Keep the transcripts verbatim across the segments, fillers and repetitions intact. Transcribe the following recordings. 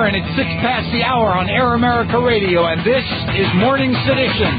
and it's six past the hour on Air America Radio, and this is Morning Sedition.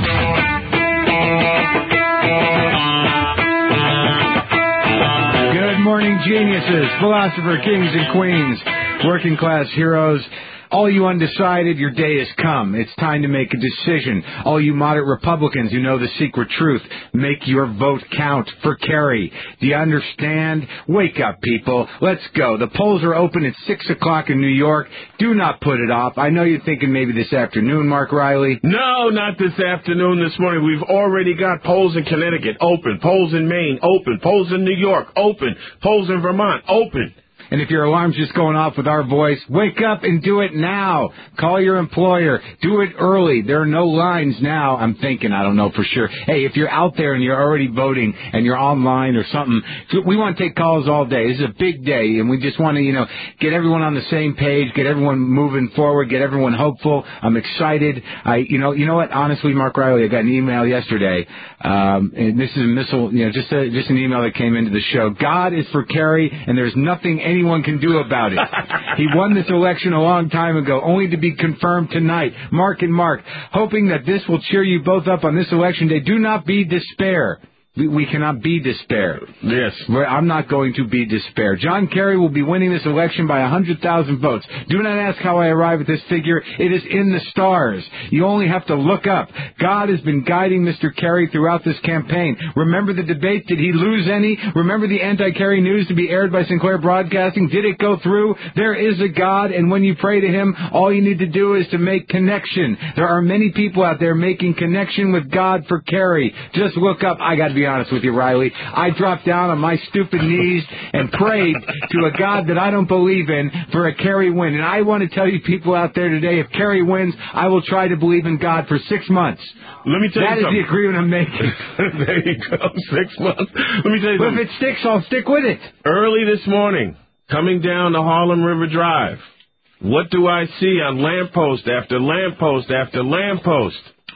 Good morning, geniuses, philosopher, kings and queens, working class heroes. All you undecided, your day has come. It's time to make a decision. All you moderate Republicans who know the secret truth, make your vote count for Kerry. Do you understand? Wake up, people. Let's go. The polls are open at six o'clock in New York. Do not put it off. I know you're thinking maybe this afternoon, Mark Riley. No, not this afternoon, this morning. We've already got polls in Connecticut, open. Polls in Maine, open. Polls in New York, open. Polls in Vermont, open. And if your alarm's just going off with our voice, wake up and do it now. Call your employer. Do it early. There are no lines now. I'm thinking, I don't know for sure. Hey, if you're out there and you're already voting and you're online or something, we want to take calls all day. This is a big day, and we just want to, you know, get everyone on the same page, get everyone moving forward, get everyone hopeful. I'm excited. I, you know, you know what? Honestly, Mark Riley, I got an email yesterday, um, and this is a missile, you know, just a, just an email that came into the show. God is for Kerry, and there's nothing any anyone can do about it. He won this election a long time ago, only to be confirmed tonight. Mark and Mark, hoping that this will cheer you both up on this election day. Do not be despair. We, we cannot be despair. Yes. I'm not going to be despair. John Kerry will be winning this election by one hundred thousand votes. Do not ask how I arrive at this figure. It is in the stars. You only have to look up. God has been guiding Mister Kerry throughout this campaign. Remember the debate? Did he lose any? Remember the anti-Kerry news to be aired by Sinclair Broadcasting? Did it go through? There is a God, and when you pray to him, all you need to do is to make connection. There are many people out there making connection with God for Kerry. Just look up. I got to be honest with you, Riley. I dropped down on my stupid knees and prayed to a God that I don't believe in for a Kerry win. And I want to tell you people out there today, if Kerry wins, I will try to believe in God for six months. Let me tell that you something. That is the agreement I'm making. There you go, six months. Let me tell you but something. If it sticks, I'll stick with it. Early this morning, coming down the Harlem River Drive, what do I see on lamppost after lamppost after lamppost?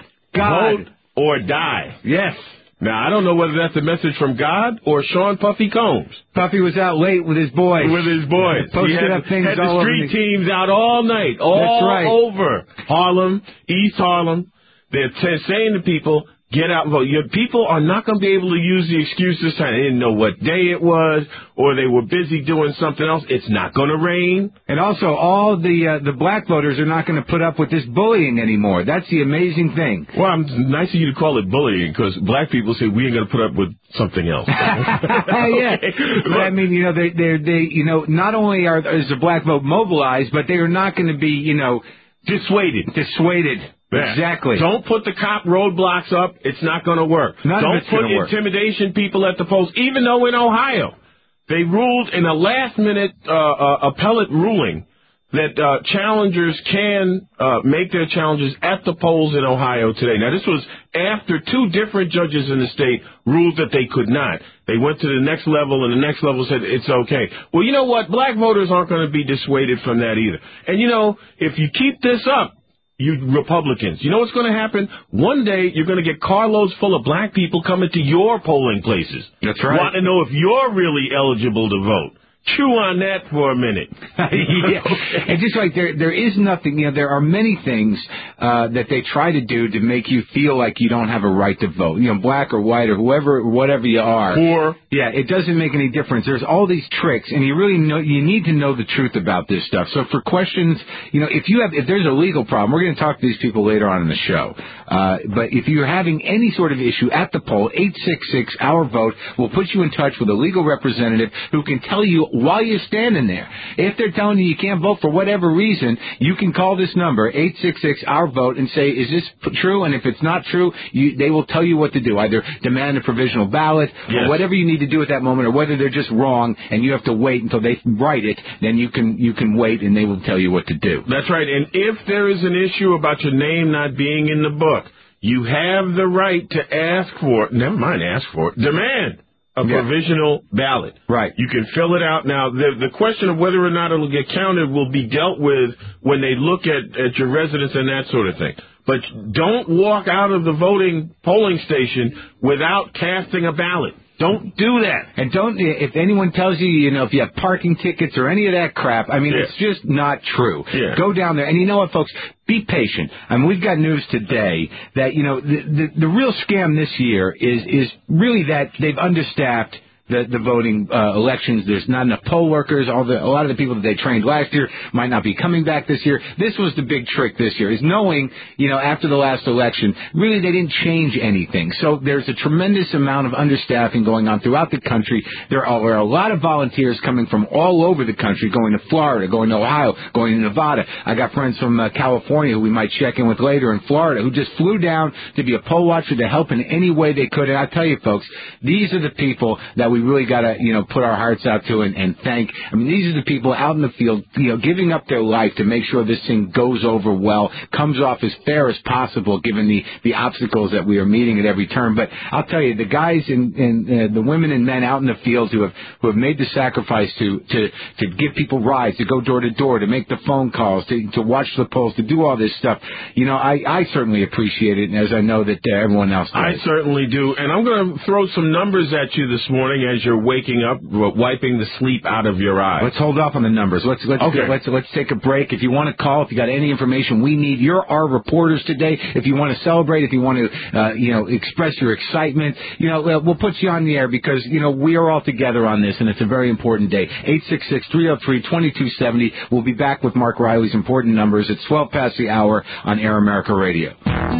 God. Vote or die. Yes. Now, I don't know whether that's a message from God or Sean Puffy Combs. Puffy was out late with his boys. With his boys. Posted he had, up things had all the street over the... teams out all night, all That's right. over Harlem, East Harlem. They're t- saying to people, get out and vote. Your people are not going to be able to use the excuse this time. They didn't know what day it was, or they were busy doing something else. It's not going to rain. And also, all the uh, the black voters are not going to put up with this bullying anymore. That's the amazing thing. Well, it's nice of you to call it bullying, because black people say we ain't going to put up with something else. Yeah, but I mean, you know, they they they you know, not only are is the black vote mobilized, but they are not going to be, you know, dissuaded. Dissuaded. Yeah. Exactly. Don't put the cop roadblocks up. It's not going to work. None Don't put work. intimidation people at the polls, even though in Ohio they ruled in a last-minute uh, uh, appellate ruling that uh, challengers can uh, make their challenges at the polls in Ohio today. Now, this was after two different judges in the state ruled that they could not. They went to the next level, and the next level said it's okay. Well, you know what? Black voters aren't going to be dissuaded from that either. And, you know, if you keep this up, you Republicans, you know what's going to happen? One day, you're going to get carloads full of black people coming to your polling places. That's right. Want to know if you're really eligible to vote. Chew on that for a minute. Yeah. And just like there, there is nothing, you know, there are many things uh, that they try to do to make you feel like you don't have a right to vote. You know, black or white or whoever, whatever you are. Poor. Yeah, it doesn't make any difference. There's all these tricks, and you really know, you need to know the truth about this stuff. So for questions, you know, if you have, if there's a legal problem, we're going to talk to these people later on in the show. Uh, but if you're having any sort of issue at the poll, eight six six, our vote will put you in touch with a legal representative who can tell you while you're standing there. If they're telling you you can't vote for whatever reason, you can call this number, eight six six, our vote, and say, is this true? And if it's not true, you, they will tell you what to do, either demand a provisional ballot yes. or whatever you need to do at that moment, or whether they're just wrong and you have to wait until they write it, then you can you can wait and they will tell you what to do. That's right. And if there is an issue about your name not being in the book, you have the right to ask for, never mind ask for, demand a yeah. provisional ballot. Right. You can fill it out. Now, the the question of whether or not it'll get counted will be dealt with when they look at, at your residence and that sort of thing. But don't walk out of the voting polling station without casting a ballot. Don't do that. And don't, if anyone tells you, you know, if you have parking tickets or any of that crap, I mean, yeah. it's just not true. Yeah. Go down there. And you know what, folks? Be patient. I mean, we've got news today that, you know, the, the, the real scam this year is, is really that they've understaffed The, the voting uh, elections. There's not enough poll workers. All the, a lot of the people that they trained last year might not be coming back this year. This was the big trick this year, is knowing, you know, after the last election, really they didn't change anything. So there's a tremendous amount of understaffing going on throughout the country. There are, there are a lot of volunteers coming from all over the country, going to Florida, going to Ohio, going to Nevada. I got friends from uh, California who we might check in with later in Florida who just flew down to be a poll watcher, to help in any way they could. And I tell you, folks, these are the people that we really got to, you know, put our hearts out to and, and thank. I mean, these are the people out in the field, you know, giving up their life to make sure this thing goes over well, comes off as fair as possible, given the, the obstacles that we are meeting at every turn. But I'll tell you, the guys and, and uh, the women and men out in the field who have who have made the sacrifice to to to give people rides, to go door to door, to make the phone calls, to to watch the polls, to do all this stuff. You know, I, I certainly appreciate it, as I know that uh, everyone else does. I certainly do. And I'm going to throw some numbers at you this morning as you're waking up, wiping the sleep out of your eyes. Let's hold off on the numbers. Let's let's okay. let's let's take a break. If you want to call, if you got any information we need, you're our reporters today. If you want to celebrate, if you want to uh, you know express your excitement, you know we'll put you on the air because you know we are all together on this, and it's a very important day. eight six six, three oh three, two two seven oh. We'll be back with Mark Riley's important numbers. It's twelve past the hour on Air America Radio.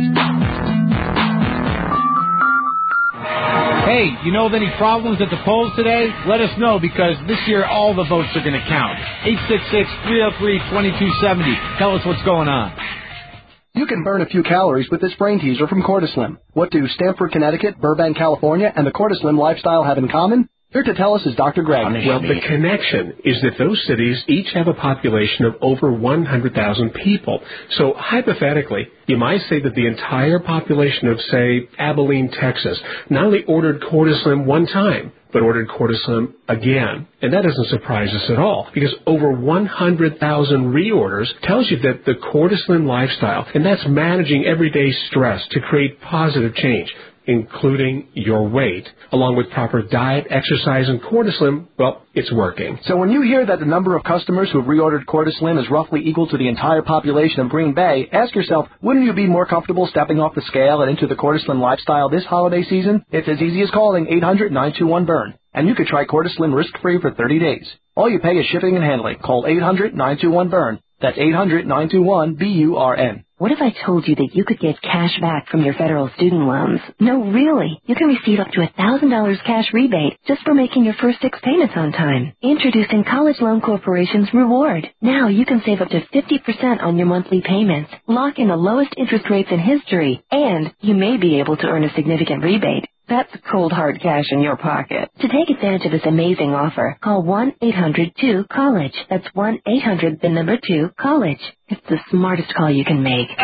Hey, you know of any problems at the polls today? Let us know, because this year all the votes are going to count. eight six six, three oh three, two two seven oh. Tell us what's going on. You can burn a few calories with this brain teaser from Cortislim. What do Stamford, Connecticut, Burbank, California, and the Cortislim lifestyle have in common? Here to tell us is Doctor Greg. Well, the connection is that those cities each have a population of over one hundred thousand people. So, hypothetically, you might say that the entire population of, say, Abilene, Texas, not only ordered Cortislim one time, but ordered Cortislim again. And that doesn't surprise us at all, because over one hundred thousand reorders tells you that the Cortislim lifestyle, and that's managing everyday stress to create positive change, including your weight, along with proper diet, exercise, and Cortislim, well, it's working. So when you hear that the number of customers who have reordered Cortislim is roughly equal to the entire population of Green Bay, ask yourself, wouldn't you be more comfortable stepping off the scale and into the Cortislim lifestyle this holiday season? It's as easy as calling eight hundred, nine two one, burn. And you could try Cortislim risk-free for thirty days. All you pay is shipping and handling. Call eight hundred, nine two one, burn. That's eight hundred, nine two one, B U R N. What if I told you that you could get cash back from your federal student loans? No, really. You can receive up to one thousand dollars cash rebate just for making your first six payments on time. Introducing College Loan Corporation's Reward. Now you can save up to fifty percent on your monthly payments, lock in the lowest interest rates in history, and you may be able to earn a significant rebate. That's cold, hard cash in your pocket. To take advantage of this amazing offer, call one eight hundred two college. That's one eight hundred, the number two, college. It's the smartest call you can make.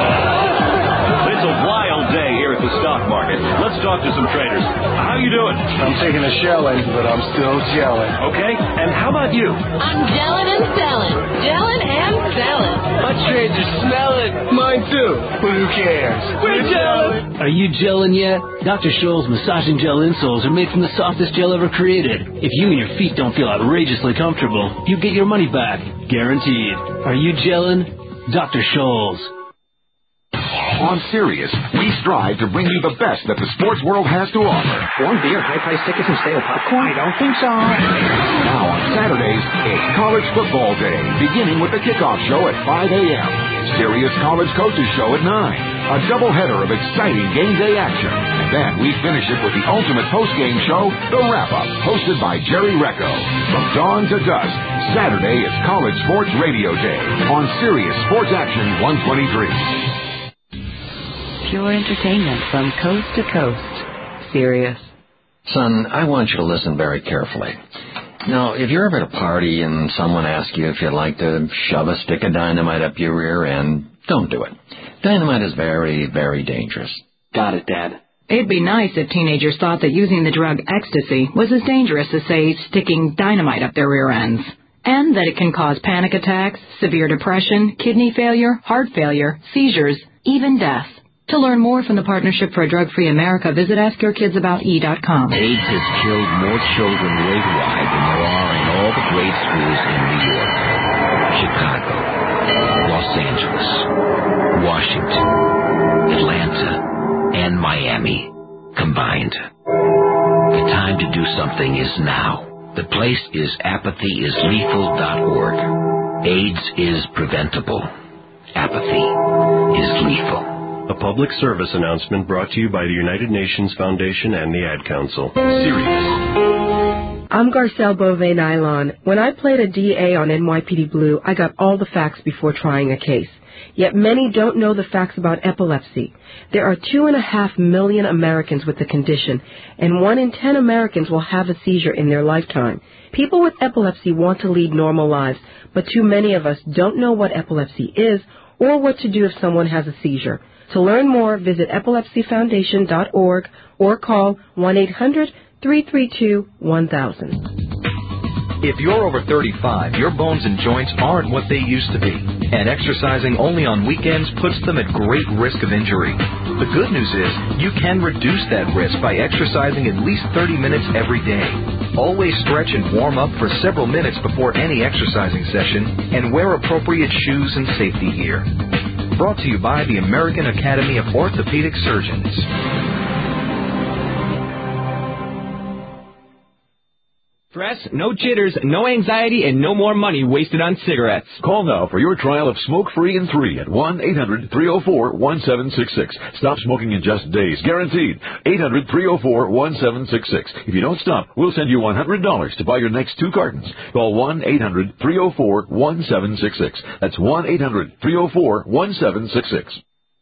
It's a wild day here at the stock market. Let's talk to some traders. How you doing? I'm taking a shelling, but I'm still gelling. Okay, and how about you? I'm gelling and selling. Gelling and selling. My trades are smelling. Mine too. But who cares? We're gelling. Are you gelling yet? Doctor Scholl's massaging gel insoles are made from the softest gel ever created. If you and your feet don't feel outrageously comfortable, you get your money back. Guaranteed. Are you gelling? Doctor Scholl's. On Sirius, we strive to bring you the best that the sports world has to offer. One beer, high-priced tickets, and stale popcorn? I don't think so. Now on Saturdays, it's College Football Day, beginning with the kickoff show at five a.m. Sirius College Coaches Show at nine. A doubleheader of exciting game day action. And then we finish it with the ultimate post-game show, The Wrap-Up, hosted by Jerry Recco. From dawn to dusk, Saturday is College Sports Radio Day on Sirius Sports Action one twenty-three. Pure entertainment from coast to coast. Sirius. Son, I want you to listen very carefully. Now, if you're ever at a party and someone asks you if you'd like to shove a stick of dynamite up your rear end, don't do it. Dynamite is very, very dangerous. Got it, Dad. It'd be nice if teenagers thought that using the drug ecstasy was as dangerous as, say, sticking dynamite up their rear ends. And that it can cause panic attacks, severe depression, kidney failure, heart failure, seizures, even death. To learn more from the Partnership for a Drug-Free America, visit ask your kids about e dot com. AIDS has killed more children worldwide than there are in all the grade schools in New York, Chicago, Los Angeles, Washington, Atlanta, and Miami combined. The time to do something is now. The place is apathy is lethal dot org. AIDS is preventable. Apathy is lethal. A public service announcement brought to you by the United Nations Foundation and the Ad Council. Serious. I'm Garcelle Beauvais Nylon. When I played a D A on N Y P D Blue, I got all the facts before trying a case. Yet many don't know the facts about epilepsy. There are two and a half million Americans with the condition, and one in ten Americans will have a seizure in their lifetime. People with epilepsy want to lead normal lives, but too many of us don't know what epilepsy is or what to do if someone has a seizure. To learn more, visit epilepsy foundation dot org or call one eight hundred, three three two, one thousand. If you're over thirty-five, your bones and joints aren't what they used to be, and exercising only on weekends puts them at great risk of injury. The good news is you can reduce that risk by exercising at least thirty minutes every day. Always stretch and warm up for several minutes before any exercising session, and wear appropriate shoes and safety gear. Brought to you by the American Academy of Orthopedic Surgeons. Stress, no jitters, no anxiety, and no more money wasted on cigarettes. Call now for your trial of Smoke-Free in three at one eight hundred, three oh four, one seven six six. Stop smoking in just days, guaranteed. eight hundred, three oh four, one seven six six. If you don't stop, we'll send you one hundred dollars to buy your next two cartons. Call one eight hundred, three oh four, one seven six six. That's one eight hundred, three oh four, one seven six six.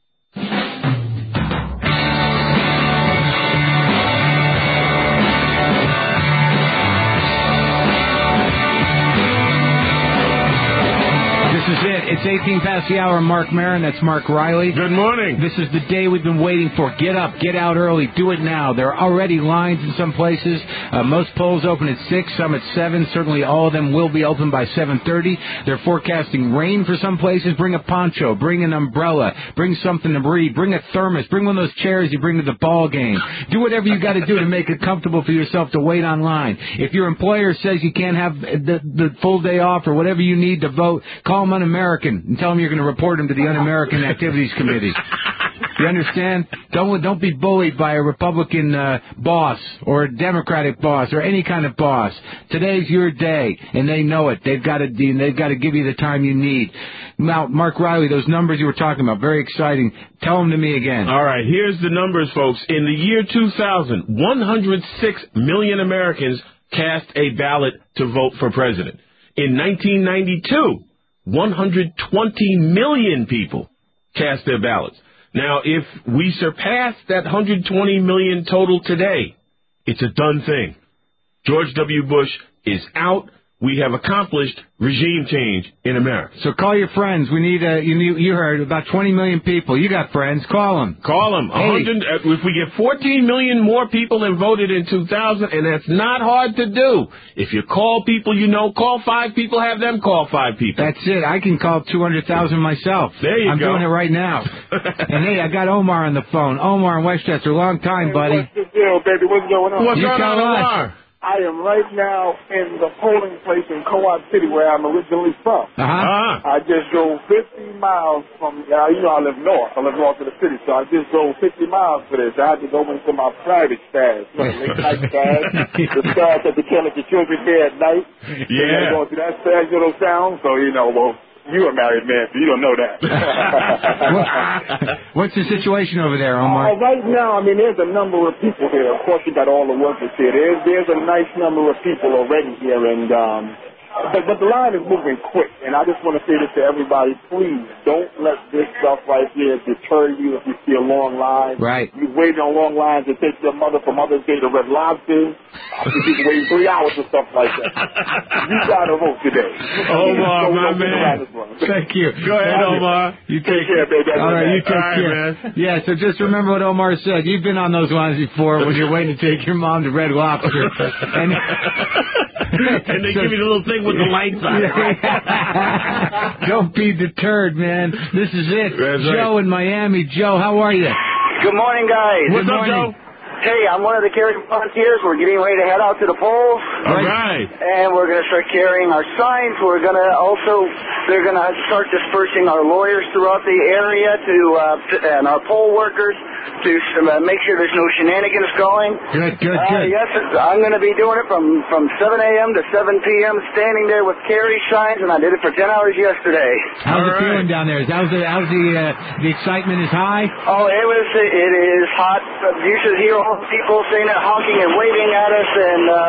This is it. It's eighteen past the hour. Mark Maron. That's Mark Riley. Good morning. This is the day we've been waiting for. Get up. Get out early. Do it now. There are already lines in some places. Uh, most polls open at six, some at seven. Certainly all of them will be open by seven thirty. They're forecasting rain for some places. Bring a poncho. Bring an umbrella. Bring something to read. Bring a thermos. Bring one of those chairs you bring to the ball game. Do whatever you got to do to make it comfortable for yourself to wait online. If your employer says you can't have the, the full day off or whatever you need to vote, call them un-American and tell them you're going to report them to the Un-American Activities Committee. You understand? Don't don't be bullied by a Republican uh, boss or a Democratic boss or any kind of boss. Today's your day, and they know it. They've got to they've got to give you the time you need. Now, Mark Riley, those numbers you were talking about, very exciting. Tell them to me again. All right, here's the numbers, folks. In the year two thousand, one hundred six million Americans cast a ballot to vote for president. In nineteen ninety-two, one hundred twenty million people cast their ballots. Now, if we surpass that one hundred twenty million total today, it's a done thing. George W. Bush is out. We have accomplished regime change in America. So call your friends. We need, uh, you, you heard, about twenty million people. You got friends. Call them. Call them. Hey. If we get fourteen million more people than voted in two thousand, and that's not hard to do. If you call people you know, call five people, have them call five people. That's it. I can call two hundred thousand myself. There you I'm go. I'm doing it right now. And, hey, I got Omar on the phone. Omar in Westchester. Long time, buddy. What's the deal, baby? What's going on? What's you going on, Omar? I am right now in the polling place in Co-op City where I'm originally from. Uh-huh. uh-huh. I just drove fifty miles from, uh, you know, I live north. I live north of the city, so I just drove fifty miles for this. I had to go into my private stash, you know, the late night stash, the stash that they kill at the children there at night. Yeah. Going through that stash, little sound, so, you know, well, you're a married man, so you don't know that. What's the situation over there, Omar? Uh, right now, I mean, there's a number of people here. Of course, you got all the workers here. There's, there's a nice number of people already here, and um, but, but the line is moving quick. And I just want to say this to everybody: please don't let this stuff right here deter you. If you see a long line, right? You waiting on long lines to take your mother from Mother's Day to Red Lobster. I see people waiting three hours for stuff like that. You got to vote today. Omar, so my man. Thank you. Go ahead, Omar. You take, take care, baby. All right, you take All right, care. Man. Yeah, so just remember what Omar said. You've been on those lines before when you're waiting to take your mom to Red Lobster. and, and they so, give you the little thing building with the lights on it. Right? Don't be deterred, man. This is it. That's Joe right. in Miami. Joe, how are you? Good morning, guys. What's Good up, morning. Joe? Hey, I'm one of the carrier volunteers. We're getting ready to head out to the polls. All right. And we're going to start carrying our signs. We're going to also, they're going to start dispersing our lawyers throughout the area to, uh, and our poll workers to uh, make sure there's no shenanigans going. Good, good, uh, good. Yes, I'm going to be doing it from, from seven a.m. to seven p.m., standing there with carry signs, and I did it for ten hours yesterday. How's All it right. feeling down there? How's the, how's the, uh, the excitement is high? Oh, it was, it is hot. You should hear all the people saying that, honking and waving at us, and uh,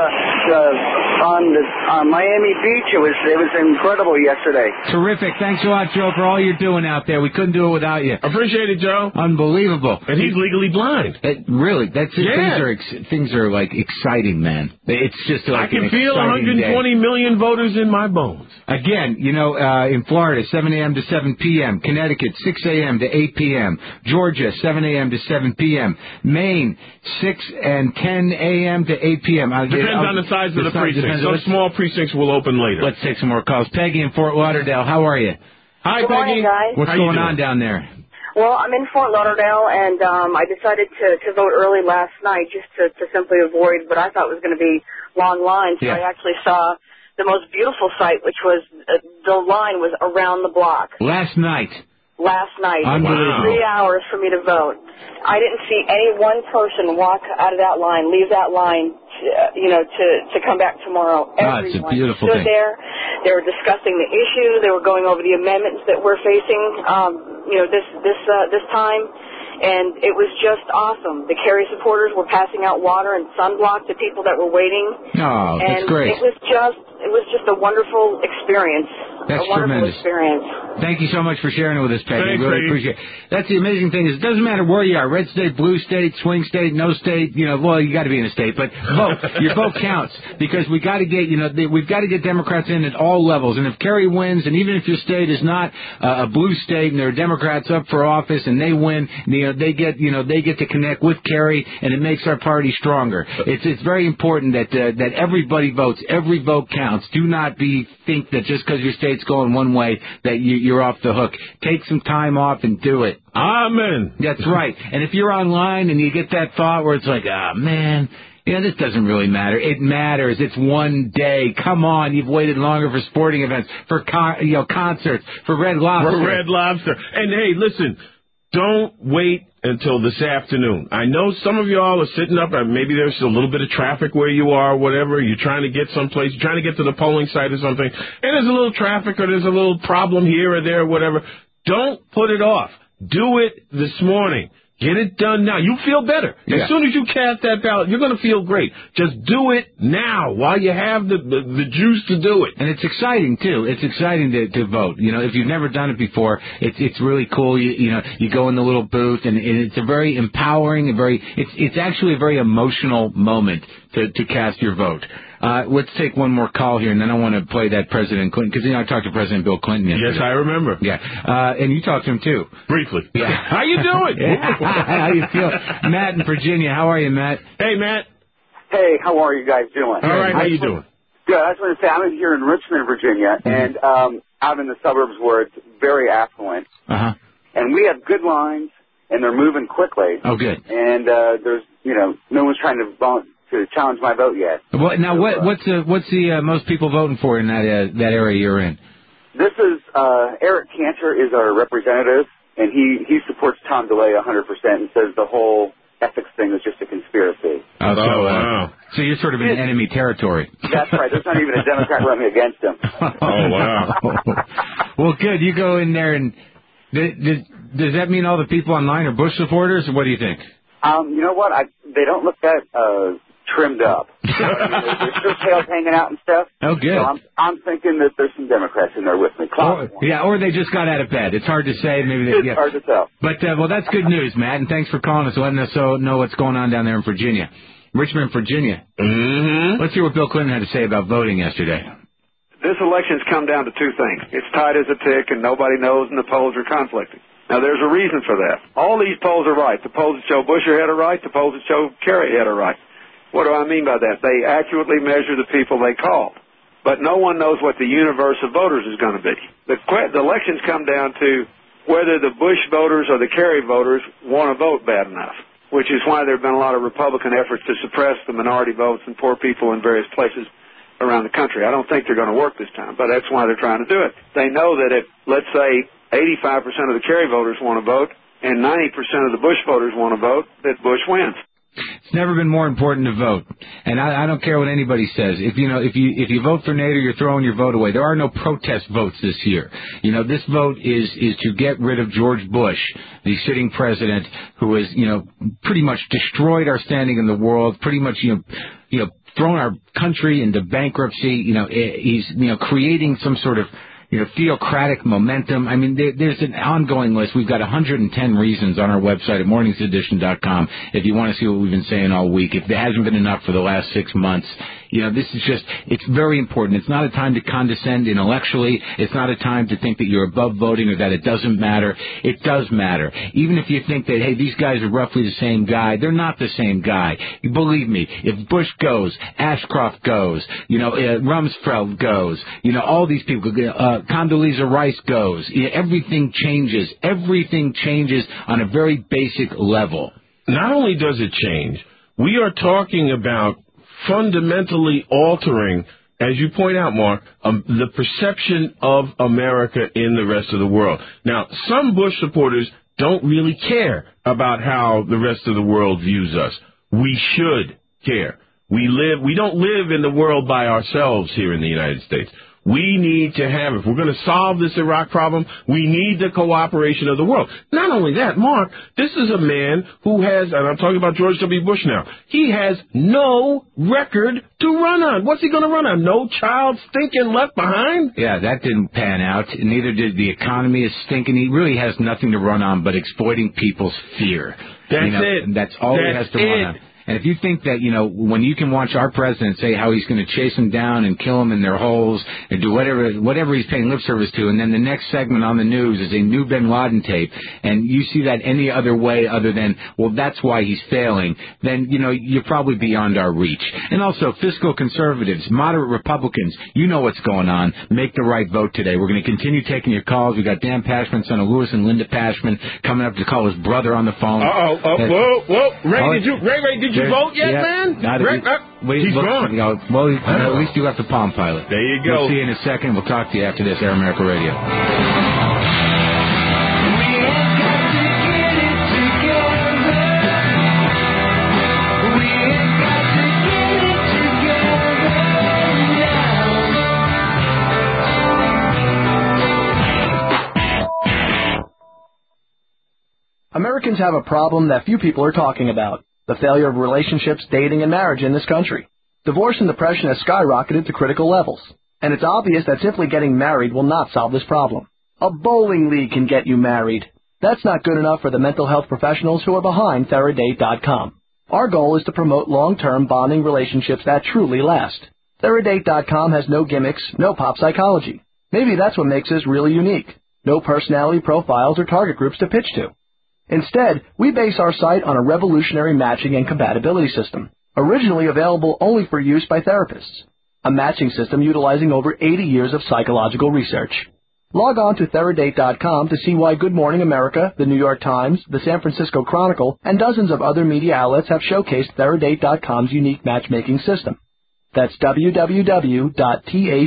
uh, on the on Miami Beach, it was it was incredible yesterday. Terrific. Thanks a lot, Joe, for all you're doing out there. We couldn't do it without you. Appreciate it, Joe. Unbelievable. And he's legally blind. It, really, that's it. Yeah. Things are ex- things are like exciting, man. It's just like I can an feel exciting one hundred twenty day. million voters in my bones. Again, you know, uh, in Florida, seven a.m. to seven p.m. Connecticut, six a.m. to eight p.m. Georgia, seven a.m. to seven p.m. Maine, six and ten a.m. to eight p.m. Uh, Depends uh, on the size of the size- precinct. depends- Some let's- small precincts will open later. Let's take some more calls. Peggy in Fort Lauderdale, how are you? Hi, Good Peggy. morning, guys. What's How you going doing? on down there? Well, I'm in Fort Lauderdale, and um, I decided to, to vote early last night just to, to simply avoid what I thought was going to be long lines. So Yeah. I actually saw the most beautiful sight, which was uh, the line was around the block. Last night. Last night. It Unbelievable. took three hours for me to vote. I didn't see any one person walk out of that line, leave that line, to, uh, you know, to, to come back tomorrow. Ah, it's a Everyone beautiful stood thing. there. They were discussing the issue. They were going over the amendments that we're facing, um, you know, this this uh, this time. And it was just awesome. The Kerry supporters were passing out water and sunblock to people that were waiting. Oh, that's and great. it was just it was just a wonderful experience. That's a wonderful tremendous. experience. Thank you so much for sharing it with us, Peggy. Thanks, really Peggy. appreciate it. That's the amazing thing is it doesn't matter where you are, red state, blue state, swing state, no state, you know, well, you got to be in a state, but vote. Your vote counts because we got to get, you know, they, we've got to get Democrats in at all levels. And if Kerry wins, and even if your state is not uh, a blue state and there are Democrats up for office and they win, you know, they get, you know, they get to connect with Kerry and it makes our party stronger. It's it's very important that uh, that everybody votes. Every vote counts. Do not be think that just because your state's going one way that you, you're off the hook. Take some time off and do it. Amen. That's right. And if you're online and you get that thought where it's like, ah, man, you know, this doesn't really matter. It matters. It's one day. Come on. You've waited longer for sporting events, for con- you know, concerts, for Red Lobster. For Red Lobster. And, hey, listen, don't wait until this afternoon. I know some of y'all are sitting up, and maybe there's a little bit of traffic where you are, whatever. You're trying to get someplace. You're trying to get to the polling site or something, and there's a little traffic or there's a little problem here or there or whatever. Don't put it off. Do it this morning. Get it done now. You feel better. Yeah. As soon as you cast that ballot, you're going to feel great. Just do it now while you have the, the, the juice to do it. And it's exciting, too. It's exciting to, to vote. You know, if you've never done it before, it's it's really cool. You, you know, you go in the little booth, and, and it's a very empowering, a very, it's it's actually a very emotional moment to, to cast your vote. Uh, let's take one more call here, and then I want to play that President Clinton, because, you know, I talked to President Bill Clinton yesterday. Yes, I remember. Yeah. Uh, and you talked to him, too. Briefly. Yeah. How you doing? How you feel? Matt in Virginia, how are you, Matt? Hey, Matt. Hey, how are you guys doing? All right, how I you just doing? want- Good. I just want to say I'm here in Richmond, Virginia, and um, out in the suburbs where it's very affluent, Uh-huh. and we have good lines, and they're moving quickly. Oh, good. And uh, there's, you know, no one's trying to vol- to challenge my vote yet. Well, now, So, what uh, what's the what's the uh, most people voting for in that uh, that area you're in? This is uh, Eric Cantor is our representative, and he he supports Tom DeLay one hundred percent and says the whole ethics thing is just a conspiracy. Oh, so, Oh, uh, wow. so you're sort of in enemy territory. That's right. There's not even a Democrat running against him. Oh, wow. Well, good. You go in there, and th- th- does that mean all the people online are Bush supporters, or what do you think? Um, you know what? I, they don't look that uh, trimmed up. You know, I mean, there's their tails hanging out and stuff. Oh, good. So I'm, I'm thinking that there's some Democrats in there with me. Or, yeah, or they just got out of bed. It's hard to say. Maybe they, It's yeah. hard to tell. But uh, well, that's good news, Matt, and thanks for calling us, letting us so know what's going on down there in Virginia, Richmond, Virginia. Mm-hmm. Let's hear what Bill Clinton had to say about voting yesterday. This election's come down to two things. It's tight as a tick, and nobody knows, and the polls are conflicting. Now, there's a reason for that. All these polls are right. The polls that show Busher had a right, the polls that show Kerry had a right. What do I mean by that? They accurately measure the people they called. but no one knows what the universe of voters is going to be. The, que- the elections come down to whether the Bush voters or the Kerry voters want to vote bad enough, which is why there have been a lot of Republican efforts to suppress the minority votes and poor people in various places around the country. I don't think they're going to work this time, but that's why they're trying to do it. They know that if, let's say, eighty-five percent of the Kerry voters want to vote and ninety percent of the Bush voters want to vote, that Bush wins. It's never been more important to vote, and I, I don't care what anybody says. If you know, if you if you vote for Nader, you're throwing your vote away. There are no protest votes this year. You know, this vote is is to get rid of George Bush, the sitting president, who has you know pretty much destroyed our standing in the world. Pretty much you know you know thrown our country into bankruptcy. You know, he's you know creating some sort of you know, theocratic momentum. I mean, there, there's an ongoing list. We've got one hundred ten reasons on our website at mornings edition dot com if you want to see what we've been saying all week. If there hasn't been enough for the last six months, you know, this is just, it's very important. It's not a time to condescend intellectually. It's not a time to think that you're above voting or that it doesn't matter. It does matter. Even if you think that, hey, these guys are roughly the same guy, they're not the same guy. You believe me, if Bush goes, Ashcroft goes, you know, uh, Rumsfeld goes, you know, all these people, uh, Condoleezza Rice goes, you know, everything changes. Everything changes on a very basic level. Not only does it change, we are talking about fundamentally altering, as you point out, Mark, um, the perception of America in the rest of the world. Now, some Bush supporters don't really care about how the rest of the world views us. We should care. We live, we don't live in the world by ourselves here in the United States. We need to have, if we're going to solve this Iraq problem, we need the cooperation of the world. Not only that, Mark, this is a man who has, and I'm talking about George W. Bush now, he has no record to run on. What's he going to run on? No child stinking left behind? Yeah, that didn't pan out. Neither did the economy is stinking. He really has nothing to run on but exploiting people's fear. That's you know, it. That's all That's he has to it. run on. And if you think that, you know, when you can watch our president say how he's going to chase them down and kill them in their holes and do whatever whatever he's paying lip service to, and then the next segment on the news is a new bin Laden tape, and you see that any other way other than, well, that's why he's failing, then, you know, you're probably beyond our reach. And also, fiscal conservatives, moderate Republicans, you know what's going on. Make the right vote today. We're going to continue taking your calls. We've got Dan Pashman, son of Lewis and Linda Pashman, coming up to call his brother on the phone. Uh-oh. Oh, whoa, whoa. Ray, oh, did you, Ray, Ray, did you There, vote yet, yeah, man? Not, Rick, uh, wait, he's look, gone. You know, well, you know, at least you left the Palm Pilot. There you go. We'll see you in a second. We'll talk to you after this, Air America Radio. Americans have a problem that few people are talking about: the failure of relationships, dating, and marriage in this country. Divorce and depression has skyrocketed to critical levels, and it's obvious that simply getting married will not solve this problem. A bowling league can get you married. That's not good enough for the mental health professionals who are behind Theradate dot com. Our goal is to promote long-term bonding relationships that truly last. Theradate dot com has no gimmicks, no pop psychology. Maybe that's what makes us really unique. No personality profiles or target groups to pitch to. Instead, we base our site on a revolutionary matching and compatibility system, originally available only for use by therapists. A matching system utilizing over eighty years of psychological research. Log on to Theradate dot com to see why Good Morning America, the New York Times, the San Francisco Chronicle, and dozens of other media outlets have showcased Theradate dot com's unique matchmaking system. That's w w w dot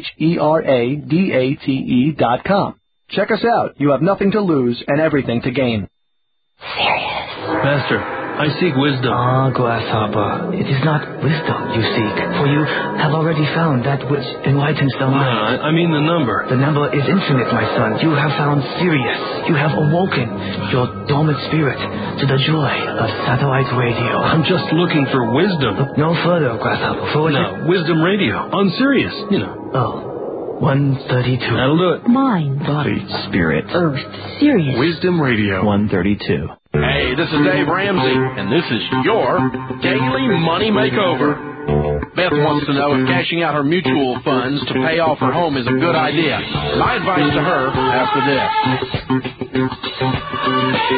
theradate dot com. Check us out. You have nothing to lose and everything to gain. Serious. Master, I seek wisdom. Ah, grasshopper, it is not wisdom you seek, for you have already found that which enlightens the mind. No, I mean the number. The number is infinite, my son. You have found Sirius. You have awoken your dormant spirit to the joy of satellite radio. I'm just looking for wisdom. Look no further, grasshopper. For no, wisdom radio on Sirius, you know. Oh. one thirty-two. That'll do it. Mind. Body. Spirit. Earth. Sirius. Wisdom Radio. one thirty-two. Hey, this is Dave Ramsey, and this is your Daily Money Makeover. Beth wants to know if cashing out her mutual funds to pay off her home is a good idea. My advice to her after this.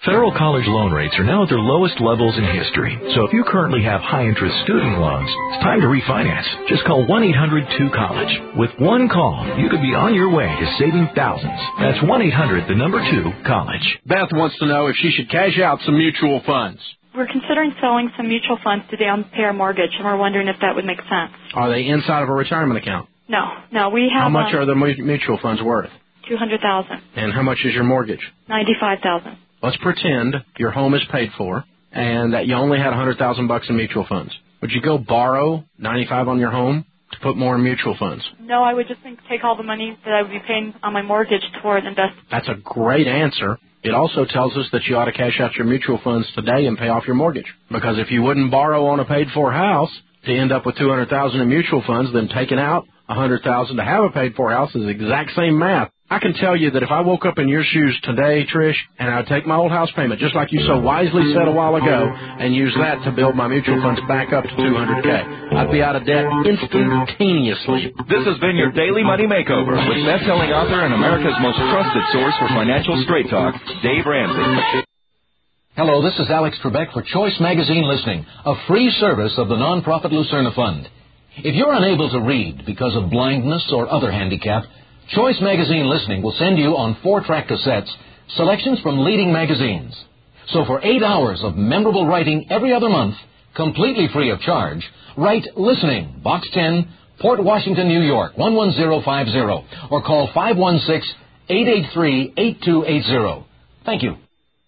Federal college loan rates are now at their lowest levels in history. So if you currently have high-interest student loans, it's time to refinance. Just call one eight hundred two college. With one call, you could be on your way to saving thousands. That's one eight hundred, the number two, college. Beth wants to know if she should cash out some mutual funds. We're considering selling some mutual funds to down pay our mortgage, and we're wondering if that would make sense. Are they inside of a retirement account? No, no, we have. How much um, are the mu- mutual funds worth? Two hundred thousand. And how much is your mortgage? Ninety-five thousand. Let's pretend your home is paid for and that you only had a hundred thousand bucks in mutual funds. Would you go borrow ninety-five on your home to put more in mutual funds? No, I would just think take all the money that I would be paying on my mortgage toward invest. That's a great answer. It also tells us that you ought to cash out your mutual funds today and pay off your mortgage. Because if you wouldn't borrow on a paid-for house to end up with two hundred thousand dollars in mutual funds, then taking out one hundred thousand dollars to have a paid-for house is the exact same math. I can tell you that if I woke up in your shoes today, Trish, and I would take my old house payment, just like you so wisely said a while ago, and use that to build my mutual funds back up to two hundred K, I'd be out of debt instantaneously. This has been your Daily Money Makeover with best-selling author and America's most trusted source for financial straight talk, Dave Ramsey. Hello, this is Alex Trebek for Choice Magazine Listening, a free service of the nonprofit Lucerna Fund. If you're unable to read because of blindness or other handicap, Choice Magazine Listening will send you on four-track cassettes selections from leading magazines. So for eight hours of memorable writing every other month, completely free of charge, write Listening, Box ten, Port Washington, New York, one one zero five zero, or call five one six, eight eight three, eight two eight zero. Thank you.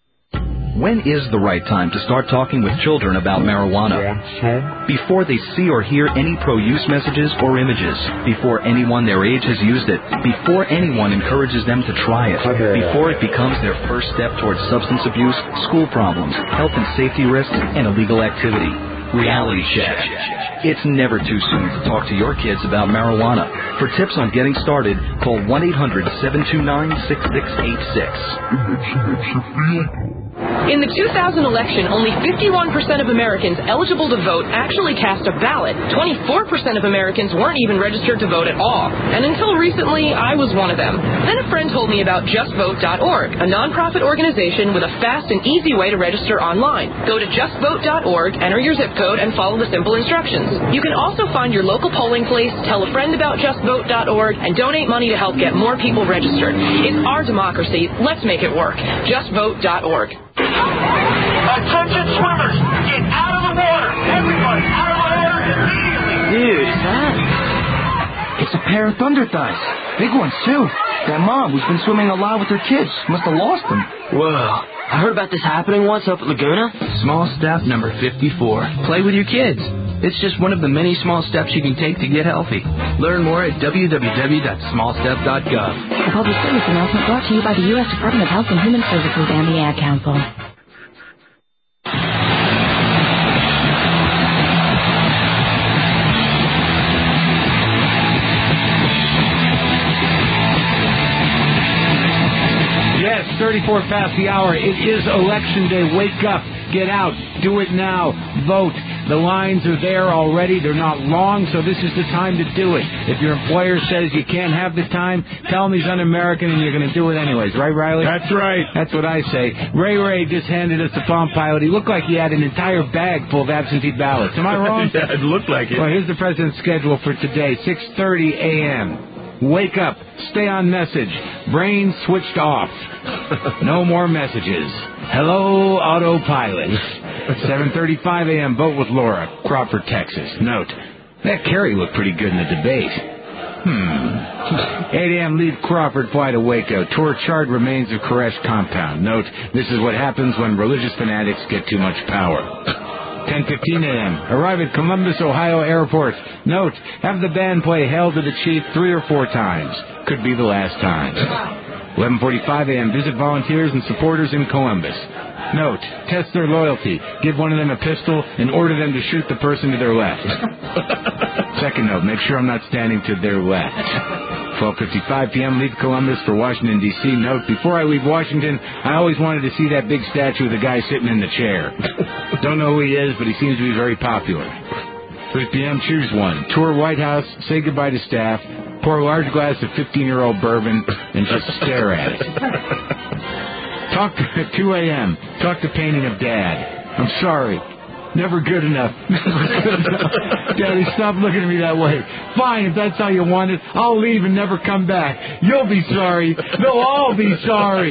When is the right time to start talking with children about marijuana? Before they see or hear any pro-use messages or images. Before anyone their age has used it. Before anyone encourages them to try it. Before it becomes their first step towards substance abuse, school problems, health and safety risks, and illegal activity. Reality check. It's never too soon to talk to your kids about marijuana. For tips on getting started, call one eight hundred, seven two nine, six six eight six. In the two thousand election, only fifty-one percent of Americans eligible to vote actually cast a ballot. twenty-four percent of Americans weren't even registered to vote at all. And until recently, I was one of them. Then a friend told me about just vote dot org, a nonprofit organization with a fast and easy way to register online. Go to just vote dot org, enter your zip code, and follow the simple instructions. You can also find your local polling place, tell a friend about just vote dot org, and donate money to help get more people registered. It's our democracy. Let's make it work. just vote dot org. Attention swimmers! Get out of the water! Everybody, out of the water immediately! Dude, is that? It's a pair of thunder thighs. Big ones, too. That mom who's been swimming a lot with her kids must have lost them. Whoa. I heard about this happening once up at Laguna. Small step number fifty-four. Play with your kids. It's just one of the many small steps you can take to get healthy. Learn more at w w w dot small step dot gov. A public service announcement brought to you by the U S Department of Health and Human Services and the Ad Council. Yes, thirty-four past the hour. It is Election Day. Wake up. Get out. Do it now. Vote. The lines are there already. They're not long, so this is the time to do it. If your employer says you can't have the time, tell him he's un-American and you're going to do it anyways. Right, Riley? That's right. That's what I say. Ray Ray just handed us a Palm Pilot. He looked like he had an entire bag full of absentee ballots. Am I wrong? Yeah, it looked like it. Well, here's the president's schedule for today, six thirty a.m. Wake up. Stay on message. Brain switched off. No more messages. Hello, autopilot. seven thirty-five a.m. Vote with Laura, Crawford, Texas. Note, that Kerry looked pretty good in the debate. Hmm. eight a.m. Leave Crawford, fly to Waco. Tour charred remains of Koresh compound. Note, this is what happens when religious fanatics get too much power. ten fifteen a.m. Arrive at Columbus, Ohio airport. Note, have the band play Hail to the Chief three or four times. Could be the last time. eleven forty-five a.m. Visit volunteers and supporters in Columbus. Note, test their loyalty. Give one of them a pistol and order them to shoot the person to their left. Second note, make sure I'm not standing to their left. twelve fifty-five p.m. Leave Columbus for Washington, D C Note, before I leave Washington, I always wanted to see that big statue of the guy sitting in the chair. Don't know who he is, but he seems to be very popular. three p.m. Choose one. Tour White House, say goodbye to staff, pour a large glass of fifteen-year-old bourbon, and just stare at it. Talk to at two a.m. Talk to Painting of Dad. I'm sorry. Never good enough. Never good enough. Daddy, stop looking at me that way. Fine, if that's how you want it, I'll leave and never come back. You'll be sorry. They'll all be sorry.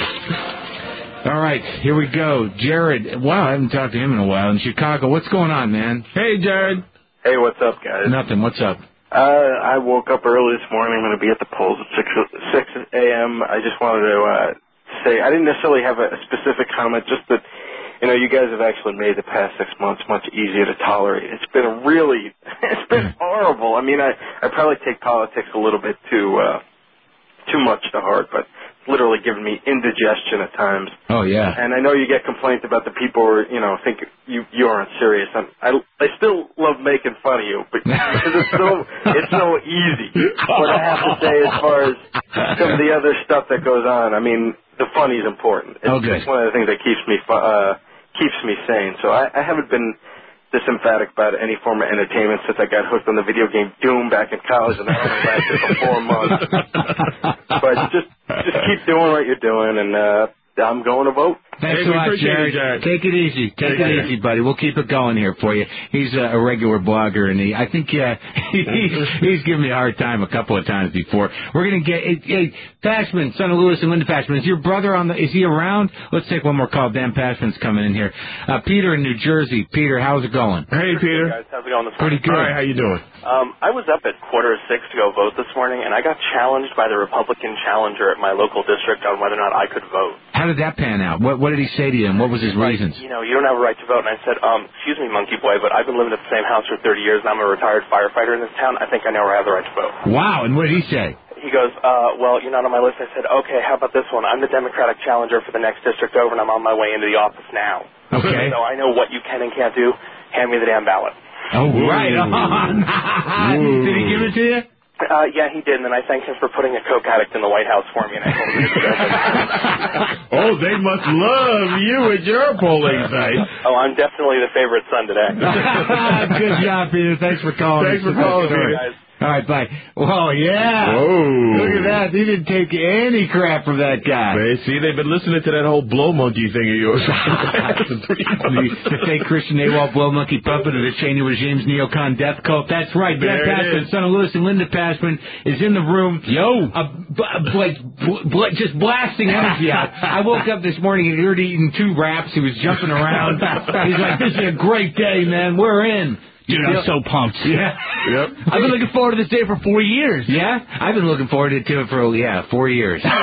All right, here we go. Jared. Wow, I haven't talked to him in a while. In Chicago. What's going on, man? Hey, Jared. Hey, what's up, guys? Nothing. What's up? Uh, I woke up early this morning. I'm going to be at the polls at six a.m. I just wanted to uh, say I didn't necessarily have a, a specific comment, just that, you know, you guys have actually made the past six months much easier to tolerate. It's been really, it's been horrible. I mean, I, I probably take politics a little bit too, uh, too much to heart, but it's literally given me indigestion at times. Oh, yeah. And I know you get complaints about the people who, you know, think you, you aren't serious. I'm, I, I still love making fun of you, but because it's so, it's so easy. What I have to say as far as some of the other stuff that goes on, I mean, the funny is important. It's, okay. it's one of the things that keeps me, uh, keeps me sane. So I, I haven't been this emphatic about any form of entertainment since I got hooked on the video game Doom back in college, and that only lasted for four months. But just just keep doing what you're doing, and uh, I'm going to vote. Thanks Hey, a we lot, appreciate Jared. it, Jared. Take it easy. Take, Take it care. easy, buddy. We'll keep it going here for you. He's a, a regular blogger, and he, I think uh, he, he's given me a hard time a couple of times before. We're going to get hey, hey, Pashman, son of Lewis and Linda Pashman. Is your brother on the? Is he around? Let's take one more call. Dan Pashman's coming in here. Uh, Peter in New Jersey. Peter, how's it going? Hey, Peter. Hey guys, how's it going this Pretty morning? good. All right, how you doing? Um, I was up at quarter of six to go vote this morning, and I got challenged by the Republican challenger at my local district on whether or not I could vote. How did that pan out? What, what did he say to you, and what was his reasons? You know, you don't have a right to vote. And I said, um, excuse me, monkey boy, but I've been living at the same house for thirty years, and I'm a retired firefighter in this town. I think I know where I have the right to vote. Wow, and what did he say? He goes, uh, well, you're not on my list. I said, okay, how about this one? I'm the Democratic challenger for the next district over, and I'm on my way into the office now. Okay. So I know what you can and can't do. Hand me the damn ballot. Oh, right on. Did he give it to you? Uh, yeah, he did, and then I thanked him for putting a coke addict in the White House for me, and I told him to do it. Oh, they must love you at your polling site. Oh, I'm definitely the favorite son today. Good job, Peter. Thanks for calling. Thanks for calling, Peter. Guys. All right, bye. Whoa, yeah. Whoa. Look at that. He didn't take any crap from that guy. They see, they've been listening to that whole blow monkey thing of yours. the, the fake Christian AWOL blow monkey puppet of the Cheney regime's neocon death cult. That's right. There Dan it Pashman, is. son of Lewis and Linda Pashman, is in the room. Yo. Uh, b- like, bl- bl- just blasting energy out. I woke up this morning and he already eaten two wraps. He was jumping around. He's like, this is a great day, man. We're in. Dude, I'm so pumped. Yeah. Yep. I've been looking forward to this day for four years. Yeah? I've been looking forward to it for, yeah, four years. Hey,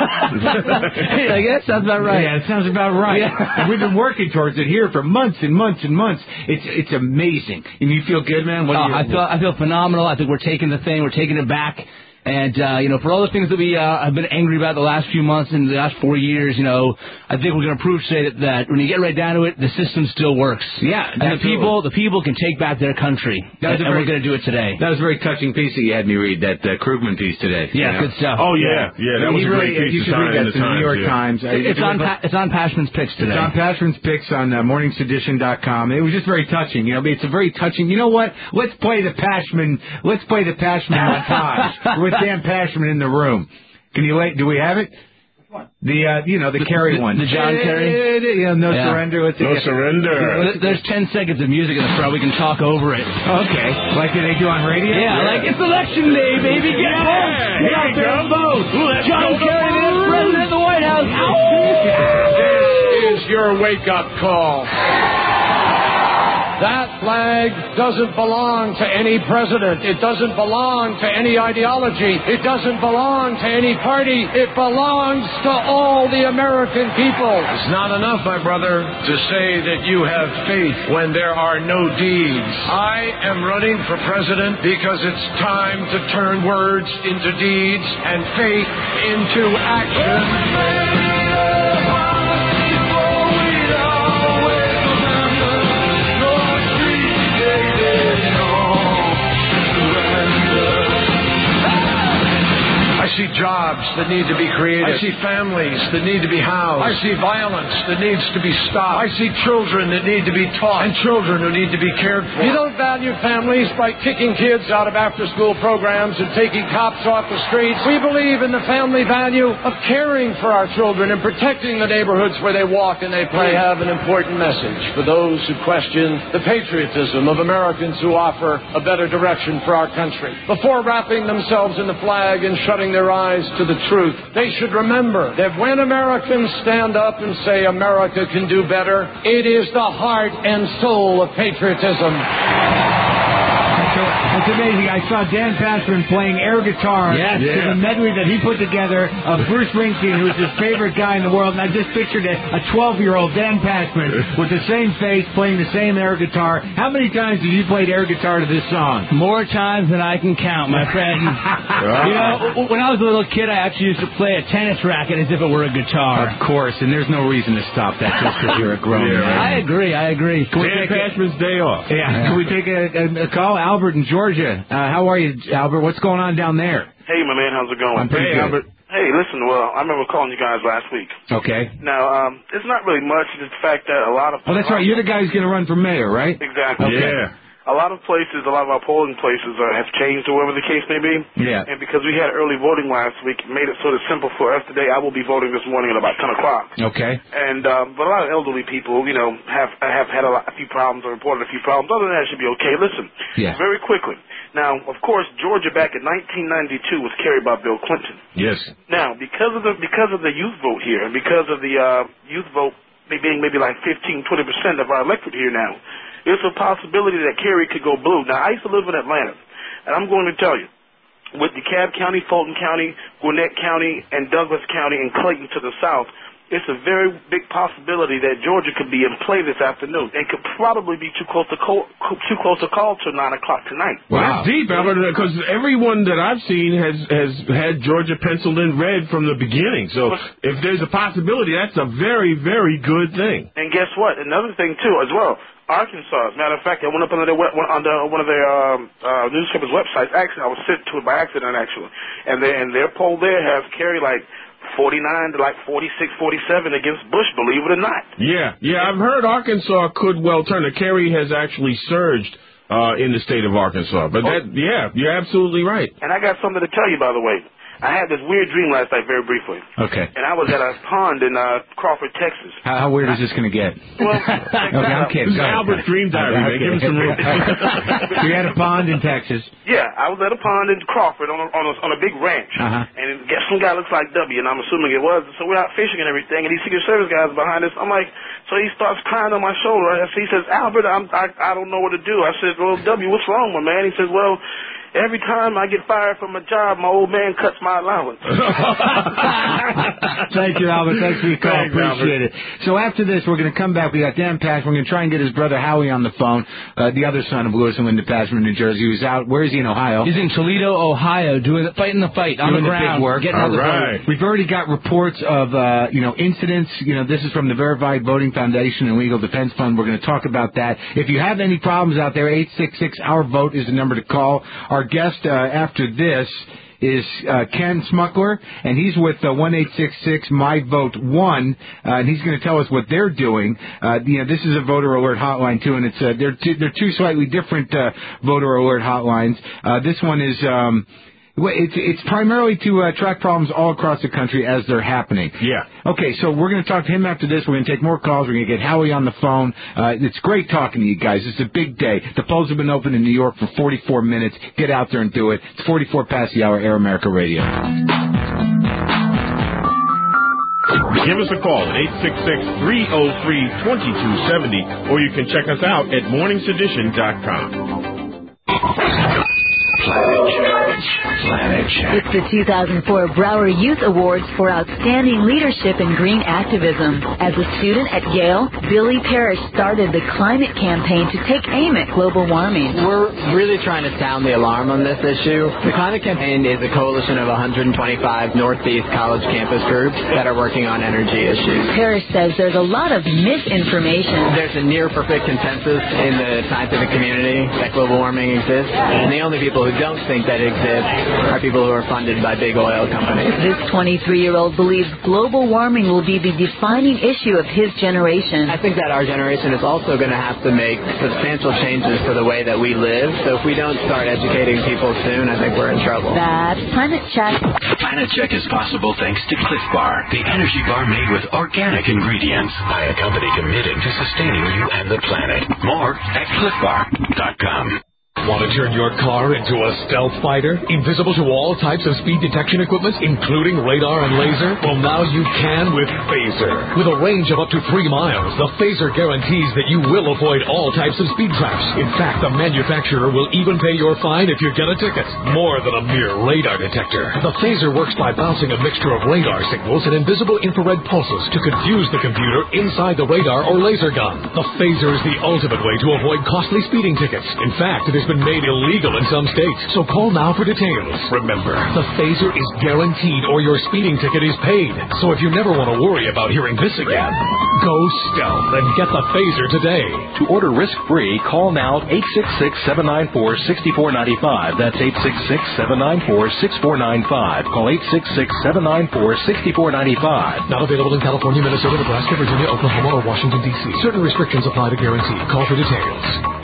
I guess sounds about right. Yeah, it sounds about right. Yeah. And we've been working towards it here for months and months and months. It's it's amazing. And you feel good, man? What Oh, do you, I feel I feel phenomenal. I think we're taking the thing, we're taking it back. And, uh, you know, for all the things that we uh, have been angry about the last few months and the last four years, you know, I think we're going to prove today that, that when you get right down to it, the system still works. Yeah, and the absolutely. people, the people can take back their country. That was and, a and very- we're going to do it today. That was a very touching piece that you had me read, that uh, Krugman piece today. Yeah, you know? good stuff. Oh, yeah. Yeah, that was He a really- great piece You to should sign read that. in the It's in the New York Times, Times. It- it's on pa- it's on Pashman's picks today. It's on Pashman's picks on uh, morning sedition dot com. It was just very touching. You know, it's a very touching. You know what? Let's play the Pashman. Let's play the Pashman montage with Dan Pashman in the room. Can you wait? Do we have it? The uh, you know the, The- Kerry the- one. the John Kerry? Yeah, no Yeah. surrender. Let's No see. surrender. There- There's ten seconds of music in the front. We can talk over it. Okay, like they do on radio. Yeah, like it's election day, baby. Get Yeah, vote. here Get out you there go. and vote. Let's John go to Kerry, the vote. president of the White House. This is your wake-up call. That flag doesn't belong to any president. It doesn't belong to any ideology. It doesn't belong to any party. It belongs to all the American people. It's not enough, my brother, to say that you have faith when there are no deeds. I am running for president because it's time to turn words into deeds and faith into action. I see jobs that need to be created. I see families that need to be housed. I see violence that needs to be stopped. I see children that need to be taught and children who need to be cared for. You don't value families by kicking kids out of after-school programs and taking cops off the streets. We believe in the family value of caring for our children and protecting the neighborhoods where they walk and they play. Have an important message for those who question the patriotism of Americans who offer a better direction for our country. Before wrapping themselves in the flag and shutting their eyes to the truth, they should remember that when Americans stand up and say America can do better, it is the heart and soul of patriotism. It's amazing. I saw Dan Passman playing air guitar yes, to yeah. the medley that he put together of Bruce Springsteen, who was his favorite guy in the world. And I just pictured a twelve-year-old Dan Passman with the same face playing the same air guitar. How many times have you played air guitar to this song? More times than I can count, my friend. You know, when I was a little kid, I actually used to play a tennis racket as if it were a guitar. Of course, and there's no reason to stop that just because you're a grown man. I agree, I agree. Can Dan Passman's day off. Yeah. yeah. Can we take a, a, a call? Albert in Georgia. Uh, how are you, Albert? What's going on down there? Hey, my man. How's it going? I'm pretty hey, good. Albert. Hey, listen, well, I remember calling you guys last week. Okay. Now, um, it's not really much. It's the fact that a lot of... Oh, that's right. You're the guy who's going to run for mayor, right? Exactly. Okay. Yeah. A lot of places, a lot of our polling places uh, have changed, or whatever the case may be. Yeah. And because we had early voting last week, it made it sort of simple for us today. I will be voting this morning at about ten o'clock. Okay. And um, but a lot of elderly people, you know, have have had a, lot, a few problems or reported a few problems. Other than that, it should be okay. Listen, yeah. very quickly. Now, of course, Georgia back in nineteen ninety-two was carried by Bill Clinton. Yes. Now, because of the because of the youth vote here, and because of the uh, youth vote being maybe like fifteen, twenty percent of our electorate here now, it's a possibility that Kerry could go blue. Now, I used to live in Atlanta, and I'm going to tell you, with DeKalb County, Fulton County, Gwinnett County, and Douglas County, and Clayton to the south, it's a very big possibility that Georgia could be in play this afternoon and could probably be too close to call, too close to call till nine o'clock tonight. Well, wow. That's deep, Albert, because everyone that I've seen has has had Georgia penciled in red from the beginning. So if there's a possibility, that's a very, very good thing. And guess what? Another thing too, as well. Arkansas. As a matter of fact, I went up under, their, under one of their um, uh, newspapers' websites. Actually, I was sent to it by accident, actually. And, they, and their poll there has carried like forty-nine to like forty-six, forty-seven against Bush, believe it or not. Yeah, yeah, I've heard Arkansas could well turn. The Kerry has actually surged uh, in the state of Arkansas. But, that, yeah, you're absolutely right. And I got something to tell you, by the way. I had this weird dream last night, very briefly. Okay. And I was at a pond in uh, Crawford, Texas. How, how weird is this going to get? Well, okay, I'm kidding. This is Albert's dream diary, man. Give him some room. So you had a pond in Texas. Yeah, I was at a pond in Crawford on a, on a, on a big ranch. Uh-huh. And guess some guy looks like W, and I'm assuming it was. So we're out fishing and everything, and these Secret Service guys behind us. I'm like, so he starts crying on my shoulder. And he says, Albert, I'm, I, I don't know what to do. I said, well, W, what's wrong, my man? He says, well, every time I get fired from a job, my old man cuts my allowance. Thank you, Albert. Thanks for your call. Thanks, Appreciate Albert. it. So after this, we're going to come back. We got Dan Passman. We're going to try and get his brother Howie on the phone, uh, the other son of Lewis and Linda Passman, New Jersey, who's out. Where is he in Ohio? He's in Toledo, Ohio, doing the, fighting the fight on doing the ground. The big work. Getting All on the right. vote. We've already got reports of, uh, you know, incidents. You know, this is from the Verified Voting Foundation and Legal Defense Fund. We're going to talk about that. If you have any problems out there, eight six six, our vote is the number to call. Our guest uh, after this is uh, Ken Smuckler, and he's with uh, one eight six six My Vote One, uh, and he's going to tell us what they're doing. Uh, you know, this is a voter alert hotline too, and it's uh, they're two, they're two slightly different uh, voter alert hotlines. Uh, this one is. Um, It's it's primarily to uh, track problems all across the country as they're happening. Yeah. Okay, so we're going to talk to him after this. We're going to take more calls. We're going to get Howie on the phone. Uh, it's great talking to you guys. It's a big day. The polls have been open in New York for forty-four minutes. Get out there and do it. It's forty-four past the hour, Air America Radio. Give us a call at eight six six, three oh three, two two seven oh, or you can check us out at morning sedition dot com. Planet Challenge. Planet Challenge. It's the two thousand four Brower Youth Awards for Outstanding Leadership in Green Activism. As a student at Yale, Billy Parrish started the climate campaign to take aim at global warming. We're really trying to sound the alarm on this issue. The climate campaign is a coalition of one hundred twenty-five Northeast college campus groups that are working on energy issues. Parrish says there's a lot of misinformation. There's a near perfect consensus in the scientific community that global warming exists, and the only people who don't think that it exists myths are people who are funded by big oil companies. This twenty-three-year-old believes global warming will be the defining issue of his generation. I think that our generation is also going to have to make substantial changes to the way that we live. So if we don't start educating people soon, I think we're in trouble. That's Planet Check. Planet Check is possible thanks to Cliff Bar, the energy bar made with organic ingredients by a company committed to sustaining you and the planet. More at cliff bar dot com. Want to turn your car into a stealth fighter? Invisible to all types of speed detection equipment, including radar and laser? Well, now you can with Phaser. With a range of up to three miles, the Phaser guarantees that you will avoid all types of speed traps. In fact, the manufacturer will even pay your fine if you get a ticket. More than a mere radar detector. The Phaser works by bouncing a mixture of radar signals and invisible infrared pulses to confuse the computer inside the radar or laser gun. The Phaser is the ultimate way to avoid costly speeding tickets. In fact, it has been made illegal in some states, so call now for details. Remember, the Phaser is guaranteed or your speeding ticket is paid. So if you never want to worry about hearing this again, go stealth and get the Phaser today. To order risk-free, call now eight six six, seven nine four, six four nine five. That's eight six six, seven nine four, six four nine five. Call eight six six, seven nine four, six four nine five. Not available in California, Minnesota, Nebraska, Virginia, Oklahoma, or Washington, D C. Certain restrictions apply to guarantee. Call for details.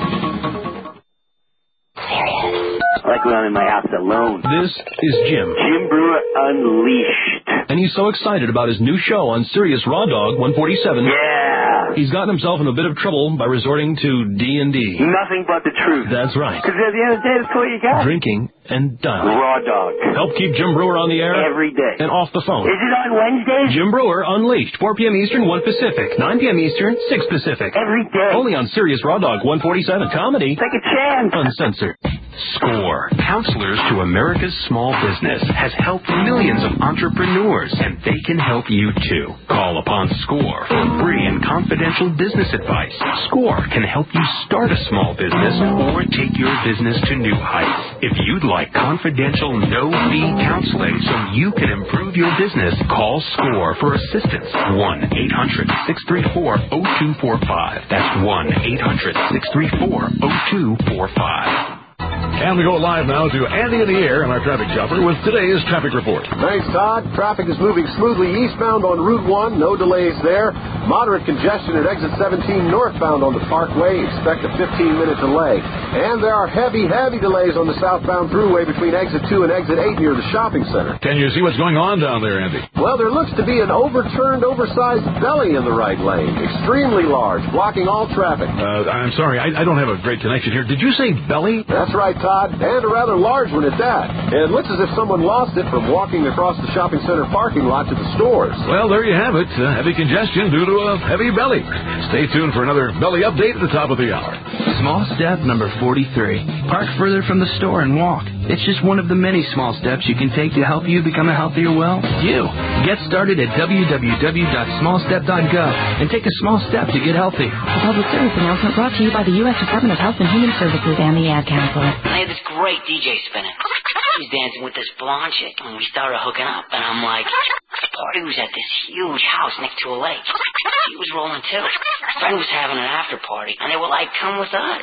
I like when I'm in my house alone. This is Jim. Jim Brewer Unleashed. And he's so excited about his new show on Sirius Raw Dog one forty-seven. Yeah. He's gotten himself in a bit of trouble by resorting to D and D. Nothing but the truth. That's right. Because at the end of the day, that's all you got. Drinking and dining. Raw Dog. Help keep Jim Brewer on the air. Every day. And off the phone. Is it on Wednesdays? Jim Brewer Unleashed. four p.m. Eastern, one Pacific. nine p.m. Eastern, six Pacific. Every day. Only on Sirius Raw Dog one forty-seven. Comedy. Take a chance. Uncensored. SCORE, Counselors to America's Small Business, has helped millions of entrepreneurs, and they can help you too. Call upon SCORE for free and confidential business advice. SCORE can help you start a small business or take your business to new heights. If you'd like confidential, no-fee counseling so you can improve your business, call SCORE for assistance. one eight hundred, six three four, zero two four five. That's one eight hundred, six three four, zero two four five. And we go live now to Andy in the air and our traffic chopper with today's traffic report. Thanks, Todd. Traffic is moving smoothly eastbound on Route one. No delays there. Moderate congestion at exit seventeen northbound on the Parkway. Expect a fifteen-minute delay. And there are heavy, heavy delays on the southbound thruway between exit two and exit eight near the shopping center. Can you see what's going on down there, Andy? Well, there looks to be an overturned, oversized belly in the right lane. Extremely large, blocking all traffic. Uh, I'm sorry, I, I don't have a great connection here. Did you say belly? That's right, Todd, and a rather large one at that. It looks as if someone lost it from walking across the shopping center parking lot to the stores. Well, there you have it. Uh, heavy congestion due to a heavy belly. Stay tuned for another belly update at the top of the hour. Small step number forty-three. Park further from the store and walk. It's just one of the many small steps you can take to help you become a healthier, well, you. Get started at w w w dot small step dot gov and take a small step to get healthy. A public service announcement brought to you by the U S Department of Health and Human Services and the Ad Council. I had this great D J spinning. He was dancing with this blonde chick, and we started hooking up. And I'm like, the party was at this huge house next to a lake. He was rolling too. A friend was having an after party, and they were like, come with us.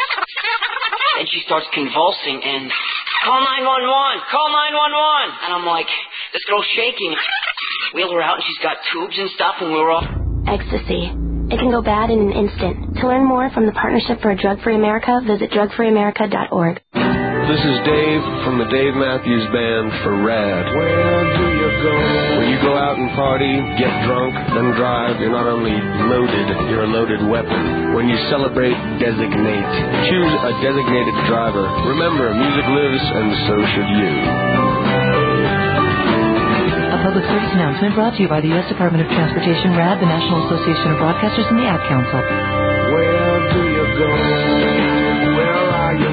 And she starts convulsing, and call nine one one, call nine one one. And I'm like, this girl's shaking. Wheel her out, and she's got tubes and stuff, and we were all... Ecstasy. It can go bad in an instant. To learn more from the Partnership for a Drug-Free America, visit drug free america dot org. This is Dave from the Dave Matthews Band for RAD. Where do you go? When you go out and party, get drunk, then drive, you're not only loaded, you're a loaded weapon. When you celebrate, designate. Choose a designated driver. Remember, music lives, and so should you. A public service announcement brought to you by the U S Department of Transportation, RAD, the National Association of Broadcasters, and the Ad Council. Where do you go? Where are you?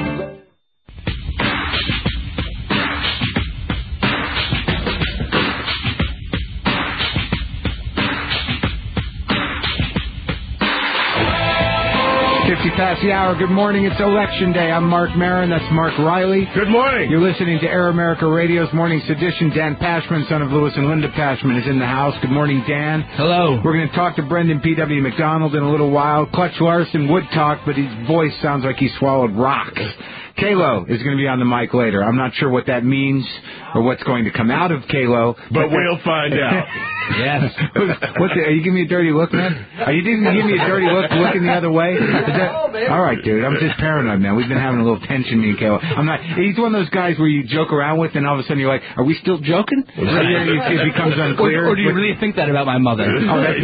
fifty past the hour. Good morning. It's Election Day. I'm Mark Maron. That's Mark Riley. Good morning. You're listening to Air America Radio's Morning Sedition. Dan Pashman, son of Louis and Linda Pashman, is in the house. Good morning, Dan. Hello. We're going to talk to Brendan P W. McDonald in a little while. Clutch Larson would talk, but his voice sounds like he swallowed rocks. Kalo is going to be on the mic later. I'm not sure what that means or what's going to come out of Kalo. But we'll find out. Yes. What's the, are you giving me a dirty look, man? Are you giving me a dirty look looking the other way? Is that, all right, dude. I'm just paranoid, man. We've been having a little tension, me and Kalo. I'm not. He's one of those guys where you joke around with, and all of a sudden you're like, "Are we still joking?" It becomes unclear. Or, or do you really think that about my mother? Oh, that's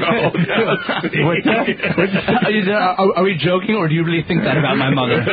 What's that? Are, are we joking, or do you really think that about my mother?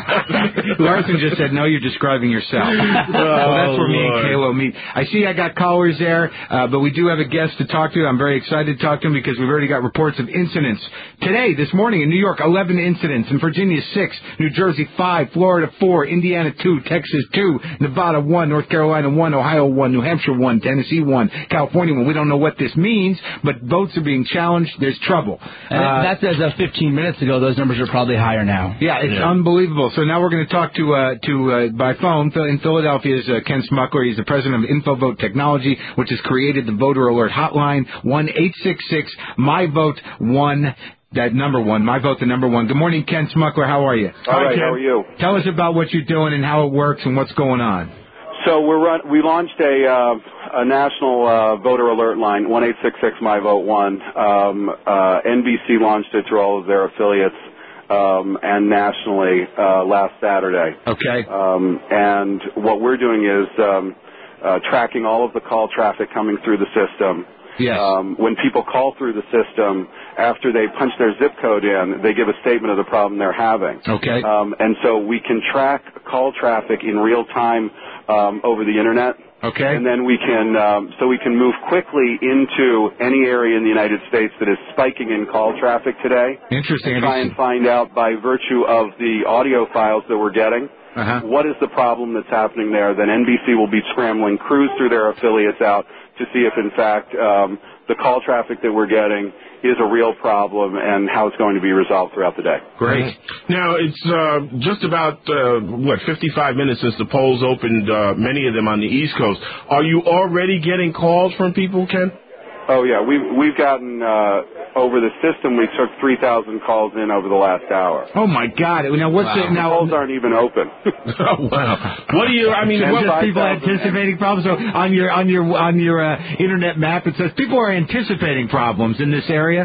Larson just said, "No, you're describing yourself." Oh, well, that's where me and Lord. Kalo meet. I see I got callers there, uh, but we do have a guest to talk to. I'm very excited to talk to him because we've already got reports of incidents. Today, this morning in New York, eleven incidents. In Virginia, six. New Jersey, five. Florida, four. Indiana, two. Texas, two. Nevada, one. North Carolina, one. Ohio, one. New Hampshire, one. Tennessee, one. California, one. We don't know what this means, but votes are being challenged. There's trouble. And Uh, that's as of fifteen minutes ago. Those numbers are probably higher now. Yeah, it's yeah. unbelievable. So now we're going to talk to uh, to uh, by phone in Philadelphia is uh, Ken Smuckler. He's the president of InfoVote Technology, which has created the voter alert hotline one eight six six my vote one. That number one, my vote, the number one. Good morning, Ken Smuckler. How are you? All right. How are you? Tell us about what you're doing and how it works and what's going on. So we're run, we launched a uh, a national uh, voter alert line one eight six six my vote one. Um, uh, N B C launched it through all of their affiliates um, and nationally uh, last Saturday. Okay. Um, and what we're doing is um, uh, tracking all of the call traffic coming through the system. Yes. Um, when people call through the system, after they punch their zip code in, they give a statement of the problem they're having. Okay. Um, and so we can track call traffic in real time um, over the internet. Okay. And then we can, um, so we can move quickly into any area in the United States that is spiking in call traffic today. Interesting. And try and find out by virtue of the audio files that we're getting. Uh-huh. What is the problem that's happening there? Then N B C will be scrambling crews through their affiliates out to see if, in fact, um, the call traffic that we're getting is a real problem and how it's going to be resolved throughout the day. Great. Now, it's uh, just about, uh, what, fifty-five minutes since the polls opened, uh, many of them on the East Coast. Are you already getting calls from people, Ken? Oh, yeah. We've, we've gotten, uh, over the system, we took three thousand calls in over the last hour. Oh, my God. Now, what's wow. it now? The polls aren't even open. Oh, wow. What do you, I mean, what just people anticipating problems? So on your, on your, on your, uh, internet map, it says people are anticipating problems in this area?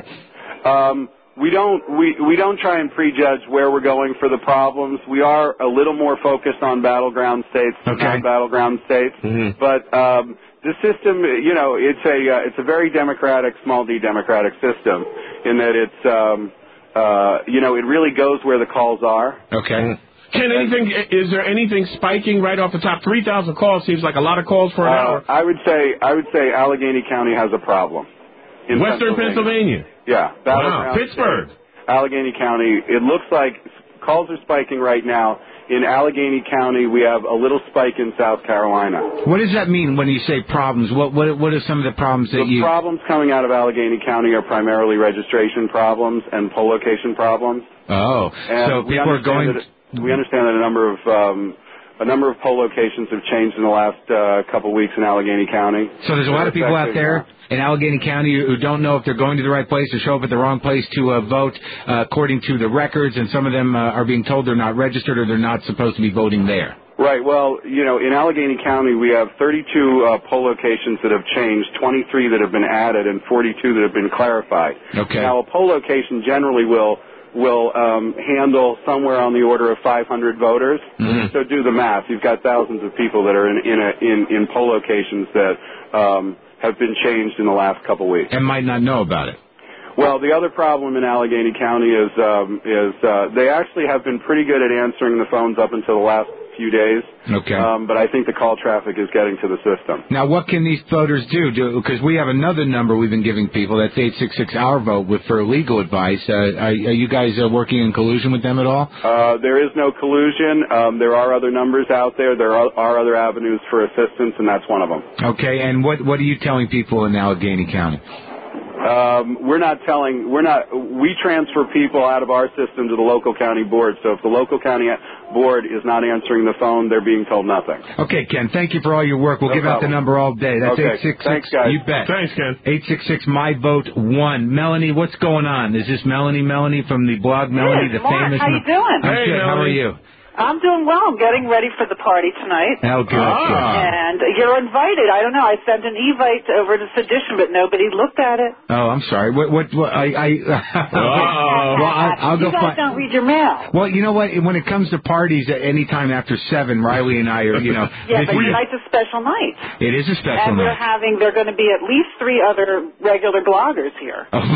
Um, we don't, we, we don't try and prejudge where we're going for the problems. We are a little more focused on battleground states than okay. non-battleground states. Mm-hmm. But, um, the system, you know, it's a uh, it's a very democratic, small d democratic system in that it's, um, uh, you know, it really goes where the calls are. Okay. Can anything, is there anything spiking right off the top? three thousand calls seems like a lot of calls for an uh, hour. I would say I would say Allegheny County has a problem. In Western Pennsylvania. Pennsylvania. Yeah. Wow. Pittsburgh. State, Allegheny County. It looks like calls are spiking right now. In Allegheny County, we have a little spike in South Carolina. What does that mean when you say problems? What what what are some of the problems that the you... The problems coming out of Allegheny County are primarily registration problems and poll location problems. Oh, and so people are going... That, we understand that a number of um, a number of poll locations have changed in the last uh, couple weeks in Allegheny County. So there's a lot of people out there in Allegheny County who don't know if they're going to the right place or show up at the wrong place to uh, vote uh, according to the records, and some of them uh, are being told they're not registered or they're not supposed to be voting there. Right. Well, you know, in Allegheny County, we have thirty-two uh, poll locations that have changed, twenty-three that have been added, and forty-two that have been clarified. Okay. Now, a poll location generally will will um, handle somewhere on the order of five hundred voters. Mm-hmm. So do the math. You've got thousands of people that are in in a, in, in poll locations that um, have been changed in the last couple weeks. And might not know about it. Well, the other problem in Allegheny County is um, is uh, they actually have been pretty good at answering the phones up until the last few days. Okay. Um, but I think the call traffic is getting to the system. Now, what can these voters do? Because we have another number we've been giving people. That's eight six six our vote with for legal advice. Uh, are, are you guys uh, working in collusion with them at all? Uh, there is no collusion. Um, there are other numbers out there. There are, are other avenues for assistance, and that's one of them. Okay. And what what are you telling people in Allegheny County? Um, we're not telling, we're not, we transfer people out of our system to the local county board. So if the local county board is not answering the phone, they're being told nothing. Okay, Ken, thank you for all your work. We'll No give problem. out the number all day. That's okay. eight six six. Thanks, guys. You bet. Thanks, Ken. eight six six my vote one. Melanie, what's going on? Is this Melanie Melanie from the blog Melanie, yes, the Mark, famous? how you doing? I'm hey, good. Melanie. How are you? I'm doing well. I'm getting ready for the party tonight. Oh, good. Ah. And you're invited. I don't know. I sent an evite over to Sedition, but nobody looked at it. Oh, I'm sorry. What? What? what I. I oh. Well, I, I'll you go. guys Fi- don't read your mail. Well, you know what? When it comes to parties, at any time after seven, Riley and I are, you know. yeah, but tonight's a special night. It is a special and night. And we're having. There are going to be at least three other regular bloggers here. Oh.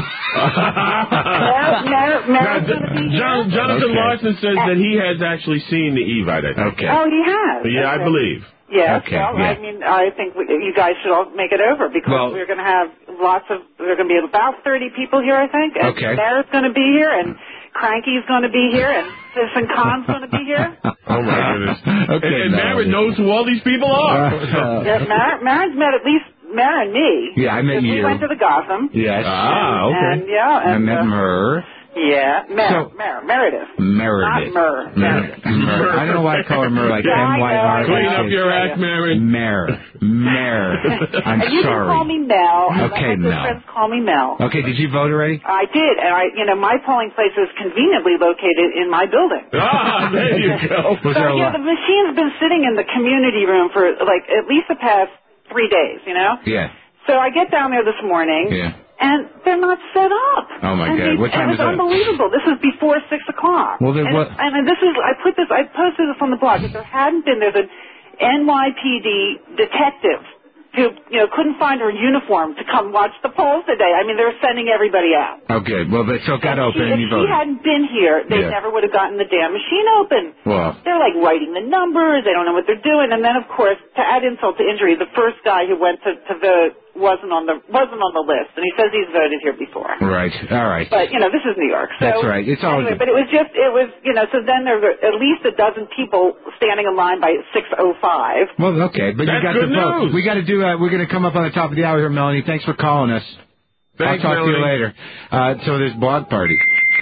Mer- Mer- Mer's going to be here. John, Jonathan okay. Larson says that he has actually seen the evite. Okay. Oh, he has. Yeah, okay. I believe. Yeah. Okay. Well, yeah. I mean, I think we, you guys should all make it over because well, we're going to have lots of. There are going to be about thirty people here, I think. And okay. Mayor's going to be here, and Cranky's going to be here, and Citizen Khan's going to be here. Oh my goodness. okay. And, and Marin knows who all these people are. Uh, yeah, Mar- Marin's met at least. Mer and me. Yeah, I met you. We went to the Gotham. Yes. Ah, okay. And, yeah. And, I met uh, Mer. Yeah, Mer, so, Mer, Meredith. Meredith. Not Mer. Meredith. Mer. I don't know why I call her Mer, like yeah, M Y R. Clean up your act, Mary. Mer. Mer. I'm and you sorry. can call me Mel. Okay, and my Mel. friends call me Mel. Okay, did you vote already? I did, and I, you know, my polling place is conveniently located in my building. Ah, there you go. so, yeah, the machine's been sitting in the community room for, like, at least the past three days, you know? Yeah. So I get down there this morning. Yeah. And they're not set up. Oh my and God! They, What time is is it? It was unbelievable. This is before six o'clock. Well, then and, what? And this is I put this I posted this on the blog. If there hadn't been, there's an N Y P D detective who you know couldn't find her uniform to come watch the polls today. I mean, they were sending everybody out. Oh, good. Well, they still got and open. She, and you if voted. she hadn't been here, they yeah. never would have gotten the damn machine open. Well, they're like writing the numbers. They don't know what they're doing. And then, of course, to add insult to injury, the first guy who went to, to vote wasn't on the wasn't on the list, and he says he's voted here before. Right. All right. But you know, this is New York. So that's right. It's all anyway, good. But it was just it was you know. So then there were at least a dozen people standing in line by six oh five. Well, okay, but that's you got good the vote. news. We got to do. Uh, we're going to come up on the top of the hour here, Melanie. Thanks for calling us. Thanks, I'll talk Melanie. to you later. Uh, so there's blog party.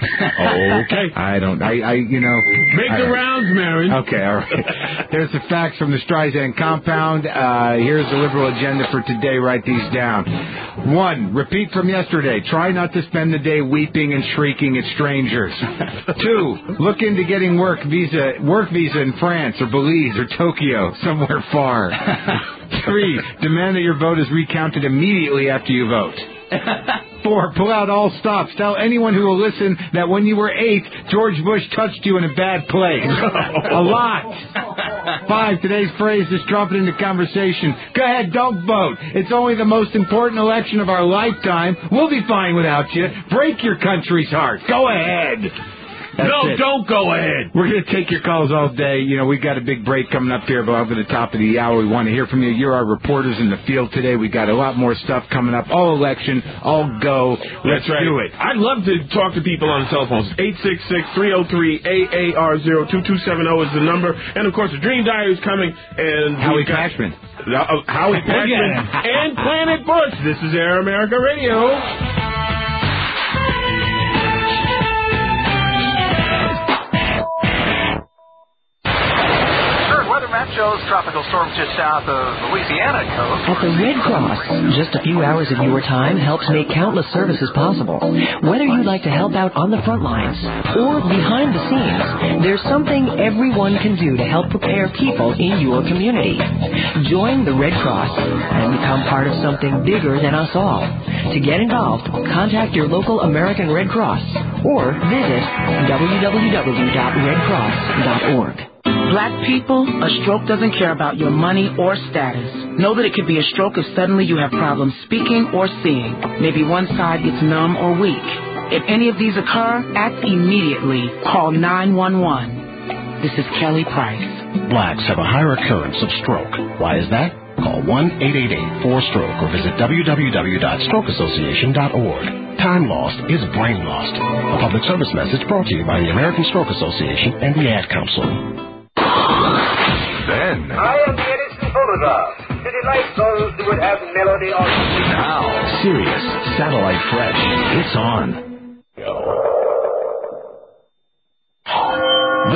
Okay. I don't, I, I, you know. Make the I, rounds, Mary. Okay, all right. There's the facts from the Streisand compound. Uh, here's the liberal agenda for today. Write these down. One, repeat from yesterday. Try not to spend the day weeping and shrieking at strangers. Two, look into getting work visa, work visa in France or Belize or Tokyo, somewhere far. Three, demand that your vote is recounted immediately after you vote. Four, pull out all stops. Tell anyone who will listen that when you were eight, George Bush touched you in a bad place. A lot. Five, today's phrase is drop it into conversation. Go ahead, don't vote. It's only the most important election of our lifetime. We'll be fine without you. Break your country's heart. Go ahead. That's no, it. Don't go ahead. We're going to take your calls all day. You know, we've got a big break coming up here over the top of the hour. We want to hear from you. You're our reporters in the field today. We got a lot more stuff coming up. All election, all go. Let's That's right. do it. I'd love to talk to people on the cell phones. eight six six, three oh three, A A R zero two two seven zero is the number. And, of course, the Dream Diary is coming. And Howie Paxman. Uh, Howie Paxman and Planet Bush. This is Air America Radio. Shows tropical storm just south of Louisiana coast. At the Red Cross, just a few hours of your time helps make countless services possible. Whether you'd like to help out on the front lines or behind the scenes, there's something everyone can do to help prepare people in your community. Join the Red Cross and become part of something bigger than us all. To get involved, contact your local American Red Cross or visit w w w dot red cross dot org. Black people, a stroke doesn't care about your money or status. Know that it could be a stroke if suddenly you have problems speaking or seeing. Maybe one side gets numb or weak. If any of these occur, act immediately. Call nine one one. This is Kelly Price. Blacks have a higher occurrence of stroke. Why is that? Call one eight eight eight, four stroke or visit w w w dot stroke association dot org. Time lost is brain lost. A public service message brought to you by the American Stroke Association and the Ad Council. Then. I am the Edison phonograph to delight those who would have melody on. Now, Sirius Satellite Fresh. It's on. This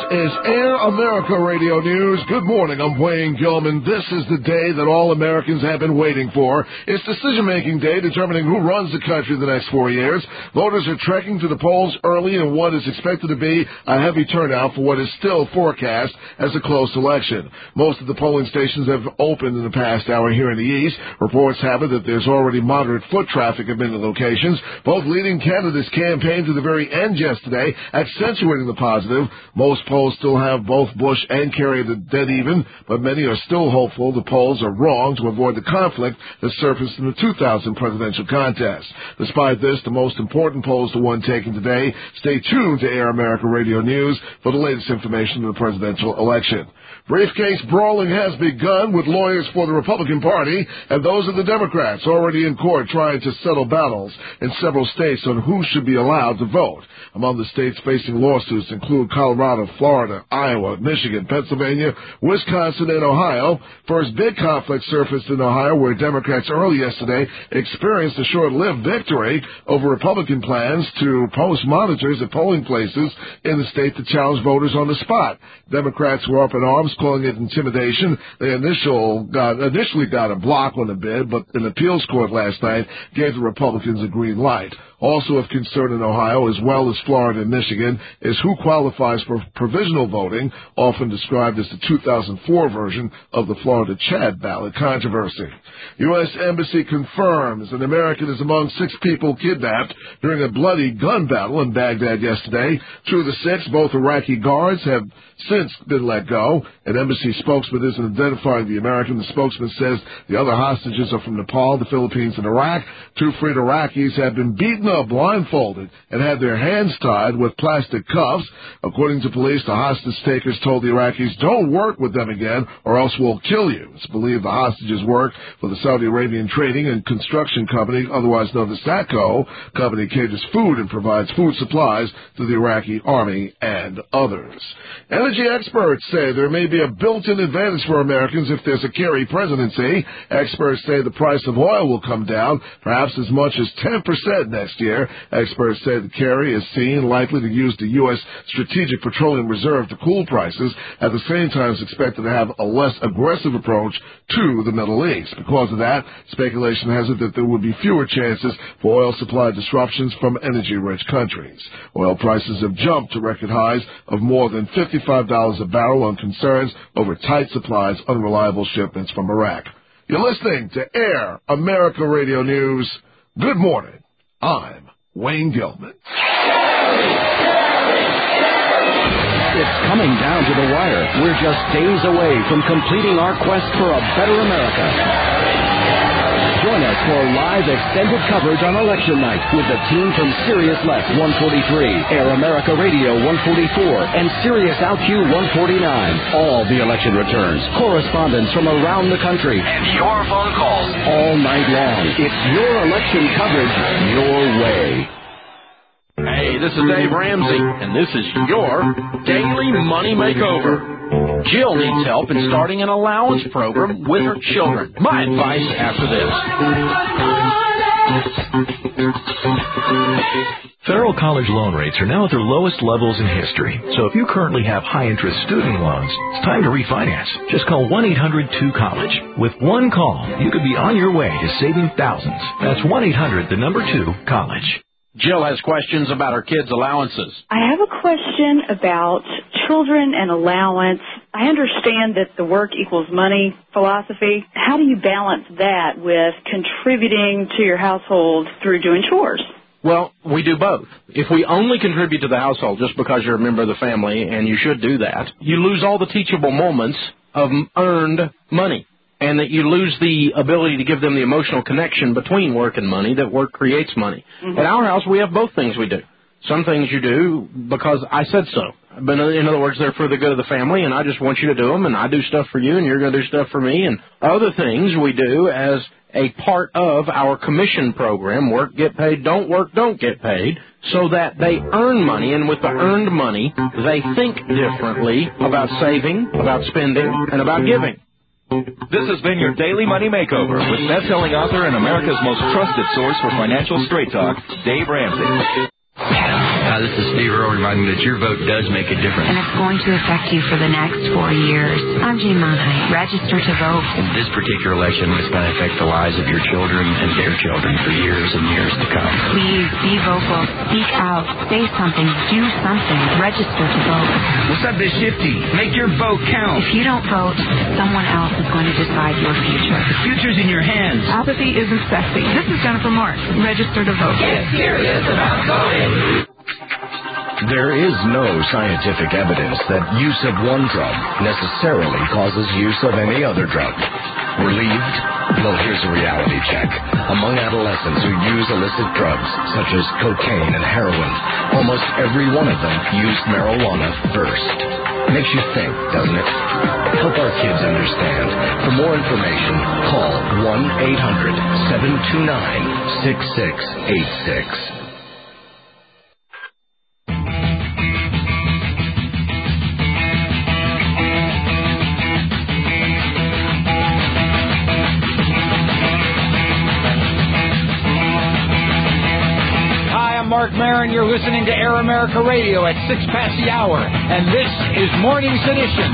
is Air America Radio News. Good morning. I'm Wayne Gilman. This is the day that all Americans have been waiting for. It's decision-making day determining who runs the country the next four years. Voters are trekking to the polls early in what is expected to be a heavy turnout for what is still forecast as a close election. Most of the polling stations have opened in the past hour here in the East. Reports have it that there's already moderate foot traffic at many locations. Both leading candidates campaigned to the very end yesterday, accentuating the positive. Most polls still have both Bush and Kerry at dead even, but many are still hopeful the polls are wrong to avoid the conflict that surfaced in the two thousand presidential contest. Despite this, the most important poll is the one taken today. Stay tuned to Air America Radio News for the latest information on the presidential election. Briefcase brawling has begun with lawyers for the Republican Party and those of the Democrats already in court trying to settle battles in several states on who should be allowed to vote. Among the states facing lawsuits include Colorado, Florida, Iowa, Michigan, Pennsylvania, Wisconsin, and Ohio. First big conflict surfaced in Ohio, where Democrats early yesterday experienced a short-lived victory over Republican plans to post monitors at polling places in the state to challenge voters on the spot. Democrats were up in arms, calling it intimidation. They initial got, initially got a block on the bid, but an appeals court last night gave the Republicans a green light. Also of concern in Ohio, as well as Florida and Michigan, is who qualifies for provisional voting, often described as the two thousand four version of the Florida Chad ballot controversy. U S Embassy confirms an American is among six people kidnapped during a bloody gun battle in Baghdad yesterday. Two of the six, both Iraqi guards, have since been let go. An embassy spokesman isn't identifying the American. The spokesman says the other hostages are from Nepal, the Philippines, and Iraq. Two freed Iraqis have been beaten up, blindfolded, and had their hands tied with plastic cuffs. According to police, the hostage takers told the Iraqis, "Don't work with them again, or else we'll kill you." It's believed the hostages work for the Saudi Arabian trading and construction company, otherwise known as SATCO. Company caters food and provides food supplies to the Iraqi army and others. Energy experts say there may be a built-in advantage for Americans if there's a Kerry presidency. Experts say the price of oil will come down, perhaps as much as ten percent next year. Experts say that Kerry is seen likely to use the U S Strategic Petroleum Reserve to cool prices, at the same time is expected to have a less aggressive approach to the Middle East. Because of that, speculation has it that there will be fewer chances for oil supply disruptions from energy-rich countries. Oil prices have jumped to record highs of more than fifty-five dollars a barrel on concerns over tight supplies, unreliable shipments from Iraq. You're listening to Air America Radio News. Good morning. I'm Wayne Gilman. It's coming down to the wire. We're just days away from completing our quest for a better America. Join us for live extended coverage on election night with the team from Sirius Left one forty-three, Air America Radio one forty-four, and Sirius L Q one forty-nine. All the election returns, correspondents from around the country, and your phone calls all night long. It's your election coverage your way. Hey, this is Dave Ramsey, and this is your Daily Money Makeover. Jill needs help in starting an allowance program with her children. My advice after this. Federal college loan rates are now at their lowest levels in history. So if you currently have high-interest student loans, it's time to refinance. Just call one eight hundred two college. With one call, you could be on your way to saving thousands. That's one eight hundred, the number two, college. Jill has questions about her kids' allowances. I have a question about children and allowance. I understand that the work equals money philosophy. How do you balance that with contributing to your household through doing chores? Well, we do both. If we only contribute to the household just because you're a member of the family, and you should do that, you lose all the teachable moments of earned money. And that you lose the ability to give them the emotional connection between work and money, that work creates money. Mm-hmm. At our house, we have both things we do. Some things you do because I said so. But in other words, they're for the good of the family, and I just want you to do them, and I do stuff for you, and you're going to do stuff for me. And other things we do as a part of our commission program, work, get paid, don't work, don't get paid, so that they earn money, and with the earned money, they think differently about saving, about spending, and about giving. This has been your Daily Money Makeover with best-selling author and America's most trusted source for financial straight talk, Dave Ramsey. Uh, this is Steve Earle reminding you that your vote does make a difference. And it's going to affect you for the next four years. I'm Jean Monheit. Register to vote. In this particular election, it's going to affect the lives of your children and their children for years and years to come. Please be vocal. Speak out. Say something. Do something. Register to vote. What's up, Miss Shifty? Make your vote count. If you don't vote, someone else is going to decide your future. The future's in your hands. Apathy isn't sexy. This is Jennifer Mark. Register to vote. Get serious about voting. There is no scientific evidence that use of one drug necessarily causes use of any other drug. Relieved? Well, here's a reality check. Among adolescents who use illicit drugs, such as cocaine and heroin, almost every one of them used marijuana first. Makes you think, doesn't it? Help our kids understand. For more information, call one eight hundred seven two nine six six eight six. Mark Maron, you're listening to Air America Radio at six past the hour, and this is Morning's Edition.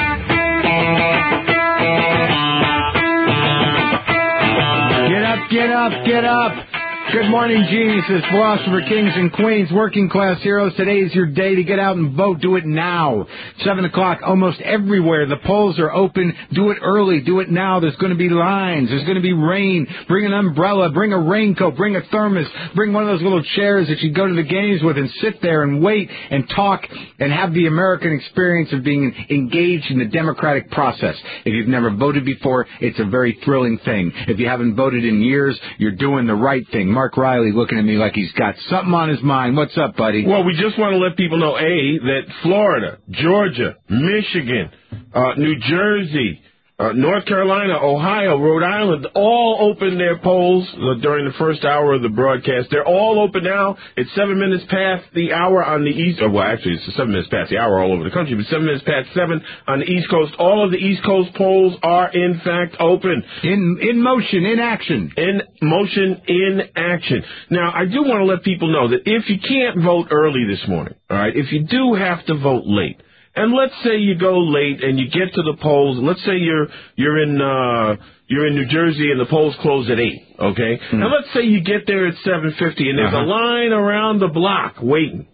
Get up, get up, get up. Good morning, geniuses, philosopher kings and queens, working class heroes. Today is your day to get out and vote. Do it now. Seven o'clock almost everywhere. The polls are open. Do it early. Do it now. There's going to be lines. There's going to be rain. Bring an umbrella. Bring a raincoat. Bring a thermos. Bring one of those little chairs that you go to the games with and sit there and wait and talk and have the American experience of being engaged in the democratic process. If you've never voted before, it's a very thrilling thing. If you haven't voted in years, you're doing the right thing. Mark Riley looking at me like he's got something on his mind. What's up, buddy? Well, we just want to let people know, A, that Florida, Georgia, Michigan, uh, New Jersey, uh, North Carolina, Ohio, Rhode Island, all opened their polls uh, during the first hour of the broadcast. They're all open now. It's seven minutes past the hour on the East. Oh, well, actually, it's seven minutes past the hour all over the country, but seven minutes past seven on the East Coast. All of the East Coast polls are, in fact, open. In in motion, in action. In motion, in action. Now, I do want to let people know that if you can't vote early this morning, all right, if you do have to vote late, and let's say you go late and you get to the polls. Let's say you're you're in uh, you're in New Jersey and the polls close at eight. Okay, mm. and let's say you get there at seven fifty and there's uh-huh. a line around the block waiting.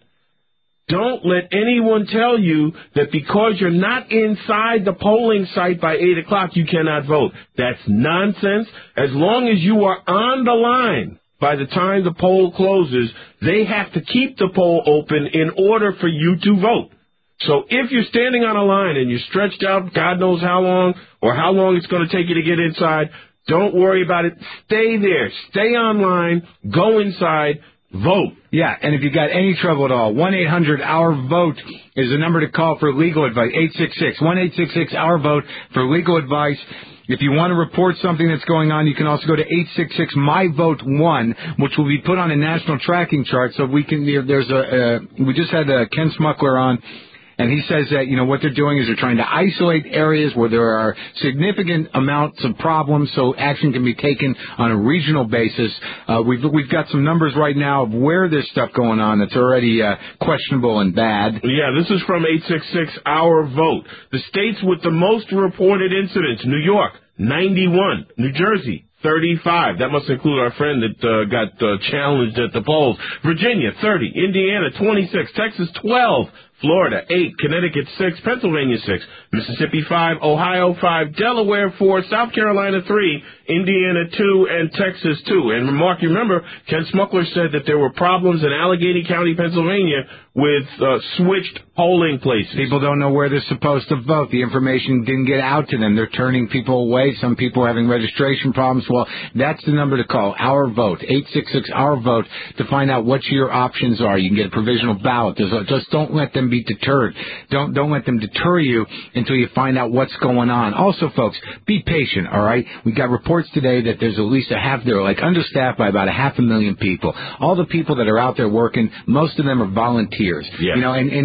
Don't let anyone tell you that because you're not inside the polling site by eight o'clock you cannot vote. That's nonsense. As long as you are on the line by the time the poll closes, they have to keep the poll open in order for you to vote. So if you're standing on a line and you're stretched out, God knows how long, or how long it's going to take you to get inside, don't worry about it. Stay there. Stay online. Go inside. Vote. Yeah, and if you got any trouble at all, one eight hundred our vote is the number to call for legal advice. eight six six, one eight six six our vote for legal advice. If you want to report something that's going on, you can also go to eight six six my vote one, which will be put on a national tracking chart. So we can. There's a. Uh, we just had uh, Ken Smuckler on. And he says that, you know, what they're doing is they're trying to isolate areas where there are significant amounts of problems so action can be taken on a regional basis. Uh, we've we've got some numbers right now of where there's stuff going on that's already uh, questionable and bad. Yeah, this is from eight six six our vote. The states with the most reported incidents: New York, ninety-one, New Jersey, thirty-five. That must include our friend that uh, got uh, challenged at the polls. Virginia, thirty. Indiana, twenty-six. Texas, twelve. Florida, eight. Connecticut, six. Pennsylvania, six. Mississippi, five. Ohio, five. Delaware, four. South Carolina, three. Indiana, two. And Texas, two. And Mark, you remember, Ken Smuckler said that there were problems in Allegheny County, Pennsylvania, with uh, switched polling places. People don't know where they're supposed to vote. The information didn't get out to them. They're turning people away. Some people are having registration problems. Well, that's the number to call. Our vote, eight six six our vote, to find out what your options are. You can get a provisional ballot. A, just don't let them be deterred. Don't don't let them deter you until you find out what's going on. Also, folks, be patient, all right? We got reports today that there's at least a half, they're like understaffed by about a half a million people. All the people that are out there working, most of them are volunteers. Yeah. You know, and, and, you know, thank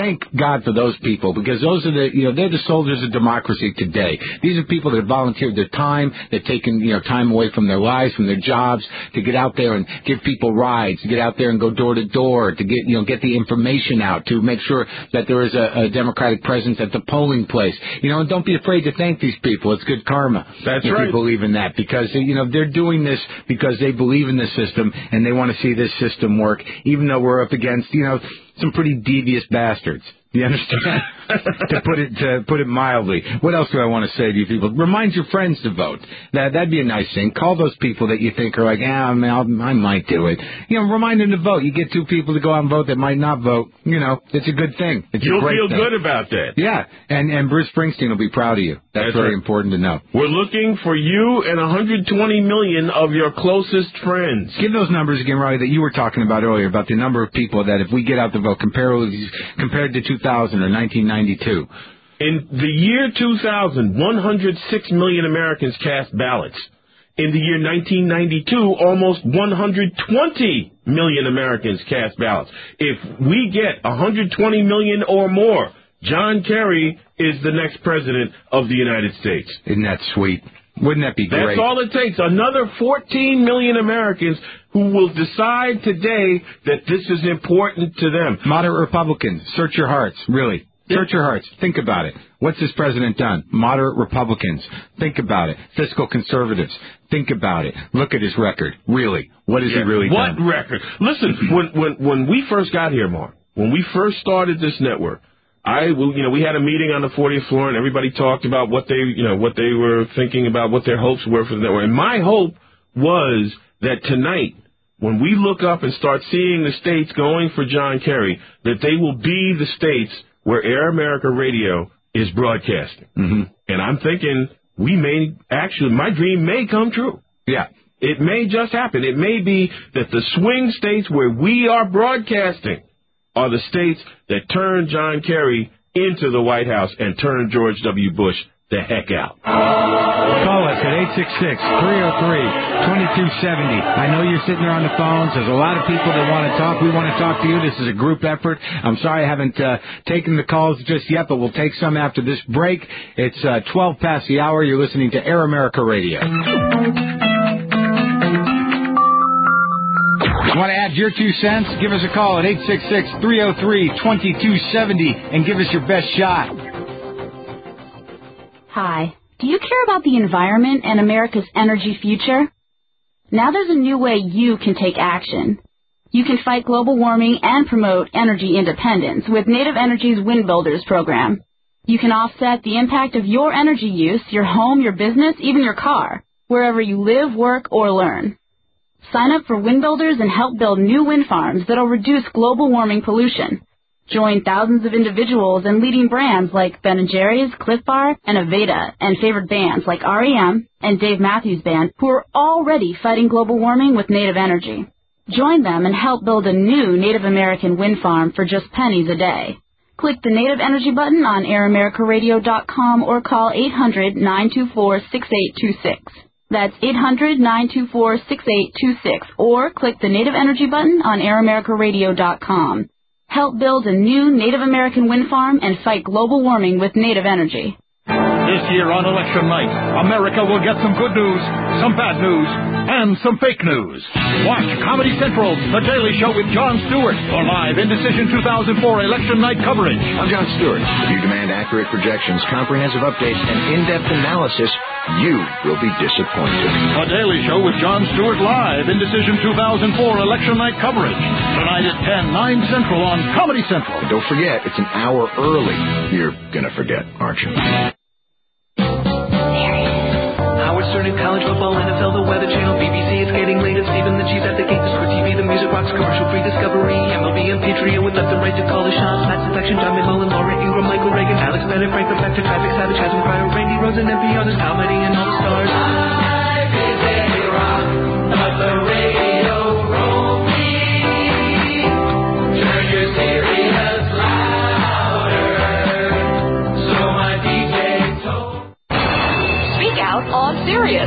thank God for those people, because those are the, you know, they're the soldiers of democracy today. These are people that have volunteered their time, they've taken, you know, time away from their lives, from their jobs, to get out there and give people rides, to get out there and go door to door, to get, you know, get the information out, to make sure that there is a, a Democratic presence at the polling place. You know, and don't be afraid to thank these people. It's good karma. That's if right. you believe in that, because, you know, they're doing this because they believe in the system and they want to see this system work, even though we're up against, you know, some pretty devious bastards. You understand? to put it to put it mildly. What else do I want to say to you people? Remind your friends to vote. That that'd be a nice thing. Call those people that you think are like, ah, man, I'll, I might do it. You know, remind them to vote. You get two people to go out and vote that might not vote. You know, it's a good thing. It's You'll a great feel thing. good about that. Yeah, and and Bruce Springsteen will be proud of you. That's, That's very right. important to know. We're looking for you and one hundred twenty million of your closest friends. Give those numbers again, Riley, that you were talking about earlier, about the number of people that if we get out the vote compared compared to two thousand or nineteen ninety-two. In the year two thousand, one hundred six million Americans cast ballots. In the year nineteen ninety-two, almost one hundred twenty million Americans cast ballots. If we get one hundred twenty million or more, John Kerry is the next president of the United States. Isn't that sweet? Wouldn't that be great? That's all it takes. Another fourteen million Americans who will decide today that this is important to them. Moderate Republicans, search your hearts, really. Search your hearts. Think about it. What's this president done? Moderate Republicans. Think about it. Fiscal conservatives. Think about it. Look at his record. Really. What has Yeah. he really what done? What record? Listen, when, when, when we first got here, Mark, when we first started this network, I, well, you know, we had a meeting on the fortieth floor, and everybody talked about what they, you know, what they were thinking about, what their hopes were for the network. And my hope was that tonight, when we look up and start seeing the states going for John Kerry, that they will be the states where Air America Radio is broadcasting. Mm-hmm. And I'm thinking we may actually, my dream may come true. Yeah. It may just happen. It may be that the swing states where we are broadcasting are the states that turn John Kerry into the White House and turn George W. Bush the heck out. Call us at eight six six, three oh three, two two seven oh. I know you're sitting there on the phones. There's a lot of people that want to talk. We want to talk to you. This is a group effort. I'm sorry I haven't uh, taken the calls just yet, but we'll take some after this break. It's uh, twelve past the hour. You're listening to Air America Radio. Want to add your two cents? Give us a call at eight six six, three oh three, two two seven oh and give us your best shot. Hi. Do you care about the environment and America's energy future? Now there's a new way you can take action. You can fight global warming and promote energy independence with Native Energy's Wind Builders program. You can offset the impact of your energy use, your home, your business, even your car, wherever you live, work, or learn. Sign up for Wind Builders and help build new wind farms that'll reduce global warming pollution. Join thousands of individuals and leading brands like Ben and Jerry's, Cliff Bar, and Aveda, and favorite bands like R E M and Dave Matthews Band, who are already fighting global warming with Native Energy. Join them and help build a new Native American wind farm for just pennies a day. Click the Native Energy button on air america radio dot com or call eight hundred, nine two four, six eight two six. That's eight hundred, nine two four, six eight two six, or click the Native Energy button on air america radio dot com. Help build a new Native American wind farm and fight global warming with Native Energy. This year on election night, America will get some good news, some bad news, and some fake news. Watch Comedy Central's The Daily Show with Jon Stewart for live Indecision two thousand four election night coverage. I'm Jon Stewart. If you demand accurate projections, comprehensive updates, and in-depth analysis, you will be disappointed. The Daily Show with Jon Stewart live Indecision two thousand four election night coverage. Tonight at ten, nine Central on Comedy Central. And don't forget, it's an hour early. You're gonna forget, aren't you? Howard Stern in college football, N F L, the Weather Channel, B B C, it's getting late, it's Stephen the Chief at the gate, the Squirt T V, the music rocks, commercial-free Discovery, M L B and Patriot with left and right to call the shots, Matt's Infection, John McMullen, Laura Ingram, Michael Reagan, Alex Bennett, Frank Rebecca, Traffic, Savage, Chasm Cryer, Randy Rose, and N P R, there's comedy and all the stars. Life is a rock, but the radio won't be. Turn your Sirius louder, so my D J told. Speak out on Sirius. Get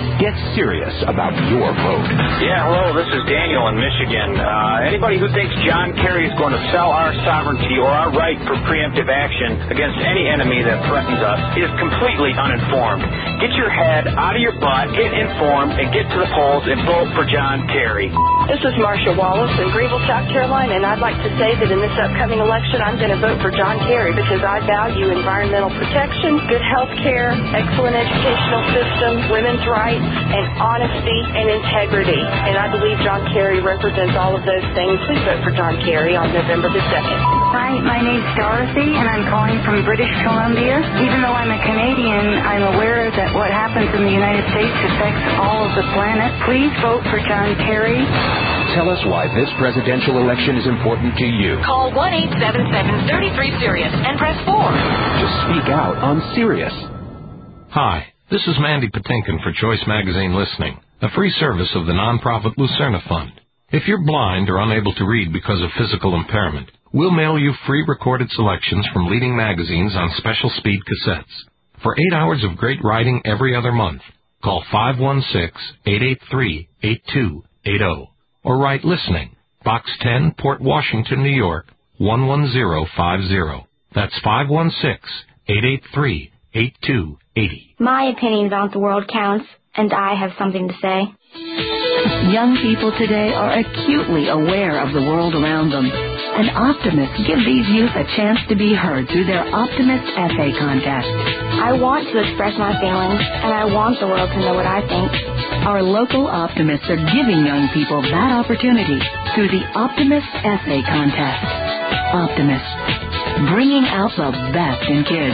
serious about your vote. Yeah, hello, this is Daniel in Michigan. Uh, anybody who thinks John Kerry is going to sell our sovereignty or our right for preemptive action against any enemy that threatens us is completely uninformed. Get your head out of your butt, get informed, and get to the polls and vote for John Kerry. This is Marsha Wallace in Greenville, South Carolina, and I'd like to say that in this upcoming election, I'm going to vote for John Kerry because I value environmental protection, good health care, excellent educational system, women's rights, and honesty and integrity. And I believe John Kerry represents all of those things. Please vote for John Kerry on November the second. Hi, my name's Dorothy, and I'm calling from British Columbia. Even though I'm a Canadian, I'm aware that what happens in the United States affects all of the planet. Please vote for John Kerry. Tell us why this presidential election is important to you. Call one eight seven seven, three three, Sirius and press four. To speak out on Sirius. Hi, this is Mandy Patinkin for Choice Magazine Listening, a free service of the nonprofit Lucerna Fund. If you're blind or unable to read because of physical impairment, we'll mail you free recorded selections from leading magazines on special speed cassettes. For eight hours of great writing every other month, call five one six, eight eight three, eight two eight zero or write Listening, Box ten, Port Washington, New York, one one zero five zero. That's five one six, eight eight three, eight two eight zero. My opinion about the world counts, and I have something to say. Young people today are acutely aware of the world around them. And Optimists give these youth a chance to be heard through their Optimist Essay Contest. I want to express my feelings, and I want the world to know what I think. Our local Optimists are giving young people that opportunity through the Optimist Essay Contest. Optimists, bringing out the best in kids.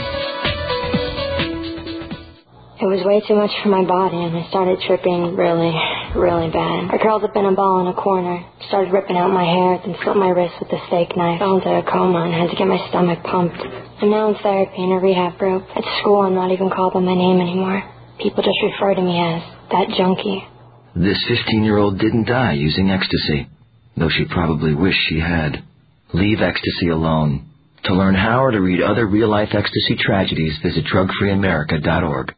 It was way too much for my body, and I started tripping really, really bad. I curled up in a ball in a corner, started ripping out my hair, then slit my wrist with a steak knife. Fell into a coma and had to get my stomach pumped. I'm now in therapy in a rehab group. At school, I'm not even called by my name anymore. People just refer to me as that junkie. This fifteen-year-old didn't die using ecstasy, though she probably wished she had. Leave ecstasy alone. To learn how or to read other real-life ecstasy tragedies, visit drug free america dot org.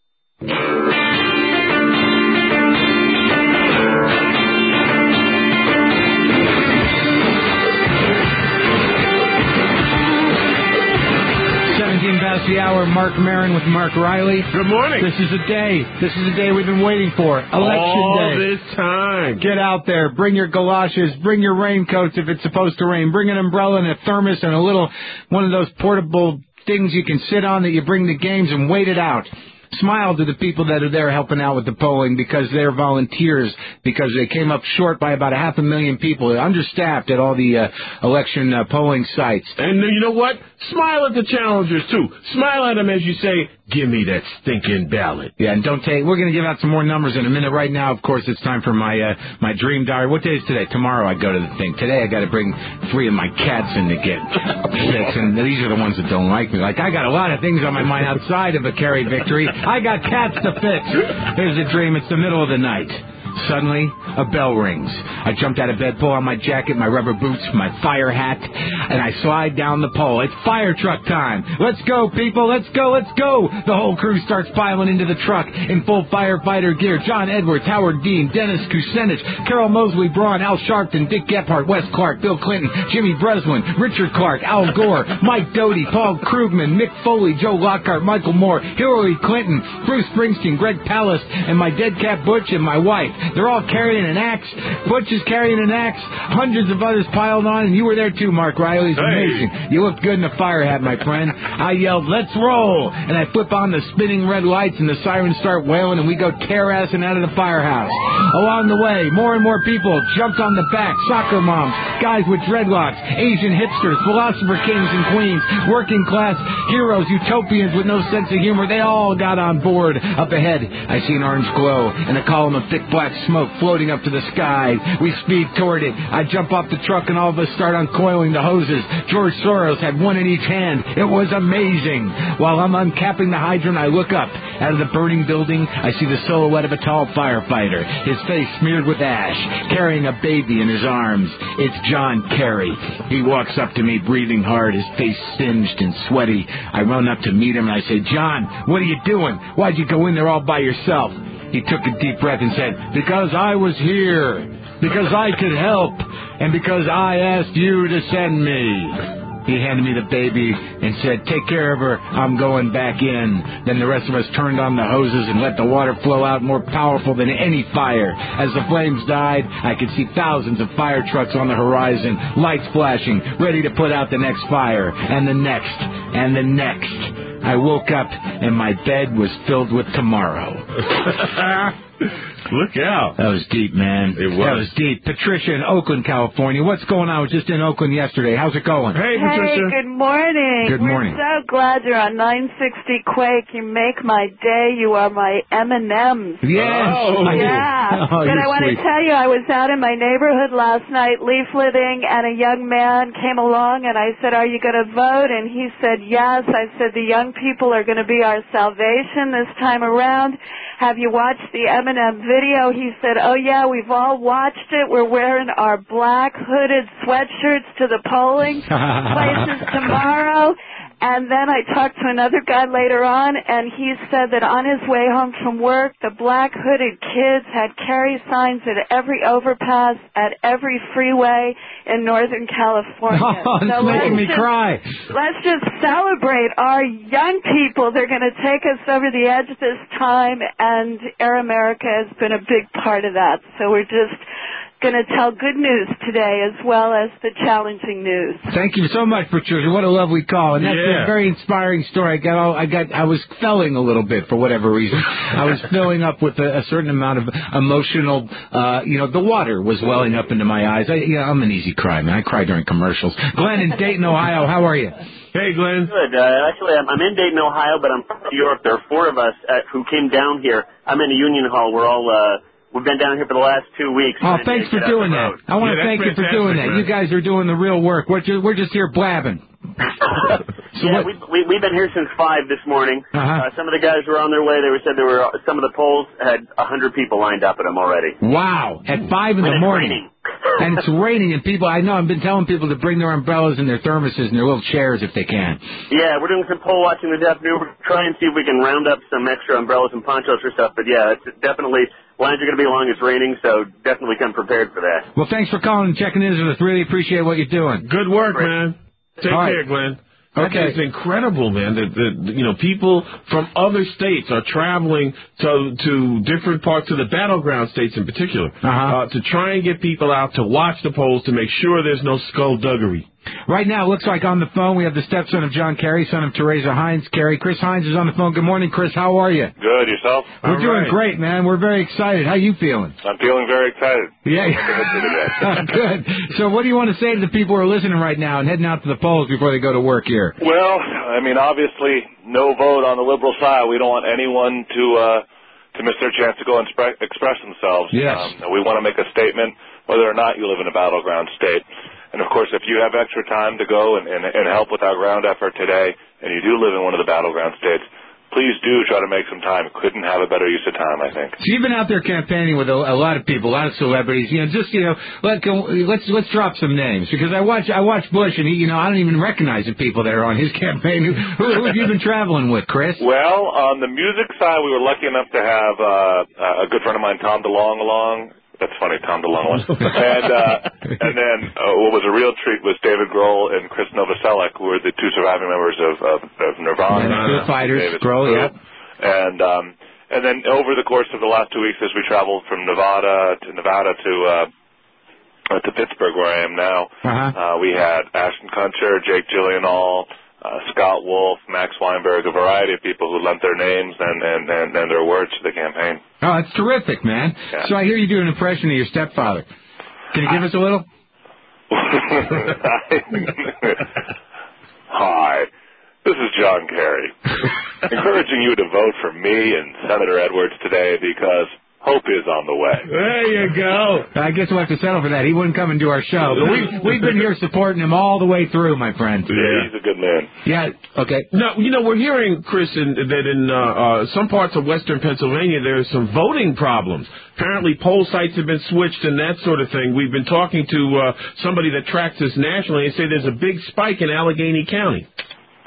Past the hour, Mark Maron with Mark Riley. Good morning. This is a day. This is a day we've been waiting for. Election All day. All this time. Get out there. Bring your galoshes. Bring your raincoats if it's supposed to rain. Bring an umbrella and a thermos and a little, one of those portable things you can sit on that you bring to games and wait it out. Smile to the people that are there helping out with the polling because they're volunteers, because they came up short by about a half a million people. They're understaffed at all the uh, election uh, polling sites. And you know what? Smile at the challengers, too. Smile at them as you say, give me that stinking ballot. Yeah, and don't take... We're going to give out some more numbers in a minute. Right now, of course, it's time for my uh, my dream diary. What day is today? Tomorrow I go to the thing. Today I got to bring three of my cats in to get fixed, and these are the ones that don't like me. Like, I got a lot of things on my mind outside of a Kerry victory. I got cats to fix. Here's a dream. It's the middle of the night. Suddenly, a bell rings. I jumped out of bed, pull on my jacket, my rubber boots, my fire hat, and I slide down the pole. It's fire truck time. Let's go, people. Let's go. Let's go. The whole crew starts piling into the truck in full firefighter gear. John Edwards, Howard Dean, Dennis Kucinich, Carol Mosley Braun, Al Sharpton, Dick Gephardt, Wes Clark, Bill Clinton, Jimmy Breslin, Richard Clark, Al Gore, Mike Doty, Paul Krugman, Mick Foley, Joe Lockhart, Michael Moore, Hillary Clinton, Bruce Springsteen, Greg Palast, and my dead cat Butch and my wife. They're all carrying an axe. Butch is carrying an axe. Hundreds of others piled on, and you were there too, Mark Riley. It's amazing. Hey. You looked good in the fire hat, my friend. I yelled, let's roll! And I flip on the spinning red lights, and the sirens start wailing, and we go tear-assing out of the firehouse. Along the way, more and more people jumped on the back. Soccer moms, guys with dreadlocks, Asian hipsters, philosopher kings and queens, working class heroes, utopians with no sense of humor. They all got on board. Up ahead, I see an orange glow and a column of thick black smoke floating up to the sky. We speed toward it. I jump off the truck and all of us start uncoiling the hoses. George Soros had one in each hand. It was amazing. While I'm uncapping the hydrant, I look up. Out of the burning building, I see the silhouette of a tall firefighter, his face smeared with ash, carrying a baby in his arms. It's John Kerry. He walks up to me, breathing hard, his face singed and sweaty. I run up to meet him and I say, John, what are you doing? Why'd you go in there all by yourself? He took a deep breath and said, because I was here, because I could help, and because I asked you to send me. He handed me the baby and said, take care of her, I'm going back in. Then the rest of us turned on the hoses and let the water flow out more powerful than any fire. As the flames died, I could see thousands of fire trucks on the horizon, lights flashing, ready to put out the next fire, and the next, and the next. I woke up and my bed was filled with tomorrow. Look out. That was deep, man. It was. That was deep. Patricia in Oakland, California. What's going on? I was just in Oakland yesterday. How's it going? Hey, Hey, Patricia. good morning. Good morning. We're so glad you're on nine sixty Quake. You make my day. You are my M and M's. Yes. Oh. Yeah. Oh, but you're I want sweet. to tell you, I was out in my neighborhood last night leafleting, and a young man came along, and I said, are you going to vote? And he said, yes. I said, the young people are going to be our salvation this time around. Have you watched the M and M video? He said, oh, yeah, we've all watched it. We're wearing our black hooded sweatshirts to the polling places tomorrow. And then I talked to another guy later on, and he said that on his way home from work, the black hooded kids had carry signs at every overpass, at every freeway in Northern California. Oh, it's so making me let's just, cry. Let's just celebrate our young people. They're going to take us over the edge this time, and Air America has been a big part of that. So we're just going to tell good news today as well as the challenging news. Thank you so much, Patricia. What a lovely call, and that's Yeah. a very inspiring story. I got, all, I got, I was felling a little bit for whatever reason. I was filling up with a, a certain amount of emotional, uh, you know, the water was welling up into my eyes. I, you know, I'm an easy cry, man. I cry during commercials. Glenn in Dayton, Ohio. How are you? Hey, Glenn. Good. Uh, actually, I'm, I'm in Dayton, Ohio, but I'm from New York. There are four of us uh, who came down here. I'm in a union hall. We're all, uh, we've been down here for the last two weeks. Oh, trying thanks to for get out doing the that. road. I want Yeah, to thank that's you for fantastic, doing that. man. You guys are doing the real work. We're just, we're just here blabbing. So yeah, we, we, we've been here since five this morning. Uh-huh. Uh, some of the guys were on their way. They were said there were some of the polls had a hundred people lined up at them already. Wow, at five in When the it's morning. raining. And it's raining, and people, I know, I've been telling people to bring their umbrellas and their thermoses and their little chairs if they can. Yeah, we're doing some poll watching this afternoon. We're trying to see if we can round up some extra umbrellas and ponchos for stuff. But yeah, it's definitely, lines are going to be long. It's raining, so definitely come prepared for that. Well, thanks for calling and checking in with us. Really appreciate what you're doing. Good work, man. Take All right. care, Glenn. That Okay. is incredible, man. That, that you know, people from other states are traveling to to different parts of the battleground states in particular Uh-huh. uh, to try and get people out to watch the polls to make sure there's no skullduggery. Right now, it looks like on the phone we have the stepson of John Kerry, son of Teresa Hines Kerry. Chris Hines is on the phone. Good morning, Chris. How are you? Good, yourself? We're All doing right. great, man. We're very excited. How you feeling? I'm feeling very excited. Yeah. today. Good. So what do you want to say to the people who are listening right now and heading out to the polls before they go to work here? Well, I mean, obviously, no vote on the liberal side. We don't want anyone to uh, to miss their chance to go and spre- express themselves. Yes. Um, we want to make a statement whether or not you live in a battleground state. And, of course, if you have extra time to go and, and, and help with our ground effort today, and you do live in one of the battleground states, please do try to make some time. Couldn't have a better use of time, I think. So you've been out there campaigning with a, a lot of people, a lot of celebrities. You know, just you know, let go, let's let's drop some names because I watch I watch Bush and he, you know, I don't even recognize the people that are on his campaign. Who, who, who have you been traveling with, Chris? Well, on the music side, we were lucky enough to have uh, a good friend of mine, Tom DeLonge, along. That's funny, Tom DeLonge. and uh, and then uh, what was a real treat was David Grohl and Chris Novoselic, who were the two surviving members of, of, of Nirvana. Foo Fighters, David's Grohl, group. yeah. And um, and then over the course of the last two weeks, as we traveled from Nevada to Nevada to uh, uh, to Pittsburgh, where I am now, Uh-huh. uh, we had Ashton Kutcher, Jake Gyllenhaal, uh, Scott Wolf, Max Weinberg, a variety of people who lent their names and, and, and, and their words to the campaign. Oh, that's terrific, man. Yeah. So I hear you do an impression of your stepfather. Can you give us a little? Hi, this is John Kerry, encouraging you to vote for me and Senator Edwards today because hope is on the way. There you go. I guess we'll have to settle for that. He wouldn't come and do our show. But we, we've been here supporting him all the way through, my friend. Yeah, he's a good man. Yeah, okay. No, you know, we're hearing, Chris, in, that in uh, uh, some parts of western Pennsylvania there's some voting problems. Apparently poll sites have been switched and that sort of thing. We've been talking to uh, somebody that tracks this nationally and say there's a big spike in Allegheny County.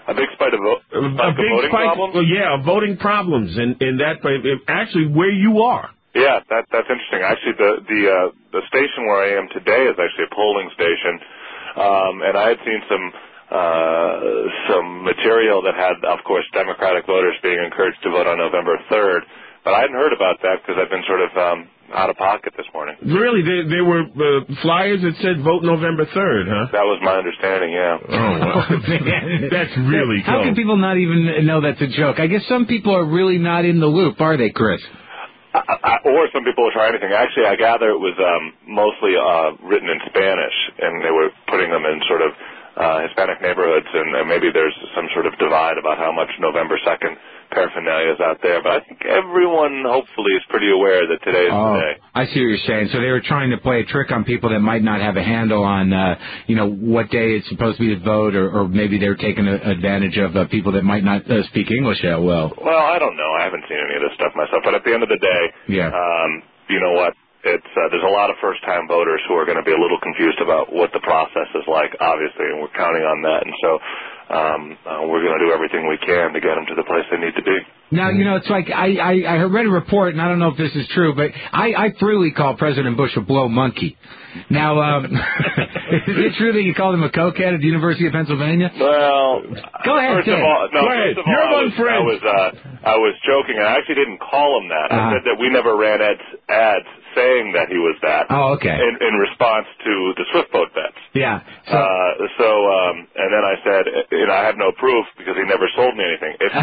A big spike of, vo- a, spike a big of voting spike, problems? Well, yeah, voting problems, and and that actually where you are. Yeah, that that's interesting. Actually, the the uh, the station where I am today is actually a polling station, um, and I had seen some uh, some material that had, of course, Democratic voters being encouraged to vote on November third. But I hadn't heard about that because I've been sort of um, out of pocket this morning. Really? There, there were uh, flyers that said vote November third, huh? That was my understanding, yeah. Oh, wow. That's really cool. How can people not even know that's a joke? I guess some people are really not in the loop, are they, Chris? I, I, or some people will try anything. Actually, I gather it was um, mostly uh, written in Spanish, and they were putting them in sort of uh, Hispanic neighborhoods, and, and maybe there's some sort of divide about how much November second paraphernalia is out there. But I think everyone, hopefully, is pretty aware that today is oh, the day. I see what you're saying. So they were trying to play a trick on people that might not have a handle on, uh, you know, what day it's supposed to be to vote, or, or maybe they're taking a, advantage of uh, people that might not uh, speak English that well. Well, I don't know. I haven't seen any of this stuff myself. But at the end of the day, yeah. um, you know what? It's uh, there's a lot of first-time voters who are going to be a little confused about what the process is like, obviously, and we're counting on that. And so um, uh, we're going to do everything we can to get them to the place they need to be. Now, you know, it's like I, I, I read a report, and I don't know if this is true, but I, I freely call President Bush a blow monkey. Now, um, is it true that you called him a cokehead at the University of Pennsylvania? Well, go ahead, first of all, no, go ahead. first of all, You're I was, I was, uh, I was joking, and I actually didn't call him that. I Uh-huh. said that we never ran ads, ads saying that he was that. Oh, okay. In, in response to the Swift boat bets. Yeah. So, uh, so um, and then I said, you know, I have no proof because he never sold me anything. If,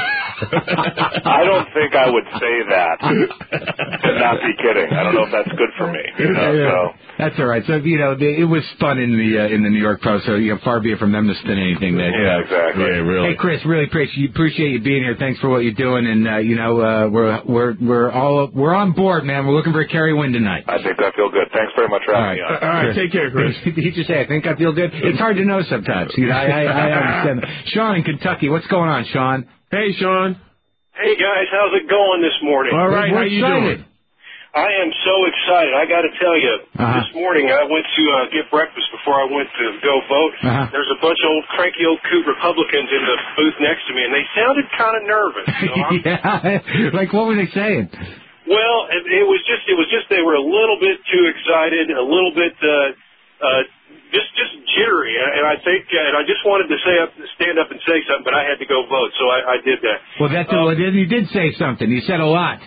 I don't think I would say that and not be kidding. I don't know if that's good for me. You know, yeah, so. That's all right. So, you know, it was spun in the uh, in the New York Post, so, you know, far be it from them to spin anything. That, yeah, exactly. Yeah, really. Hey, Chris, really appreciate appreciate you being here. Thanks for what you're doing, and uh, you know, uh, we're we're we're all we're on board, man. We're looking for a Kerry win tonight. I think I feel good. Thanks very much for having all right. me on. All right, take care, Chris. Did you just say, I think I feel good? It's hard to know sometimes. You know, I, I, I understand. Sean in Kentucky, what's going on, Sean? Hey, Sean. Hey, guys, how's it going this morning? All right, We're how you excited. doing? I am so excited. I got to tell you, Uh-huh. this morning I went to uh, get breakfast before I went to go vote. Uh-huh. There's a bunch of old cranky old coot Republicans in the booth next to me, and they sounded kind of nervous. So I'm, yeah, like what were they saying? Well, it, it was just it was just they were a little bit too excited, a little bit uh, uh, just just jittery, and I think uh, and I just wanted to say up, stand up and say something, but I had to go vote, so I, I did that. Well, that's Um, well, then you did say something. You said a lot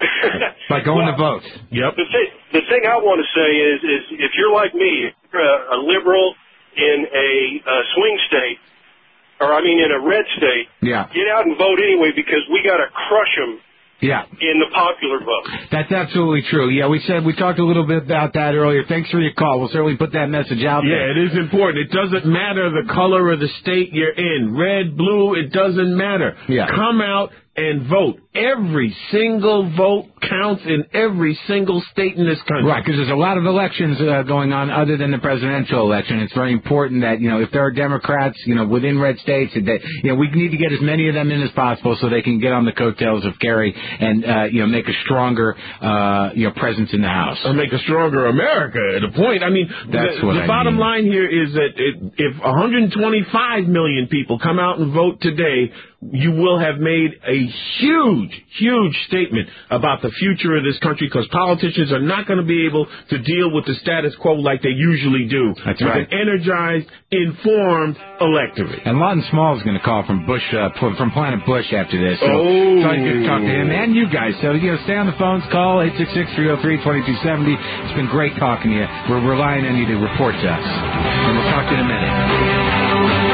by going well, to vote. Yep. The thing, the thing I want to say is, is if you're like me, if you're a, a liberal in a, a swing state, or I mean in a red state, Yeah. get out and vote anyway because we got to crush them Yeah. in the popular vote. That's absolutely true. Yeah, we said we talked a little bit about that earlier. Thanks for your call. We'll certainly put that message out Yeah, there. it is important. It doesn't matter the color of the state you're in. Red, blue, it doesn't matter. Yeah. Come out and vote. Every single vote counts in every single state in this country. Right, because there's a lot of elections uh, going on other than the presidential election. It's very important that, you know, if there are Democrats, you know, within red states, that, you know, we need to get as many of them in as possible so they can get on the coattails of Kerry and, uh, you know, make a stronger, uh, you know, presence in the House. Or make a stronger America at a point. I mean, That's the, what the I bottom mean. line here is that it, if one hundred twenty-five million people come out and vote today, you will have made a huge, huge statement about the future of this country because politicians are not going to be able to deal with the status quo like they usually do. That's with right. an energized, informed electorate. And Lawton Small is going to call from Bush, uh, from Planet Bush after this. So, Oh. so I get to talk to him and you guys. So, you know, stay on the phones, call eight six six, three oh three, two two seven oh. It's been great talking to you. We're relying on you to report to us. And we'll talk to you in a minute.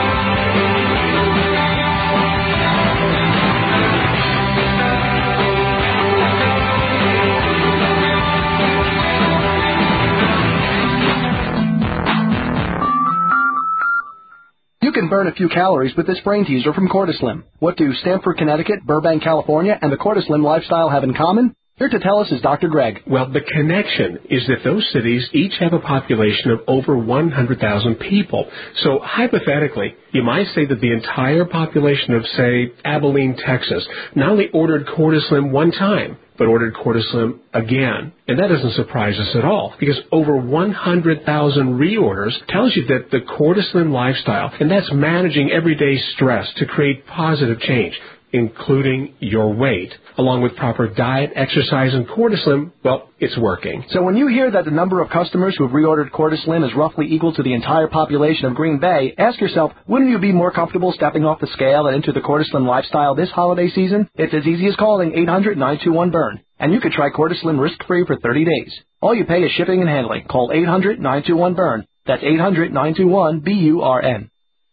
You can burn a few calories with this brain teaser from Cortislim. What do Stamford, Connecticut, Burbank, California, and the Cortislim lifestyle have in common? Here to tell us is Doctor Greg. Well, the connection is that those cities each have a population of over one hundred thousand people. So hypothetically, you might say that the entire population of, say, Abilene, Texas, not only ordered Cortislim one time, but ordered Cortislim again. And that doesn't surprise us at all, because over one hundred thousand reorders tells you that the Cortislim lifestyle, and that's managing everyday stress to create positive change, including your weight, along with proper diet, exercise, and Cortislim, well, it's working. So when you hear that the number of customers who have reordered Cortislim is roughly equal to the entire population of Green Bay, ask yourself, wouldn't you be more comfortable stepping off the scale and into the Cortislim lifestyle this holiday season? It's as easy as calling eight hundred nine two one burn. And you could try Cortislim risk-free for thirty days. All you pay is shipping and handling. Call eight hundred nine two one burn. That's eight hundred nine two one B U R N.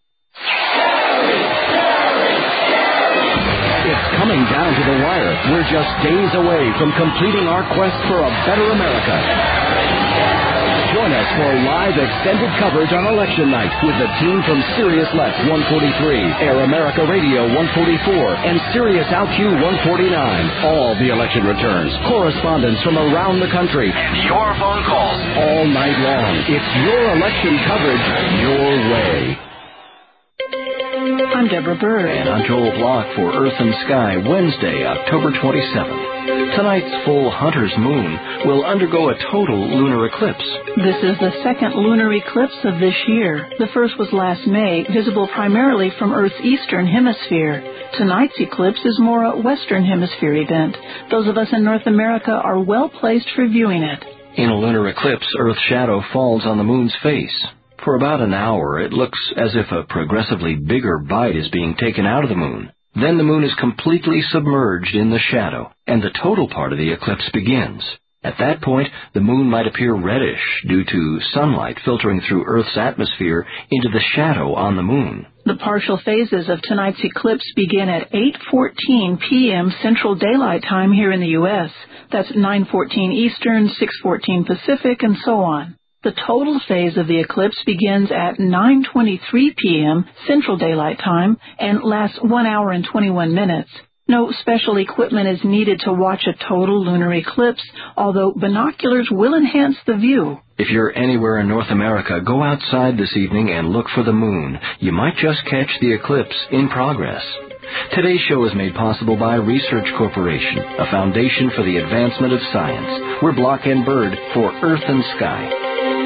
It's coming down to the wire. We're just days away from completing our quest for a better America. Join us for live extended coverage on election night with the team from Sirius Left one forty-three, Air America Radio one forty-four, and Sirius L Q one forty-nine. All the election returns, correspondents from around the country, and your phone calls all night long. It's your election coverage your way. I'm Deborah Bird. And I'm Joel Block for Earth and Sky, Wednesday, October twenty-seventh. Tonight's full Hunter's moon will undergo a total lunar eclipse. This is the second lunar eclipse of this year. The first was last May, visible primarily from Earth's eastern hemisphere. Tonight's eclipse is more a western hemisphere event. Those of us in North America are well placed for viewing it. In a lunar eclipse, Earth's shadow falls on the moon's face. For about an hour, it looks as if a progressively bigger bite is being taken out of the moon. Then the moon is completely submerged in the shadow, and the total part of the eclipse begins. At that point, the moon might appear reddish due to sunlight filtering through Earth's atmosphere into the shadow on the moon. The partial phases of tonight's eclipse begin at eight fourteen p.m. Central Daylight Time here in the U S That's nine fourteen Eastern, six fourteen Pacific, and so on. The total phase of the eclipse begins at nine twenty-three p.m. Central Daylight Time and lasts one hour and twenty-one minutes. No special equipment is needed to watch a total lunar eclipse, although binoculars will enhance the view. If you're anywhere in North America, go outside this evening and look for the moon. You might just catch the eclipse in progress. Today's show is made possible by Research Corporation, a foundation for the advancement of science. We're Block and Bird for Earth and Sky.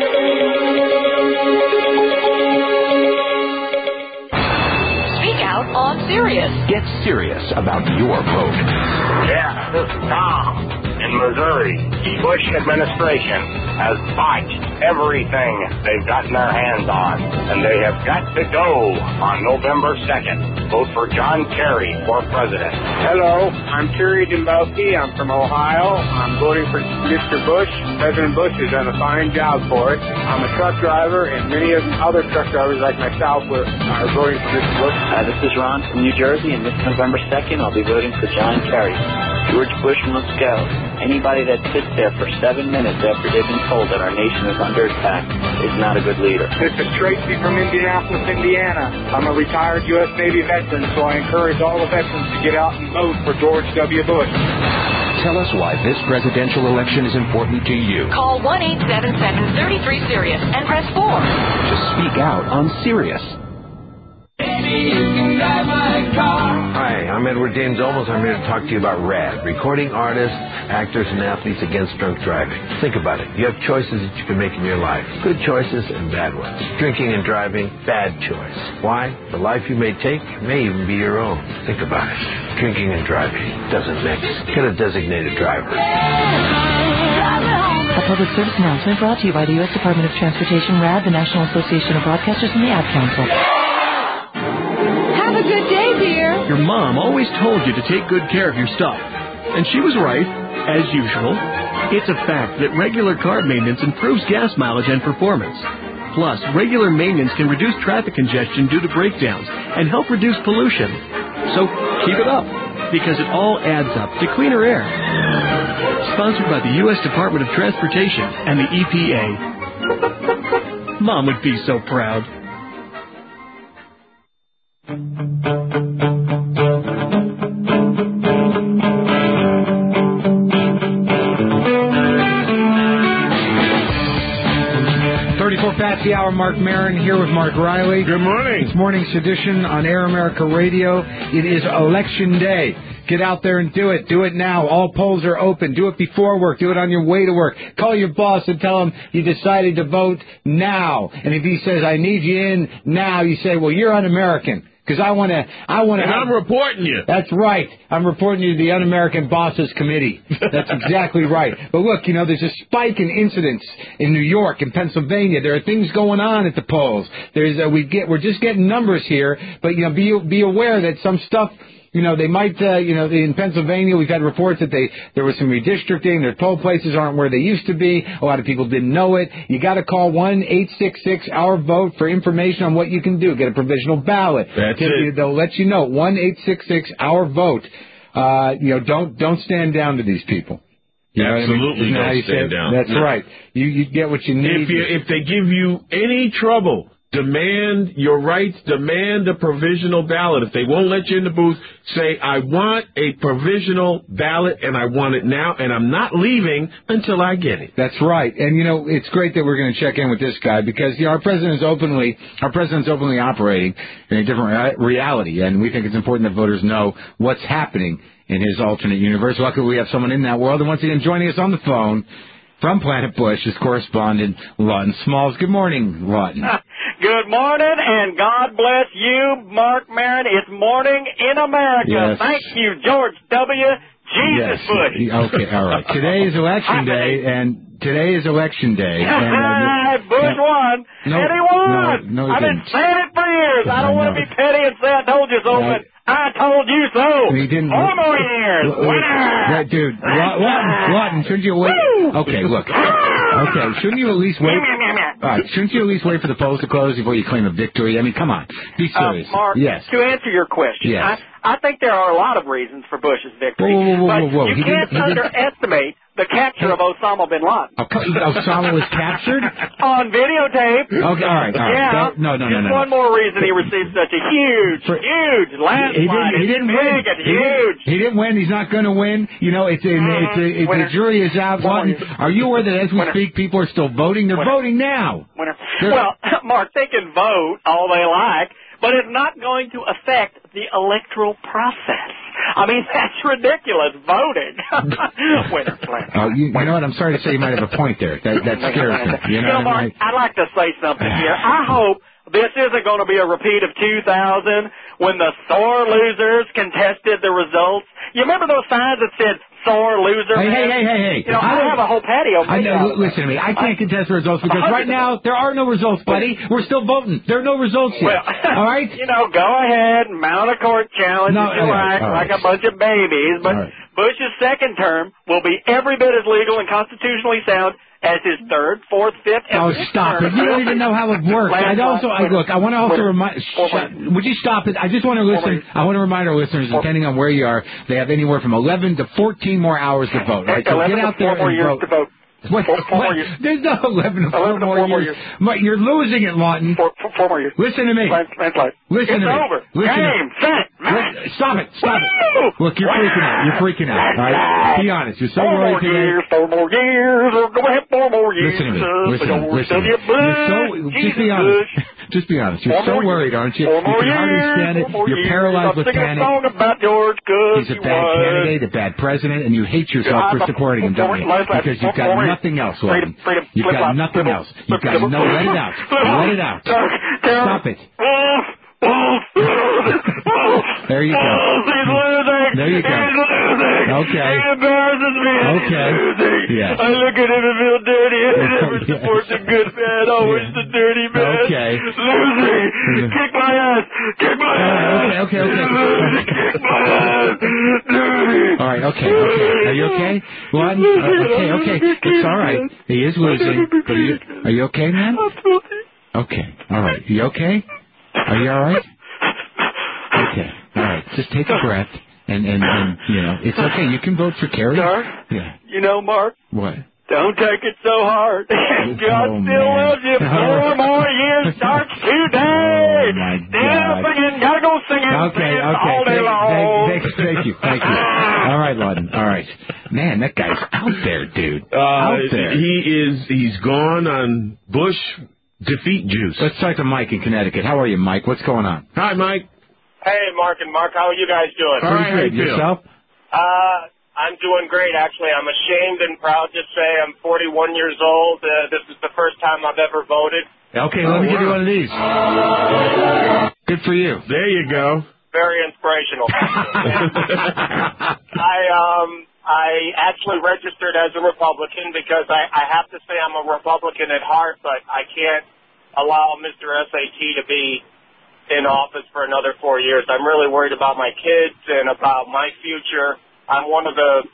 On Sirius. Get serious about your vote. Yeah, this is Tom in Missouri. The Bush administration has botched everything they've gotten their hands on, and they have got to go on November second. Vote for John Kerry for president. Hello, I'm Terry Dembowski. I'm from Ohio. I'm voting for Mister Bush. President Bush has done a fine job for it. I'm a truck driver, and many of other truck drivers like myself were, are voting for Mister Bush. Uh, this is Ron from New Jersey, and this November second, I'll be voting for John Kerry. George Bush must go. Anybody that sits there for seven minutes after they've been told that our nation is under attack is not a good leader. This is Tracy from Indianapolis, Indiana. I'm a retired U S Navy veteran, so I encourage all the veterans to get out and vote for George W. Bush. Tell us why this presidential election is important to you. Call one eight seven seven, three three, Sirius and press four. To speak out on Sirius. Hi, I'm Edward James Olmos. I'm here to talk to you about RAD, recording artists, actors, and athletes against drunk driving. Think about it. You have choices that you can make in your life. Good choices and bad ones. Drinking and driving, bad choice. Why? The life you may take may even be your own. Think about it. Drinking and driving doesn't mix. Get a designated driver. A public service announcement brought to you by the U S Department of Transportation, RAD, the National Association of Broadcasters, and the Ad Council. Have a good day, dear. Your mom always told you to take good care of your stuff. And she was right, as usual. It's a fact that regular car maintenance improves gas mileage and performance. Plus, regular maintenance can reduce traffic congestion due to breakdowns and help reduce pollution. So keep it up, because it all adds up to cleaner air. Sponsored by the U S Department of Transportation and the E P A. Mom would be so proud. thirty-four past the hour. Hour. Mark Maron here with Mark Riley. Good morning. It's Morning's edition on Air America Radio. It is Election Day. Get out there and do it. Do it now. All polls are open. Do it before work. Do it on your way to work. Call your boss and tell him you decided to vote now. And if he says, I need you in now, you say, well, you're un-American. Because I want to, I want to. And I'm reporting you. That's right. I'm reporting you to the Un-American Bosses Committee. That's exactly right. But look, you know, there's a spike in incidents in New York and Pennsylvania. There are things going on at the polls. There's, uh, we get, we're just getting numbers here, but you know, be be aware that some stuff. You know, they might, uh, you know, in Pennsylvania, we've had reports that they there was some redistricting. Their poll places aren't where they used to be. A lot of people didn't know it. You got to call one eight six six our vote for information on what you can do. Get a provisional ballot. That's it. They'll let you know. one eight six six our vote. Uh, you know, don't don't stand down to these people. You know Absolutely, what I mean? don't stand down. That's No. right. You you get what you need. If you if they give you any trouble, demand your rights, demand a provisional ballot. If they won't let you in the booth, say, I want a provisional ballot and I want it now and I'm not leaving until I get it. That's right. And, you know, it's great that we're going to check in with this guy because, you know, our president is openly, our president's openly operating in a different rea- reality. And we think it's important that voters know what's happening in his alternate universe. Luckily, we have someone in that world. And once again, joining us on the phone from Planet Bush is correspondent Lawton Smalls. Good morning, Lawton. Good morning, and God bless you, Mark Maron. It's morning in America. Yes. Thank you, George W. Jesus Yes. Bush. Okay, all right. Today is election day, and today is election day. And, uh, Bush won, no, and he won. no, no, he I've been didn't. saying it for years. I don't I want to know. be petty and say I told you so, Right. but I told you so. He didn't. Four more years. L- l- Winner. That dude, Law- Lawton, Lawton, shouldn't you wait? Okay, look. Okay, shouldn't you at least wait? All right, shouldn't you at least wait for the polls to close before you claim a victory? I mean, come on, be serious. Uh, Mark, yes. to answer your question, Yes. I, I think there are a lot of reasons for Bush's victory, Whoa, whoa, whoa, but whoa, whoa. you He can't didn't- he didn't- underestimate the capture of Osama bin Laden. Oh, Osama was captured? On videotape. Okay, all right, all right. Yeah. Don't- no, no, no, Just no, no. one more reason he received such a huge, For- huge landslide. He didn't, he It's didn't big, win. It's He didn't, huge. he didn't win. He's not going to win. You know, it's, in, it's, a, it's Winner. the jury is out. Lawton, are you aware that as we Winner. speak, people are still voting? They're Winner. voting now. Winner. They're- Well, Mark, they can vote all they like, but it's not going to affect the electoral process. I mean, that's ridiculous, voting. Winner, winner. Oh, you, you know what? I'm sorry to say you might have a point there. That, that scares me. You know, You know, what I Mark, mean? I'd like to say something here. I hope this isn't going to be a repeat of two thousand when the sore losers contested the results. You remember those signs that said sore loser? Hey, hey, man? hey, hey, hey. You know, I I, don't- have a whole patio. I made know. out l- of it. Listen to me. I can't contest the results because right now there are no results, buddy. We're still voting. There are no results yet. Well, all right. You know, go ahead and mount a court challenge No, if you all right, like, all like right. a bunch of babies. But All right. Bush's second term will be every bit as legal and constitutionally sound as his third, fourth, fifth, and Oh, sixth stop term. it! You don't even know how it works. I also, I, look, I want to also remind. Shut, would you stop it? I just want to listen. I want to remind our listeners, depending on where you are, they have anywhere from eleven to fourteen more hours to vote. Right? So get out there four more and years vote. to vote. What? Four, four what? more years. There's no eleven to four, eleven to more, four more years. years. But you're losing it, Lawton. Four, four, four more years. Listen to me. Land- landslide. Listen it's to me. over. Listen to Game, me. set, Li- Stop it. Stop it. Look, you're freaking out. You're freaking out. All right? Be honest. You're so Four worried more today. years, four more years, or go ahead, four more years. Listen to me. uh, Listen, George listen. W. Bush, You're so, just Jesus be honest. Bush. Just be honest. You're Four so more worried, aren't you? Four You more can hardly years, stand it. four more You're years. paralyzed I'm with singing panic. a song about George because He's a he bad won. candidate, a bad president, and you hate yourself Yeah, for I'm a- supporting him, don't you? Landslide. Because you've Four got more years. nothing else, Freedom, Lawton. freedom, You've got flip-flop, nothing flip-flop, else. You've got flip-flop. no. Let it out. Let it out. Stop it. There you go. He's losing. There you go. He's losing. Okay. He embarrasses me. Okay. Losing. Yeah. I look at him and feel dirty. I never support the good man, always the dirty man. Okay. Losing. Kick my ass. Kick my ass. Okay, okay, okay. Kick my ass. Dirty. All right, okay, okay. Are you okay? Lawton? Uh, okay, okay. It's all right. He is losing. But are you, are you okay, man? Okay. All right. You okay? Are you all right? Okay. All right. Just take a breath, and, and, and you know, it's okay. You can vote for Kerry. Sir? Yeah. You know, Mark, What? don't take it so hard. God Oh, still man. loves you. Four more years starts today. Oh, my Stand up God. again. Gotta go singing. Okay, singing okay. all day Thank, long. thank, thank, thank you, thank you. All right, Lawton. All right, man, that guy's out there, dude. Uh, out there. He is. He's gone on Bush defeat juice. Let's talk to Mike in Connecticut. How are you, Mike? What's going on? Hi, Mike. Hey, Mark and Mark, how are you guys doing? All right, how you feel? Yourself? Uh, I'm doing great, actually. I'm ashamed and proud to say I'm forty-one years old. Uh, this is the first time I've ever voted. Okay, let me give you one of these. Good for you. There you go. Very inspirational. I um I actually registered as a Republican because I, I have to say I'm a Republican at heart, but I can't allow Mister S A T to be in office for another four years. I'm really worried about my kids and about my future. I'm one of the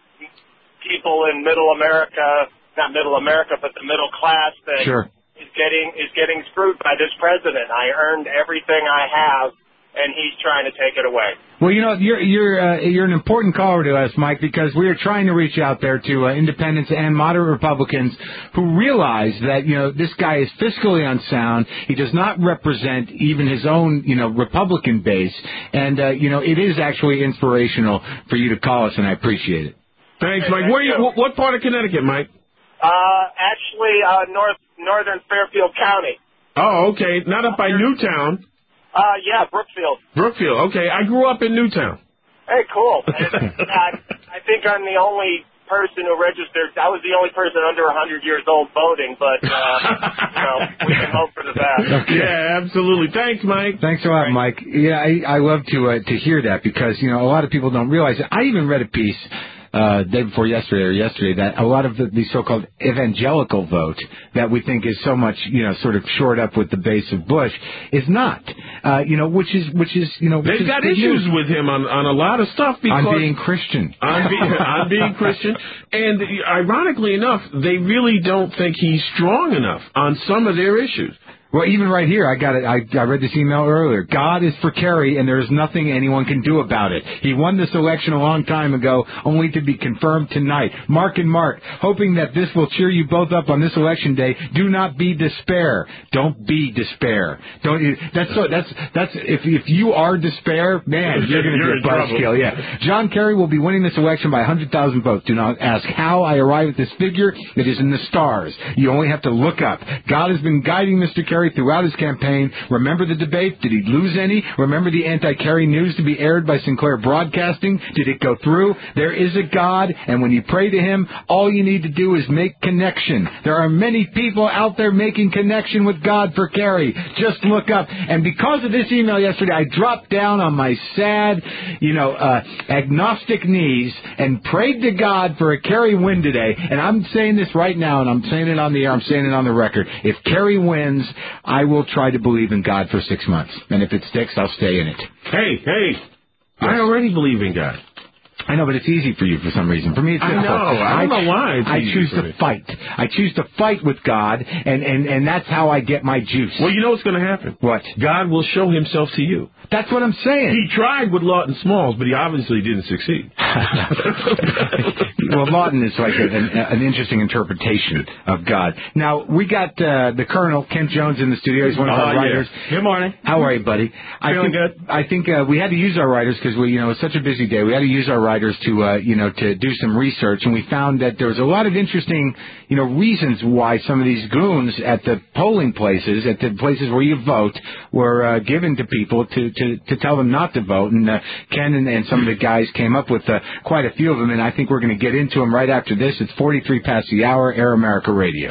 people in middle America, not middle America, but the middle class that sure. is getting is getting screwed by this president. I earned everything I have, and he's trying to take it away. Well, you know, you're you're uh, you're an important caller to us, Mike, because we are trying to reach out there to uh, independents and moderate Republicans who realize that, you know, this guy is fiscally unsound. He does not represent even his own, you know, Republican base. And, uh, you know, it is actually inspirational for you to call us, and I appreciate it. Thanks, Mike. Where you? What, what part of Connecticut, Mike? Uh, actually, uh, north northern Fairfield County. Oh, okay. Not up by Newtown. Uh, yeah, Brookfield. Brookfield. Okay, I grew up in Newtown. Hey, cool. And, uh, I think I'm the only person who registered. I was the only person under one hundred years old voting, but, uh, you know, we can hope for the best. Okay. Yeah, absolutely. Thanks, Mike. Thanks a lot, Mike. Yeah, I, I love to uh, to hear that because, you know, a lot of people don't realize it. I even read a piece uh day before yesterday or yesterday that a lot of the, the so-called evangelical vote that we think is so much, you know, sort of shored up with the base of Bush is not, uh, you know, which is, which is, you know, they've got issues news. with him on, on a lot of stuff because on being Christian, on being, on being Christian, and ironically enough, they really don't think he's strong enough on some of their issues. Well, even right here, I got it. I, I read this email earlier. God is for Kerry, and there is nothing anyone can do about it. He won this election a long time ago, only to be confirmed tonight. Mark and Mark, hoping that this will cheer you both up on this election day. Do not be despair. Don't be despair. Don't. That's so. That's that's. If if you are despair, man, you're going to be a buzzkill. Yeah. John Kerry will be winning this election by one hundred thousand votes. Do not ask how I arrive at this figure. It is in the stars. You only have to look up. God has been guiding Mister Kerry throughout his campaign. Remember the debate? Did he lose any? Remember the anti-Kerry news to be aired by Sinclair Broadcasting? Did it go through? There is a God, and when you pray to him, all you need to do is make connection. There are many people out there making connection with God for Kerry. Just look up. And because of this email yesterday, I dropped down on my sad, you know, uh, agnostic knees and prayed to God for a Kerry win today. And I'm saying this right now, and I'm saying it on the air, I'm saying it on the record. If Kerry wins, I will try to believe in God for six months. And if it sticks, I'll stay in it. Hey, hey, yes. I already believe in God. I know, but it's easy for you for some reason. For me, it's difficult. I know. I don't know why it's I easy choose for to me. fight. I choose to fight with God, and, and, and that's how I get my juice. Well, you know what's going to happen? What? God will show himself to you. That's what I'm saying. He tried with Lawton Smalls, but he obviously didn't succeed. Well, Lawton is like a, an, an interesting interpretation of God. Now, we got uh, the Colonel, Kent Jones, in the studio. He's one of uh, our writers. Yeah. Good morning. How are you, buddy? I Feeling think, good. I think uh, we had to use our writers because we, you know, it's such a busy day. We had to use our writers to, uh, you know, to do some research, and we found that there was a lot of interesting, you know, reasons why some of these goons at the polling places, at the places where you vote, were uh, given to people to, to, to tell them not to vote. And uh, Ken and, and some of the guys came up with uh, quite a few of them, and I think we're going to get into them right after this. It's forty-three past the hour, Air America Radio.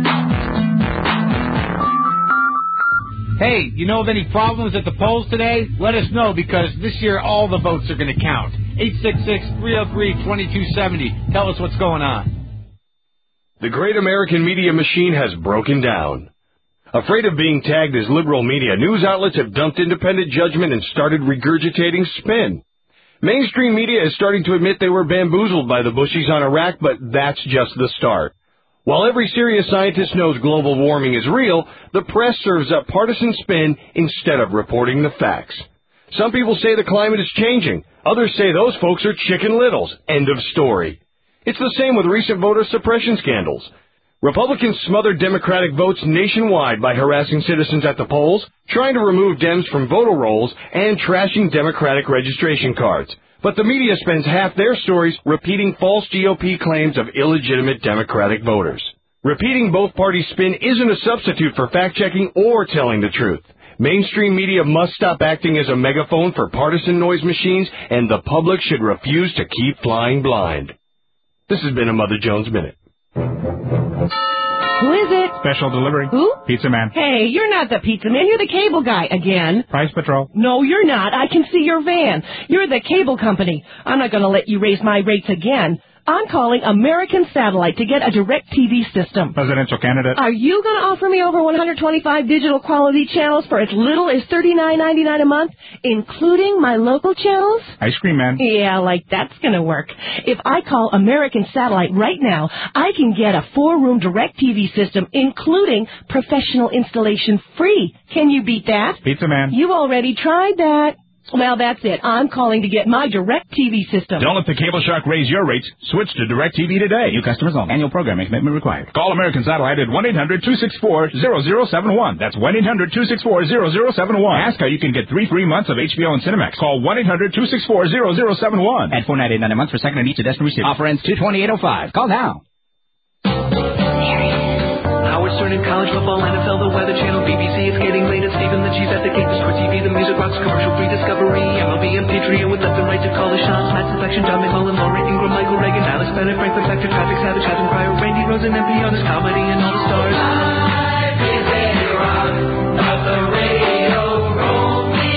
Hey, you know of any problems at the polls today? Let us know, because this year all the votes are going to count. eight six six, three oh three, two two seven oh. Tell us what's going on. The great American media machine has broken down. Afraid of being tagged as liberal media, news outlets have dumped independent judgment and started regurgitating spin. Mainstream media is starting to admit they were bamboozled by the Bushies on Iraq, but that's just the start. While every serious scientist knows global warming is real, the press serves up partisan spin instead of reporting the facts. Some people say the climate is changing. Others say those folks are chicken littles. End of story. It's the same with recent voter suppression scandals. Republicans smothered Democratic votes nationwide by harassing citizens at the polls, trying to remove Dems from voter rolls, and trashing Democratic registration cards. But the media spends half their stories repeating false G O P claims of illegitimate Democratic voters. Repeating both parties' spin isn't a substitute for fact-checking or telling the truth. Mainstream media must stop acting as a megaphone for partisan noise machines, and the public should refuse to keep flying blind. This has been a Mother Jones Minute. Who is it? Special delivery. Who? Pizza Man. Hey, you're not the pizza man. You're the cable guy again. Price Patrol. No, you're not. I can see your van. You're the cable company. I'm not going to let you raise my rates again. I'm calling American Satellite to get a direct T V system. Presidential candidate. Are you going to offer me over one hundred twenty-five digital quality channels for as little as thirty-nine ninety-nine a month, including my local channels? Ice Cream Man. Yeah, like that's going to work. If I call American Satellite right now, I can get a four-room direct T V system, including professional installation free. Can you beat that? Pizza Man. You already tried that. Well, that's it. I'm calling to get my direct T V system. Don't let the cable shark raise your rates. Switch to direct T V today. New customers only. Annual programming commitment required. Call American Satellite at one eight hundred two six four zero zero seven one. That's one eight hundred two six four zero zero seven one. Ask how you can get three free months of H B O and Cinemax. Call one eight hundred two six four zero zero seven one. At four ninety-eight a month for second and each additional receiver. Offer ends two twenty-eight oh five. Call now. Howard Stern in college football, N F L, the Weather Channel, B B C, it's getting late, and Stephen the Chief at the gate, the Sport T V, the music rocks, commercial-free Discovery, M L B and Patreon with left and right to call the shots, Matt's Infection, John McMullen, Laurie Ingram, Michael Reagan, Alex Bennett, Frank Perfector, Traffic Savage, Adam Pryor, Randy Rosen, M P on his comedy, and all the stars. Life is a rock, but the radio rolled me.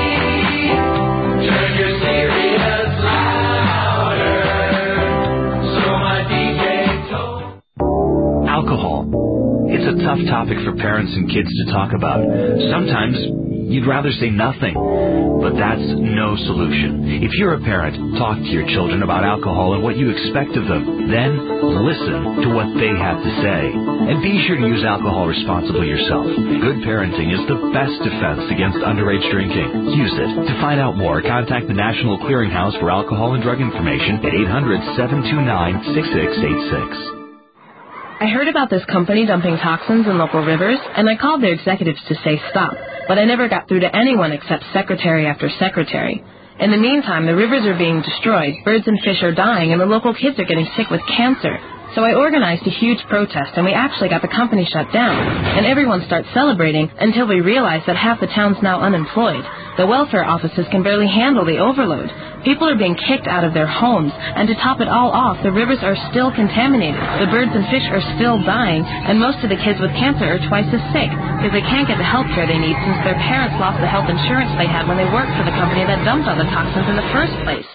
Turn your Sirius louder, so my D J told. Alcohol. It's a tough topic for parents and kids to talk about. Sometimes you'd rather say nothing, but that's no solution. If you're a parent, talk to your children about alcohol and what you expect of them. Then listen to what they have to say. And be sure to use alcohol responsibly yourself. Good parenting is the best defense against underage drinking. Use it. To find out more, contact the National Clearinghouse for Alcohol and Drug Information at eight hundred seven two nine six six eight six. I heard about this company dumping toxins in local rivers, and I called their executives to say stop, but I never got through to anyone except secretary after secretary. In the meantime, the rivers are being destroyed, birds and fish are dying, and the local kids are getting sick with cancer. So I organized a huge protest, and we actually got the company shut down. And everyone starts celebrating until we realize that half the town's now unemployed. The welfare offices can barely handle the overload. People are being kicked out of their homes, and to top it all off, the rivers are still contaminated. The birds and fish are still dying, and most of the kids with cancer are twice as sick because they can't get the health care they need since their parents lost the health insurance they had when they worked for the company that dumped all the toxins in the first place.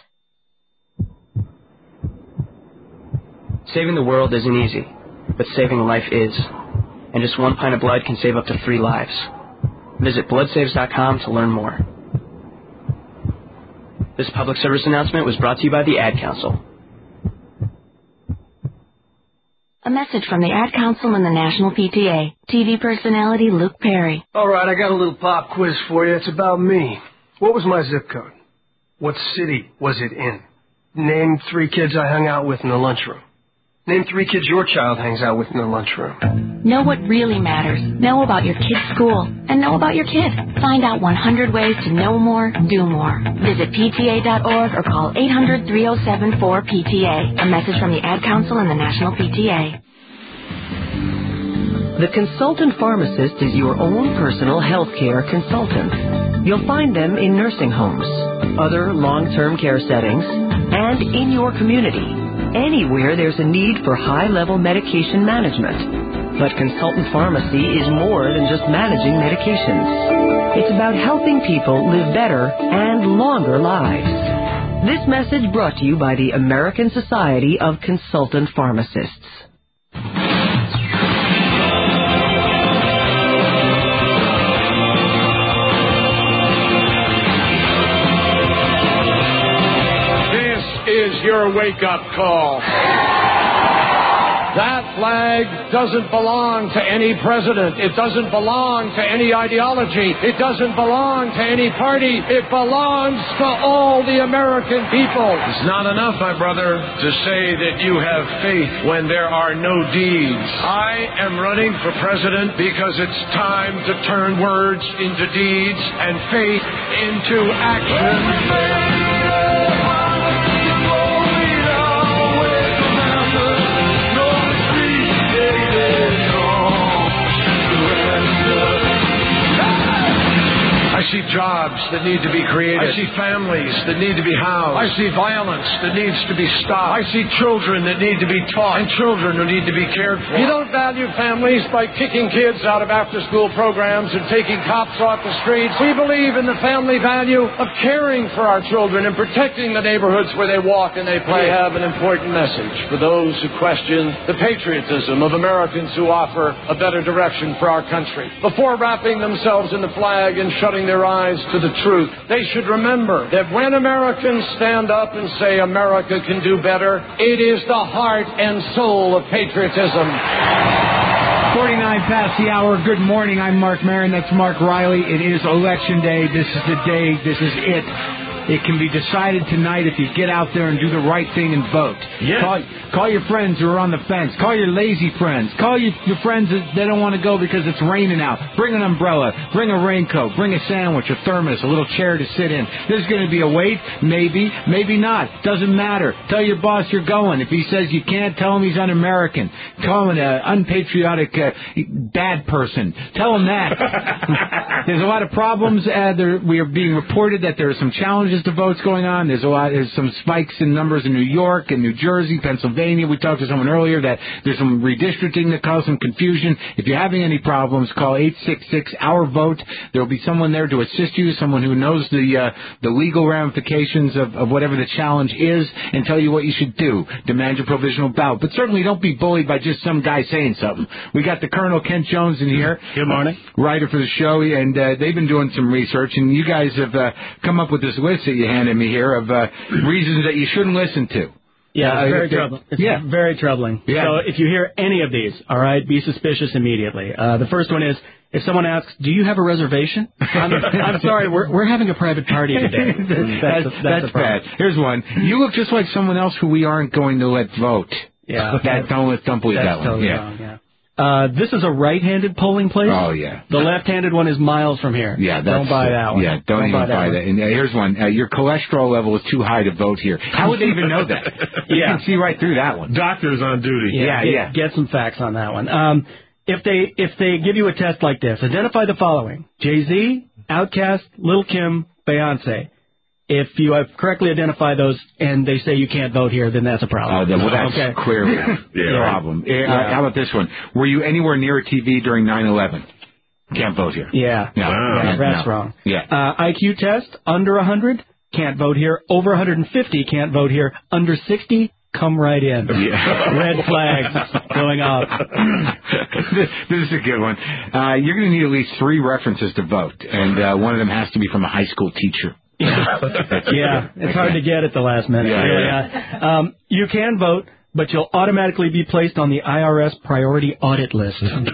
Saving the world isn't easy, but saving a life is. And just one pint of blood can save up to three lives. Visit blood saves dot com to learn more. This public service announcement was brought to you by the Ad Council. A message from the Ad Council and the National P T A. T V personality Luke Perry. All right, I got a little pop quiz for you. It's about me. What was my zip code? What city was it in? Name three kids I hung out with in the lunchroom. Name three kids your child hangs out with in the lunchroom. Know what really matters. Know about your kid's school. And know about your kid. Find out one hundred ways to know more, do more. Visit P T A dot org or call eight hundred three oh seven four P T A. A message from the Ad Council and the National P T A. The Consultant Pharmacist is your own personal health care consultant. You'll find them in nursing homes, other long-term care settings, and in your community. Anywhere there's a need for high-level medication management. But consultant pharmacy is more than just managing medications. It's about helping people live better and longer lives. This message brought to you by the American Society of Consultant Pharmacists. Is your wake-up call. That flag doesn't belong to any president. It doesn't belong to any ideology. It doesn't belong to any party. It belongs to all the American people. It's not enough, my brother, to say that you have faith when there are no deeds. I am running for president because it's time to turn words into deeds and faith into action. see jobs that need to be created. I see families that need to be housed. I see violence that needs to be stopped. I see children that need to be taught and children who need to be cared for. You don't value families by kicking kids out of after-school programs and taking cops off the streets. We believe in the family value of caring for our children and protecting the neighborhoods where they walk and they play. We have an important message for those who question the patriotism of Americans who offer a better direction for our country. Before wrapping themselves in the flag and shutting their eyes to the truth, they should remember that when Americans stand up and say America can do better, it is the heart and soul of patriotism. forty-nine past the hour. Good morning. I'm Mark Maron. That's Mark Riley. It is Election Day. This is the day. This is it. It can be decided tonight if you get out there and do the right thing and vote. Yes. Call, call your friends who are on the fence. Call your lazy friends. Call your, your friends that they don't want to go because it's raining out. Bring an umbrella. Bring a raincoat. Bring a sandwich, a thermos, a little chair to sit in. There's going to be a wait. Maybe. Maybe not. Doesn't matter. Tell your boss you're going. If he says you can't, tell him he's un-American. Call him an unpatriotic uh, bad person. Tell him that. There's a lot of problems. Uh, there, we are being reported that there are some challenges to votes going on. There's a lot. There's some spikes in numbers in New York and New Jersey, Pennsylvania. We talked to someone earlier that there's some redistricting that caused some confusion. If you're having any problems, call eight six six, our vote. There will be someone there to assist you, someone who knows the uh, the legal ramifications of, of whatever the challenge is, and tell you what you should do. Demand your provisional ballot, but certainly don't be bullied by just some guy saying something. We got the Colonel Kent Jones in here. Good morning. Writer for the show, and uh, they've been doing some research, and you guys have uh, come up with this list that you handed me here of uh, reasons that you shouldn't listen to. Yeah, uh, it's very troubling. It's yeah. very troubling. Yeah. So if you hear any of these, all right, be suspicious immediately. Uh, the first one is, if someone asks, do you have a reservation? I'm, I'm sorry, we're we're having a private party today. that's that's, that's, that's, that's bad. Here's one. You look just like someone else who we aren't going to let vote. Yeah. That, don't, don't believe that's that one. Totally yeah. wrong, yeah. Uh, this is a right-handed polling place. Oh, yeah. The left-handed one is miles from here. Yeah, that's, don't buy that one. Yeah, don't, don't even buy that. Buy that. And uh, here's one. Uh, your cholesterol level is too high to vote here. How would they even know that? Yeah. You can see right through that one. Doctors on duty. Yeah, yeah. Get, yeah. get some facts on that one. Um, if they if they give you a test like this, identify the following: Jay-Z, Outkast, Lil' Kim, Beyonce. If you have correctly identified those and they say you can't vote here, then that's a problem. Oh, well, that's okay. clearly a yeah. problem. Uh, Yeah. How about this one? Were you anywhere near a T V during nine eleven? Can't vote here. Yeah, No. yeah, Yeah, that's no. wrong. Yeah. Uh, I Q test, under one hundred, can't vote here. Over one hundred fifty, can't vote here. Under sixty, come right in. Yeah. Red flags going up. this, this is a good one. Uh, you're going to need at least three references to vote, and uh, one of them has to be from a high school teacher. Yeah, yeah. It's hard to get at the last minute. Yeah, really. yeah. Uh, um, you can vote, but you'll automatically be placed on the I R S priority audit list. Man,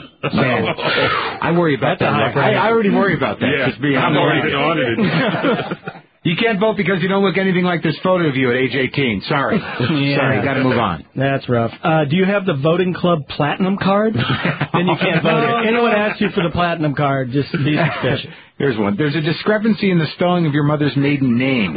I worry about That's a that. high I, I already worry about that. Yeah, Just being I've already been audited. You can't vote because you don't look anything like this photo of you at age eighteen. Sorry. Yeah. Sorry, got to move on. That's rough. Uh, do you have the voting club platinum card? Then you can't vote. If anyone asks you for the platinum card, just be suspicious. Here's one. There's a discrepancy in the spelling of your mother's maiden name.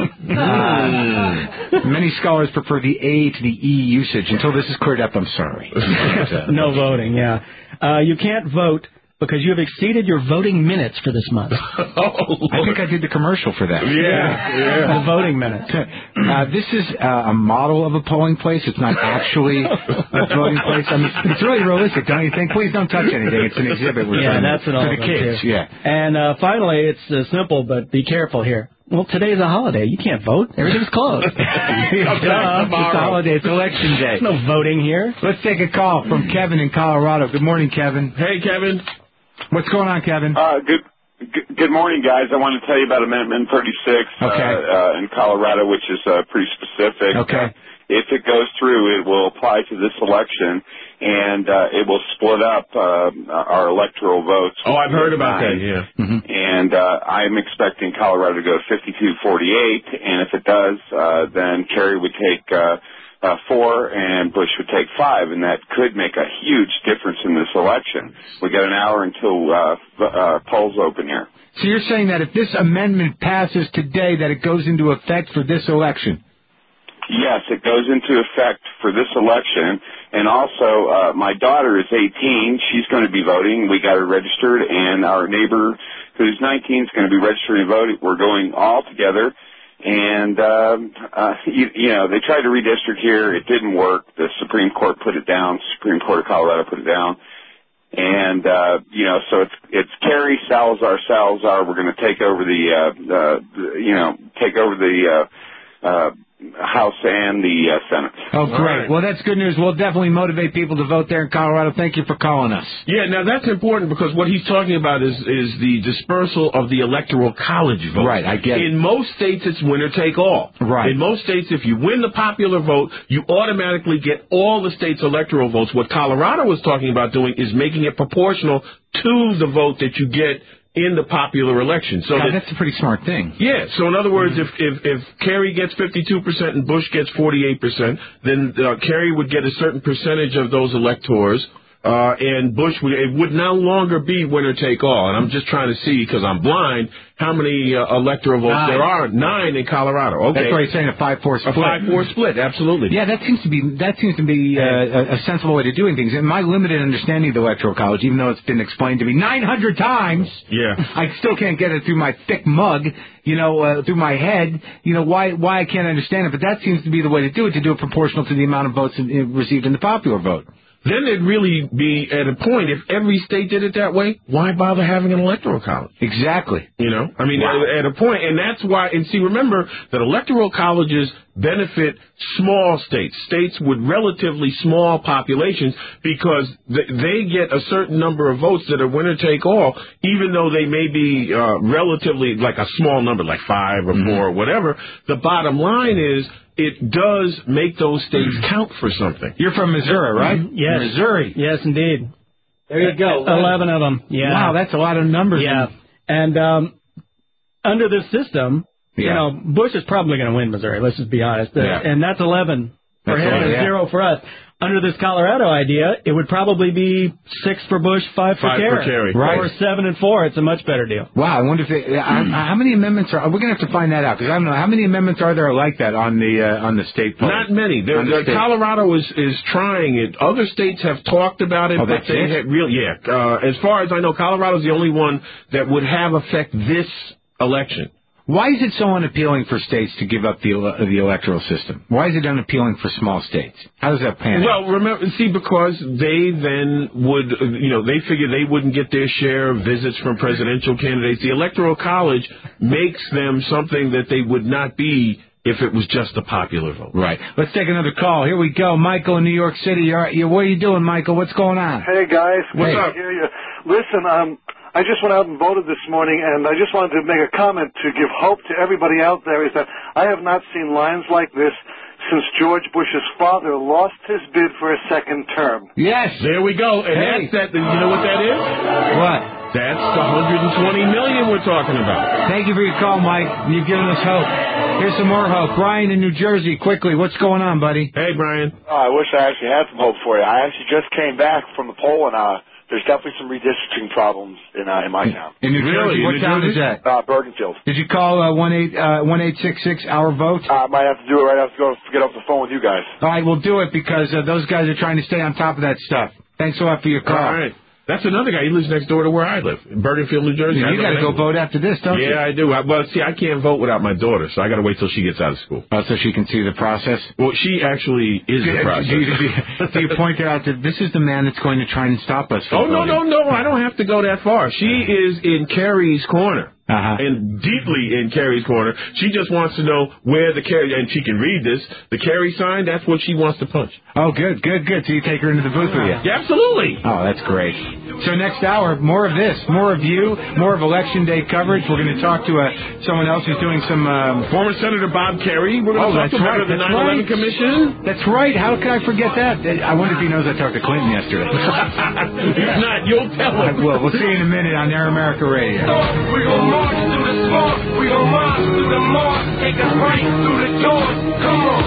Uh, many scholars prefer the A to the E usage. Until this is cleared up, I'm sorry. No voting, yeah. Uh, you can't vote because you have exceeded your voting minutes for this month. Oh, I think I did the commercial for that. Yeah, yeah. The voting minutes. Uh, this is uh, a model of a polling place. It's not actually a voting place. I mean, it's really realistic, don't you think? Please don't touch anything. It's an exhibit. We're yeah, trying that's to, an for the kids. Too. Yeah. And uh, finally, it's uh, simple, but be careful here. Well, today's a holiday. You can't vote. Everything's closed. Duh. It's a holiday. It's election day. There's no voting here. Let's take a call from Kevin in Colorado. Good morning, Kevin. Hey, Kevin. What's going on, Kevin? Uh, good, good, good morning, guys. I want to tell you about Amendment thirty-six okay. uh, uh, in Colorado, which is uh, pretty specific. Okay. Uh, if it goes through, it will apply to this election, and uh, it will split up uh, our electoral votes. Oh, I've heard about that, yeah. Mm-hmm. And uh, I'm expecting Colorado to go fifty-two forty-eight, and if it does, uh, then Kerry would take uh, uh, four and Bush would take five, and that could make a huge difference in this election. We got an hour until uh, uh, polls open here. So you're saying that if this amendment passes today, that it goes into effect for this election? Yes, it goes into effect for this election. And also, uh, my daughter is eighteen. She's going to be voting. We got her registered, and our neighbor who's nineteen is going to be registering to vote. We're going all together. And, um, uh, you, you know, they tried to redistrict here. It didn't work. The Supreme Court put it down. Supreme Court of Colorado put it down. And, uh, you know, so it's, it's Kerry, Salazar, Salazar. We're going to take over the, uh, uh, the, you know, take over the, uh, uh, House and the uh, Senate. Oh, great. Right. Well, that's good news. We'll definitely motivate people to vote there in Colorado. Thank you for calling us. Yeah, now that's important because what he's talking about is is the dispersal of the electoral college vote. Right, I get it. In most states, it's winner take all. Right. In most states, if you win the popular vote, you automatically get all the state's electoral votes. What Colorado was talking about doing is making it proportional to the vote that you get in the popular election. So God, that, that's a pretty smart thing. Yeah. So in other words, mm-hmm. if, if if Kerry gets fifty-two percent and Bush gets forty-eight percent, then uh, Kerry would get a certain percentage of those electors. Uh, and Bush, would, it would no longer be winner take all. And I'm just trying to see, because I'm blind, how many uh, electoral votes Nine. there are. Nine in Colorado. Okay. That's why he's saying a five four split. A five four split, absolutely. Yeah, that seems to be that seems to be uh, a, a sensible way to doing things. In my limited understanding of the Electoral College, even though it's been explained to me nine hundred times, yeah, I still can't get it through my thick mug, you know, uh, through my head, you know, why why I can't understand it. But that seems to be the way to do it, to do it proportional to the amount of votes in, in, received in the popular vote. Then it'd really be at a point, if every state did it that way, why bother having an electoral college? Exactly. You know, I mean, wow. at, at a point, and that's why, and see, remember that electoral colleges benefit small states, states with relatively small populations, because th- they get a certain number of votes that are winner take all, even though they may be uh, relatively like a small number, like five or mm-hmm. four or whatever. The bottom line is, it does make those states count for something. You're from Missouri, right? Mm-hmm. Yes. Missouri. Yes, indeed. There you go. Eleven of them. Yeah. Wow, that's a lot of numbers. Yeah. And um, under this system, yeah. you know, Bush is probably going to win Missouri. Let's just be honest. Yeah. And that's eleven for that's him right, and yeah. zero for us. Under this Colorado idea, it would probably be six for Bush, five for five Kerry. For Kerry. Right. Or seven and four. It's a much better deal. Wow, I wonder if they, I, how many amendments are, we're going to have to find that out, because I don't know, how many amendments are there like that on the uh, on the state poll? Not many. There, the the Colorado is, is trying it. Other states have talked about it, oh, but that's they it? had real, yeah. Uh, as far as I know, Colorado's the only one that would have affect this election. Why is it so unappealing for states to give up the uh, the electoral system? Why is it unappealing for small states? How does that pan well, out? Well, remember, see, because they then would, you know, they figure they wouldn't get their share of visits from presidential candidates. The Electoral College makes them something that they would not be if it was just a popular vote. Right. Let's take another call. Here we go. Michael in New York City. You're, you're, what are you doing, Michael? What's going on? Hey, guys. What's Good up? to hear you. Listen, um... I just went out and voted this morning, and I just wanted to make a comment to give hope to everybody out there, is that I have not seen lines like this since George Bush's father lost his bid for a second term. Yes. There we go. And hey. that's that. You know what that is? What? That's the one hundred twenty million we're talking about. Thank you for your call, Mike. You've given us hope. Here's some more hope. Brian in New Jersey, quickly. What's going on, buddy? Hey, Brian. Oh, I wish I actually had some hope for you. I actually just came back from the poll, and uh, there's definitely some redistricting problems in uh, in my town. In New Jersey? Really? What New town Jersey? is that? Uh, Bergenfield. Did you call uh, one eight uh, one eight six six our vote? I uh, might have to do it right after go get off the phone with you guys. All right, we'll do it because uh, those guys are trying to stay on top of that stuff. Thanks a lot for your call. All right. That's another guy. He lives next door to where I live, in Bergenfield, New Jersey. Yeah, you got to go vote after this, don't yeah, you? Yeah, I do. I, well, see, I can't vote without my daughter, so I got to wait till she gets out of school. Oh, so she can see the process? Well, she actually is the process. Do you, do, you, do you point her out that this is the man that's going to try and stop us from Oh, no, voting? no, no. I don't have to go that far. She is in Kerry's corner. Uh-huh. And deeply in Kerry's corner. She just wants to know where the Kerry, and she can read this, the Kerry sign, that's what she wants to punch. Oh, good, good, good. So you take her into the booth with you? Yeah, absolutely. Oh, that's great. So next hour, more of this, more of you, more of Election Day coverage. We're going to talk to uh, someone else who's doing some... Um... Former Senator Bob Kerry. We're going to oh, talk to right, the nine right. eleven Commission. That's right. How could I forget that? I wonder if he knows I talked to Clinton yesterday. If not, you'll tell him. I will. We'll see you in a minute on Air America Radio. We gon' march through the smoke. We gon' march through the march. Take us right through the doors. Come on.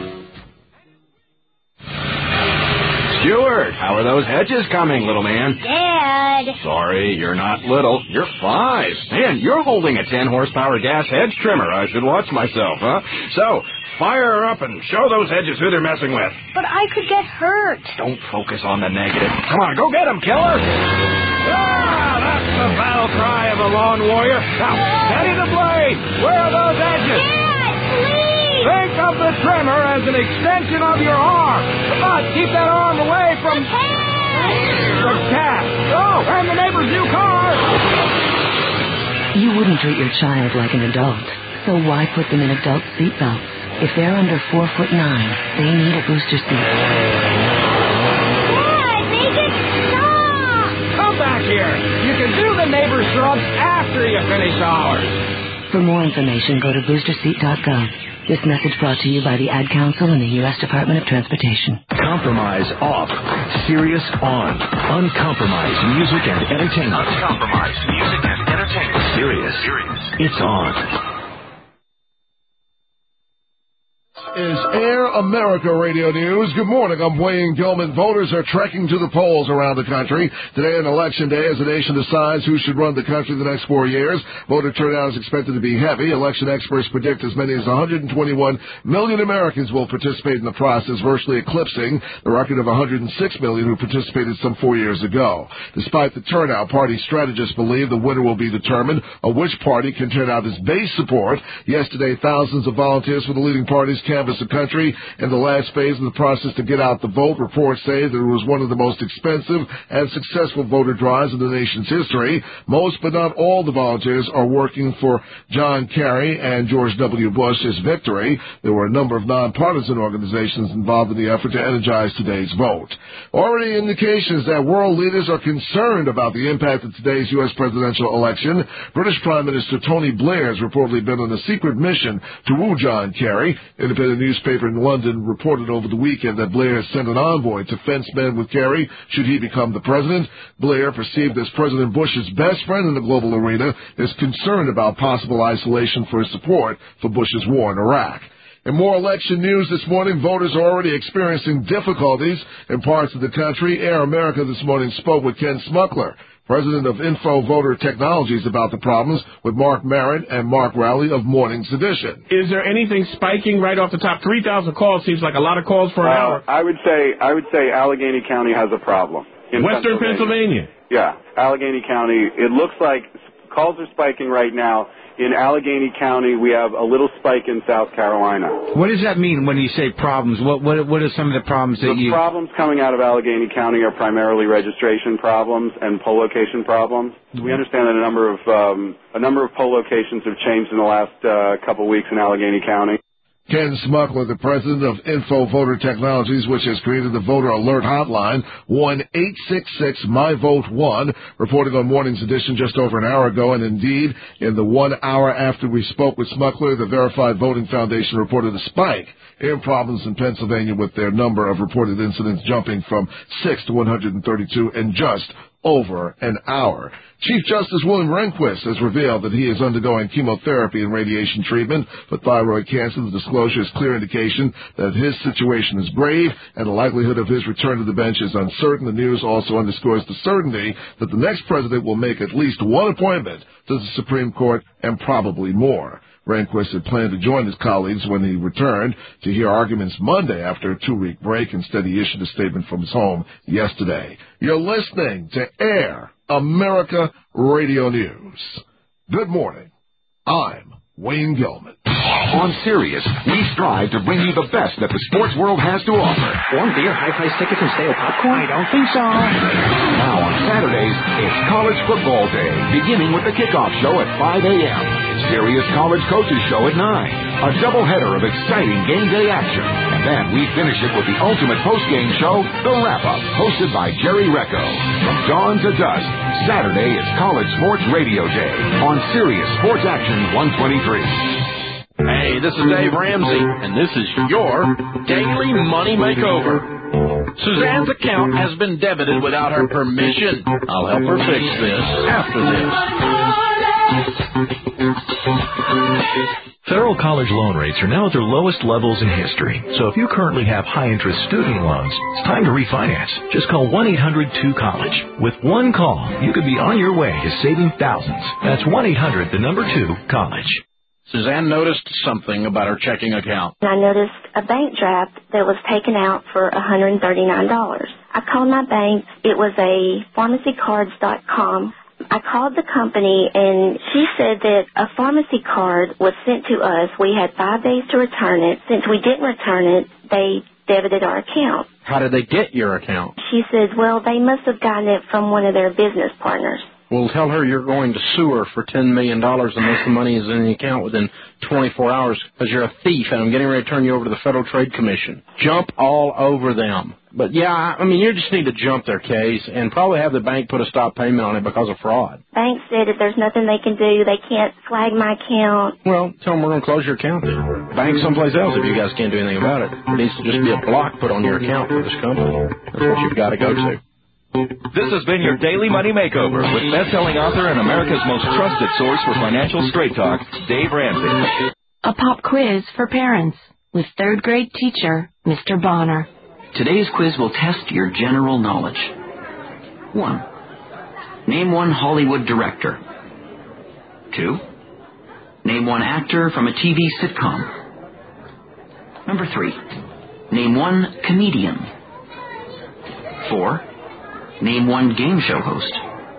Stewart, how are those hedges coming, little man? Dad. Sorry, you're not little. You're five. Man, you're holding a ten horsepower gas hedge trimmer. I should watch myself, huh? So, fire up and show those hedges who they're messing with. But I could get hurt. Don't focus on the negative. Come on, go get them, killer. Ah, that's the battle cry of a lone warrior. Now, steady the blade. Where are those edges? Dad, please! Think of the trimmer as an extension of your arm. But keep that arm away from... The cat! The cat. Oh, and the neighbor's new car. You wouldn't treat your child like an adult, so why put them in adult seatbelts? If they're under four foot nine, they need a booster seat. Dad, make it stop! Come back here. You can do the neighbor's shrubs after you finish ours. For more information, go to booster seat dot gov. This message brought to you by the Ad Council and the U S Department of Transportation. Compromise off. Sirius on. Uncompromised music and entertainment. Uncompromised music and entertainment. Sirius. Sirius. It's on. Is Air America Radio News. Good morning. I'm Wayne Gilman. Voters are trekking to the polls around the country. Today, on Election Day, as the nation decides who should run the country the next four years, voter turnout is expected to be heavy. Election experts predict as many as one hundred twenty-one million Americans will participate in the process, virtually eclipsing the record of one hundred six million who participated some four years ago. Despite the turnout, party strategists believe the winner will be determined on which party can turn out its base support. Yesterday, thousands of volunteers for the leading parties canvassed the country in the last phase of the process to get out the vote. Reports say that it was one of the most expensive and successful voter drives in the nation's history. Most, but not all, the volunteers are working for John Kerry and George W. Bush's victory. There were a number of nonpartisan organizations involved in the effort to energize today's vote. Already indications that world leaders are concerned about the impact of today's U S presidential election. British Prime Minister Tony Blair has reportedly been on a secret mission to woo John Kerry. Independent newspaper in London reported over the weekend that Blair has sent an envoy to fence men with Kerry should he become the president. Blair, perceived as President Bush's best friend in the global arena, is concerned about possible isolation for his support for Bush's war in Iraq. In more election news this morning, voters are already experiencing difficulties in parts of the country. Air America this morning spoke with Ken Smuckler, president of Info Voter Technologies, about the problems with Mark Merritt and Mark Rowley of Morning's Edition. Is there anything spiking right off the top? three thousand calls seems like a lot of calls for an uh, hour. I would say I would say Allegheny County has a problem. In Western Pennsylvania. Pennsylvania. Yeah, Allegheny County. It looks like calls are spiking right now. In Allegheny County, we have a little spike in South Carolina. What does that mean when you say problems? What what what are some of the problems that the you... The problems coming out of Allegheny County are primarily registration problems and poll location problems. Mm-hmm. We understand that a number of um, a number of poll locations have changed in the last uh, couple of weeks in Allegheny County. Ken Smuckler, the president of Info Voter Technologies, which has created the voter alert hotline, one eight six six my vote one, reporting on Morning's Edition just over an hour ago. And indeed, in the one hour after we spoke with Smuckler, the Verified Voting Foundation reported a spike in problems in Pennsylvania, with their number of reported incidents jumping from six to one hundred thirty-two in just over an hour. Chief Justice William Rehnquist has revealed that he is undergoing chemotherapy and radiation treatment for thyroid cancer. The disclosure is clear indication that his situation is grave and the likelihood of his return to the bench is uncertain. The news also underscores the certainty that the next president will make at least one appointment to the Supreme Court and probably more. Rehnquist had planned to join his colleagues when he returned to hear arguments Monday after a two-week break. Instead, he issued a statement from his home yesterday. You're listening to Air America Radio News. Good morning. I'm Wayne Gilman. On Sirius, we strive to bring you the best that the sports world has to offer. Warm beer, high-price tickets, and stale popcorn? I don't think so. Now on Saturdays, it's College Football Day, beginning with the kickoff show at five a.m. Sirius College Coaches Show at nine. A doubleheader of exciting game day action. And then we finish it with the ultimate post-game show, The Wrap-Up, hosted by Jerry Recco. From dawn to dusk, Saturday is College Sports Radio Day on Sirius Sports Action one twenty-three. Hey, this is Dave Ramsey, and this is your Daily Money Makeover. Suzanne's account has been debited without her permission. I'll help her fix this after this. Federal college loan rates are now at their lowest levels in history. So if you currently have high-interest student loans, it's time to refinance. Just call one eight hundred two college. With one call, you could be on your way to saving thousands. That's one eight hundred, the number two, college. Suzanne noticed something about her checking account. I noticed a bank draft that was taken out for one hundred thirty-nine dollars. I called my bank. It was a pharmacy cards dot com. I called the company, and she said that a pharmacy card was sent to us. We had five days to return it. Since we didn't return it, they debited our account. How did they get your account? She says, well, they must have gotten it from one of their business partners. Well, tell her you're going to sue her for ten million dollars unless the money is in the account within twenty-four hours because you're a thief, and I'm getting ready to turn you over to the Federal Trade Commission. Jump all over them. But, yeah, I mean, you just need to jump their case and probably have the bank put a stop payment on it because of fraud. Bank said if there's nothing they can do, they can't flag my account. Well, tell them we're going to close your account then. Bank someplace else if you guys can't do anything about it. There needs to just be a block put on your account for this company. That's what you've got to go to. This has been your Daily Money Makeover with best-selling author and America's most trusted source for financial straight talk, Dave Ramsey. A pop quiz for parents with third grade teacher, Mister Bonner. Today's quiz will test your general knowledge. One, name one Hollywood director. Two, name one actor from a T V sitcom. Number three, name one comedian. Four, name one game show host.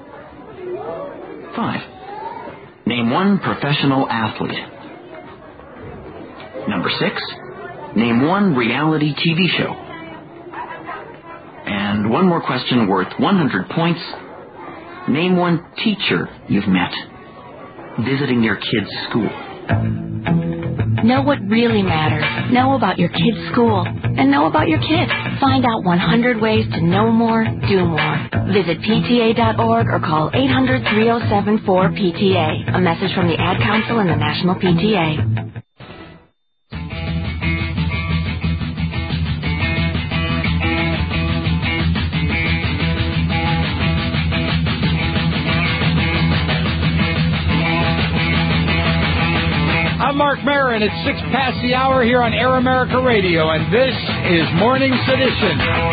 Five, name one professional athlete. Number six, name one reality T V show. And one more question worth one hundred points. Name one teacher you've met visiting your kid's school. Know what really matters. Know about your kid's school. And know about your kid. Find out one hundred ways to know more, do more. Visit P T A dot org or call eight hundred, three oh seven, four P T A. A message from the Ad Council and the National P T A. I'm Mark Maron. It's six past the hour here on Air America Radio, and this is Morning Sedition.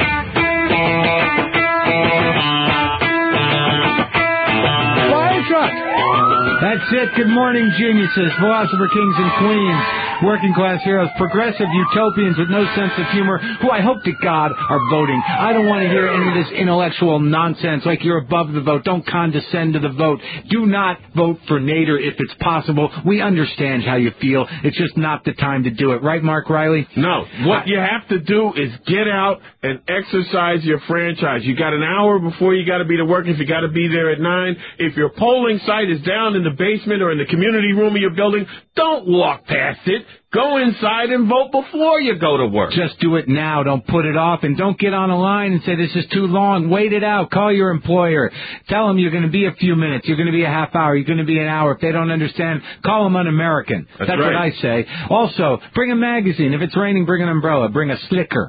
Flying truck. That's it. Good morning, geniuses, philosopher kings and queens, working class heroes, progressive utopians with no sense of humor, who I hope to God are voting. I don't want to hear any of this intellectual nonsense like you're above the vote. Don't condescend to the vote. Do not vote for Nader if it's possible. We understand how you feel. It's just not the time to do it. Right, Mark Riley? No. What I, you have to do is get out and exercise your franchise. You got an hour before you got to be to work if you got to be there at nine. If your polling site is down in the basement or in the community room of your building, don't walk past it. Go inside and vote before you go to work. Just do it now. Don't put it off. And don't get on a line and say, this is too long. Wait it out. Call your employer. Tell them you're going to be a few minutes. You're going to be a half hour. You're going to be an hour. If they don't understand, call them un-American. That's, That's right. what I say. Also, bring a magazine. If it's raining, bring an umbrella. Bring a slicker.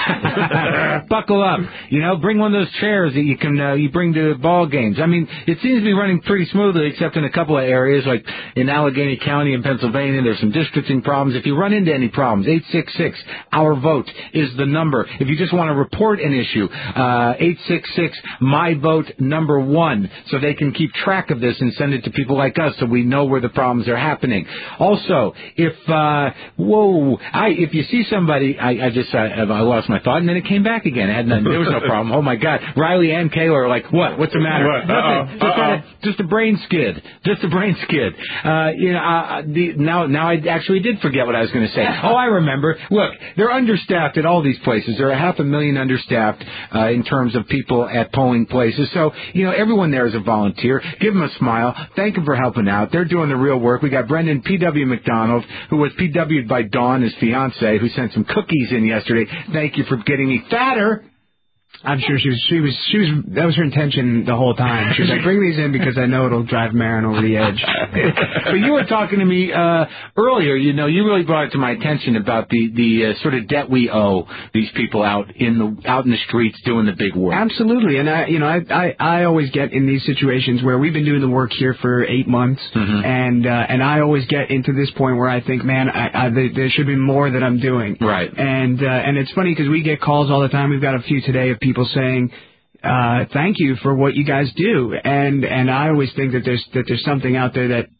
Buckle up. You know, bring one of those chairs that you can uh, you bring to ball games. I mean, it seems to be running pretty smoothly, except in a couple of areas, like in Allegheny County in Pennsylvania. There's some districting problems. If you run into any problems, eight six six, our vote is the number. If you just want to report an issue, uh, eight six six, my vote number one, so they can keep track of this and send it to people like us so we know where the problems are happening. Also, if, uh, whoa, I, if you see somebody, I, I just, I, I lost my thought, and then it came back again. It had nothing, there was no problem. Oh, my God. Riley and Kayla are like, what? What's the matter? What? Nothing. Just, a, just a brain skid. Just a brain skid. Uh, you know, uh, the, now, now I actually did forget what I was going to say. Oh, I remember. Look, they're understaffed at all these places. There are half a million understaffed uh, in terms of people at polling places. So, you know, everyone there is a volunteer. Give them a smile. Thank them for helping out. They're doing the real work. We got Brendan P W. McDonald, who was P W'd by Dawn, his fiance, who sent some cookies in yesterday. Thank you for getting me fatter. I'm sure she was, she was, she was, that was her intention the whole time. She was like, bring these in because I know it'll drive Maron over the edge. But you were talking to me, uh, earlier, you know, you really brought it to my attention about the, the, uh, sort of debt we owe these people out in the, out in the streets doing the big work. Absolutely. And I, you know, I, I, I always get in these situations where we've been doing the work here for eight months mm-hmm. and, uh, and I always get into this point where I think, man, I, I, there, there should be more that I'm doing. Right. And, uh, and it's funny because we get calls all the time. We've got a few today of people saying, uh, thank you for what you guys do. And, and I always think that there's, that there's something out there that, that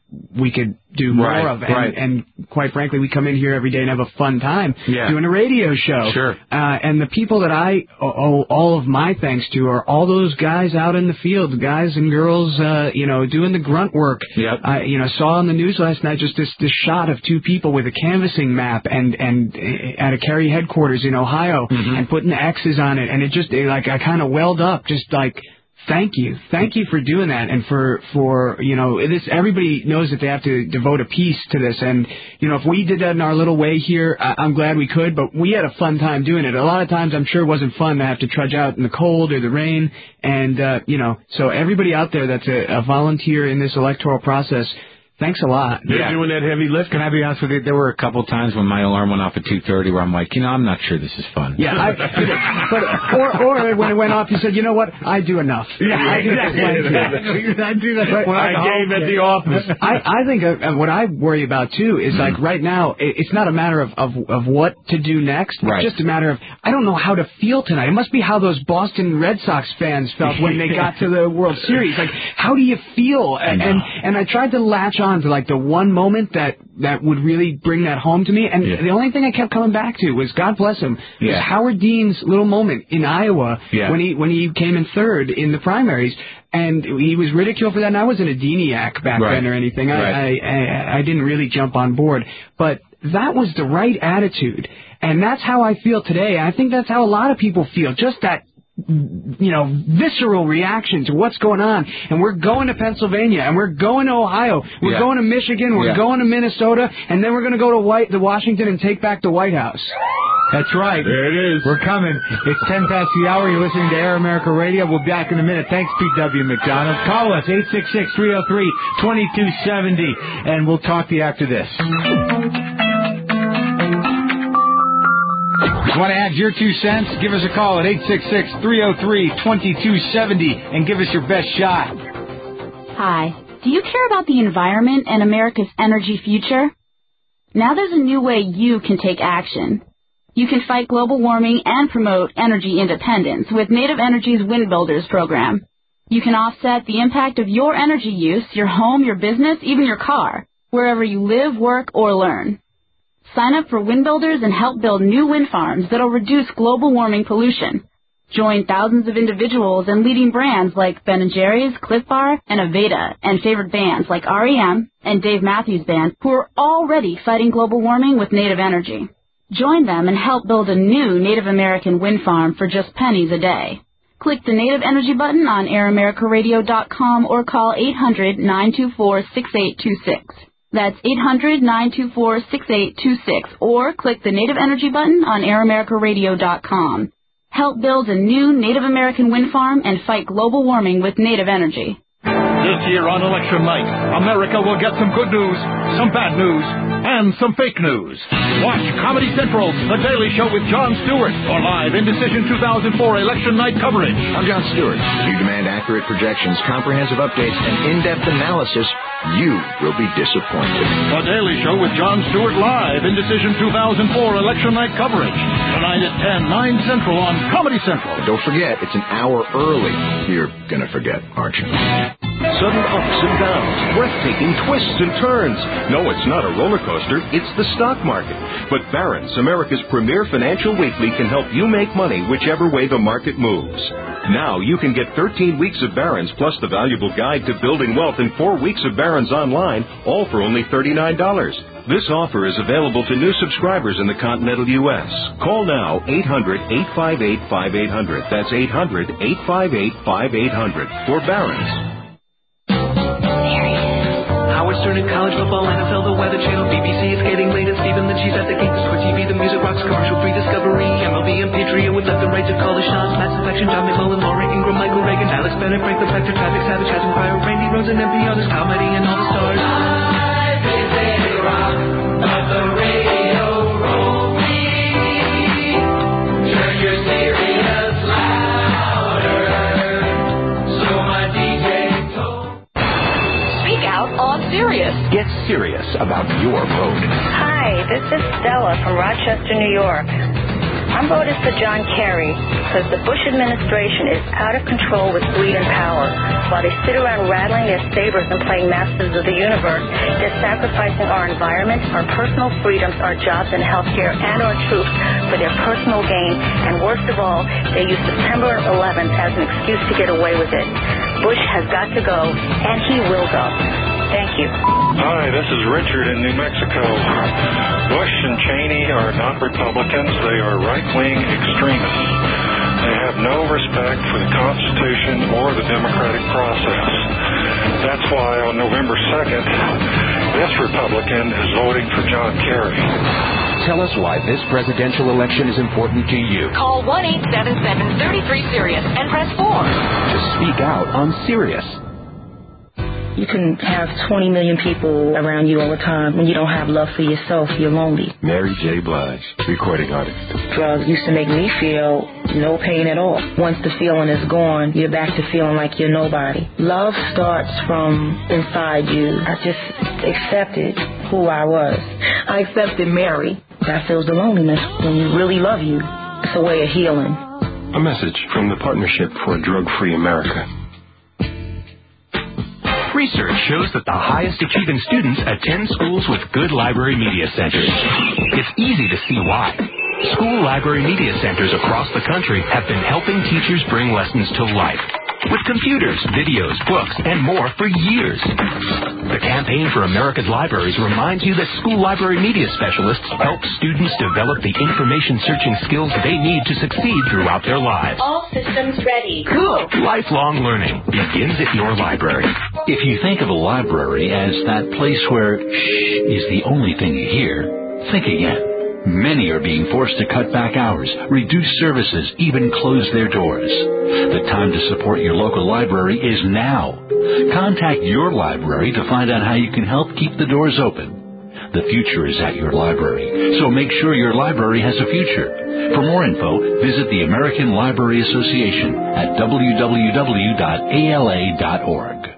we could do more Right, of. And, right. and quite frankly, we come in here every day and have a fun time Yeah. doing a radio show. Sure. Uh, and the people that I owe all of my thanks to are all those guys out in the field, the guys and girls, uh, you know, doing the grunt work. Yep. I, you know, saw on the news last night just this, this shot of two people with a canvassing map and, and uh, at a Kerry headquarters in Ohio Mm-hmm. and putting the X's on it. And it just, it, like, I kind of welled up, just like, thank you. Thank you for doing that and for, for, you know, this, everybody knows that they have to devote a piece to this. And, you know, if we did that in our little way here, I, I'm glad we could, but we had a fun time doing it. A lot of times I'm sure it wasn't fun to have to trudge out in the cold or the rain. And, uh, you know, so everybody out there that's a, a volunteer in this electoral process, thanks a lot. They're Yeah. doing that heavy lift. Can I be honest with you? There were a couple times when my alarm went off at two thirty where I'm like, you know, I'm not sure this is fun. Yeah, I, but or or when it went off, you said, you know what? I do enough. Yeah, I do that exactly. I do that when I gave at the office. I I think uh, what I worry about too is like right now, it, it's not a matter of, of of what to do next. Right. It's just a matter of I don't know how to feel tonight. It must be how those Boston Red Sox fans felt when they got to the World Series. Like, how do you feel? And and, and I tried to latch on to like the one moment that that would really bring that home to me. And Yeah. the only thing I kept coming back to was, God bless him, was Yeah. Howard Dean's little moment in Iowa Yeah. when he when he came in third in the primaries. And he was ridiculed for that. And I wasn't a Deaniac back Right. then or anything. I, Right. I, I I didn't really jump on board. But that was the right attitude. And that's how I feel today. I think that's how a lot of people feel. Just that, you know, visceral reaction to what's going on. And we're going to Pennsylvania, and we're going to Ohio, we're Yeah. going to Michigan, we're Yeah. going to Minnesota, and then we're going to go to White, to Washington and take back the White House. That's right. There it is. We're coming. It's ten past the hour. You're listening to Air America Radio. We'll be back in a minute. Thanks, P W McDonald. Call us, eight six six, three oh three, two two seven oh, and we'll talk to you after this. Want to add your two cents? Give us a call at eight six six, three oh three, two two seven oh and give us your best shot. Hi. Do you care about the environment and America's energy future? Now there's a new way you can take action. You can fight global warming and promote energy independence with Native Energy's Wind Builders program. You can offset the impact of your energy use, your home, your business, even your car, wherever you live, work, or learn. Sign up for Wind Builders and help build new wind farms that'll reduce global warming pollution. Join thousands of individuals and leading brands like Ben and Jerry's, Cliff Bar, and Aveda, and favorite bands like R E M and Dave Matthews Band, who are already fighting global warming with Native Energy. Join them and help build a new Native American wind farm for just pennies a day. Click the Native Energy button on air america radio dot com or call eight hundred, nine two four, six eight two six. That's eight hundred, nine two four, six eight two six, or click the Native Energy button on air america radio dot com. Help build a new Native American wind farm and fight global warming with Native Energy. This year on election night, America will get some good news, some bad news, and some fake news. Watch Comedy Central's The Daily Show with Jon Stewart for live Indecision two thousand four election night coverage. I'm Jon Stewart. If you demand accurate projections, comprehensive updates, and in-depth analysis, you will be disappointed. The Daily Show with Jon Stewart live Indecision two thousand four election night coverage. Tonight at ten, nine Central on Comedy Central. And don't forget, it's an hour early. You're gonna forget, aren't you? Sudden ups and downs, breathtaking twists and turns. No, it's not a roller coaster, it's the stock market. But Barron's, America's premier financial weekly, can help you make money whichever way the market moves. Now you can get thirteen weeks of Barron's plus the valuable guide to building wealth and four weeks of Barron's online, all for only thirty-nine dollars. This offer is available to new subscribers in the continental U S. Call now, eight hundred, eight five eight, five eight hundred. That's eight hundred, eight five eight, five eight hundred for Barron's. Howard Stern in college football, N F L, the Weather Channel, B B C, it's getting late, and Stephen the Chief at the gate, Squirt T V, the music rocks, commercial free discovery, M L B and Patriot with left and right to call the shots, Matt Selection, John McMullen, Laura Ingram, Michael Reagan, Alex Bennett, Frank the Factor, Traffic Savage, Chasm Fire, Randy Rhodes, and M P Others, comedy and all the stars. Life is a rock, but the radio roll me. Turn your Sirius louder, so my D J told. Speak out on Sirius. Get serious about your vote. Hi, this is Stella from Rochester, New York. I'm voting for John Kerry because the Bush administration is out of control with greed and power. While they sit around rattling their sabers and playing masters of the universe, they're sacrificing our environment, our personal freedoms, our jobs and health care, and our troops for their personal gain. And worst of all, they use September eleventh as an excuse to get away with it. Bush has got to go, and he will go. Thank you. Hi, this is Richard in New Mexico. Bush and Cheney are not Republicans. They are right-wing extremists. They have no respect for the Constitution or the democratic process. That's why on November second, this Republican is voting for John Kerry. Tell us why this presidential election is important to you. Call one eight seven seven, three three, Sirius and press four. To speak out on Sirius. You can have twenty million people around you all the time. When you don't have love for yourself, you're lonely. Mary J. Blige, recording artist. Drugs used to make me feel no pain at all. Once the feeling is gone, you're back to feeling like you're nobody. Love starts from inside you. I just accepted who I was. I accepted Mary. That feels the loneliness. When you really love you, it's a way of healing. A message from the Partnership for a Drug-Free America. Research shows that the highest achieving students attend schools with good library media centers. It's easy to see why. School library media centers across the country have been helping teachers bring lessons to life. With computers, videos, books, and more for years. The Campaign for America's Libraries reminds you that school library media specialists help students develop the information searching skills they need to succeed throughout their lives. All systems ready. Cool. Lifelong learning begins at your library. If you think of a library as that place where shh is the only thing you hear, think again. Many are being forced to cut back hours, reduce services, even close their doors. The time to support your local library is now. Contact your library to find out how you can help keep the doors open. The future is at your library, so make sure your library has a future. For more info, visit the American Library Association at w w w dot a l a dot org.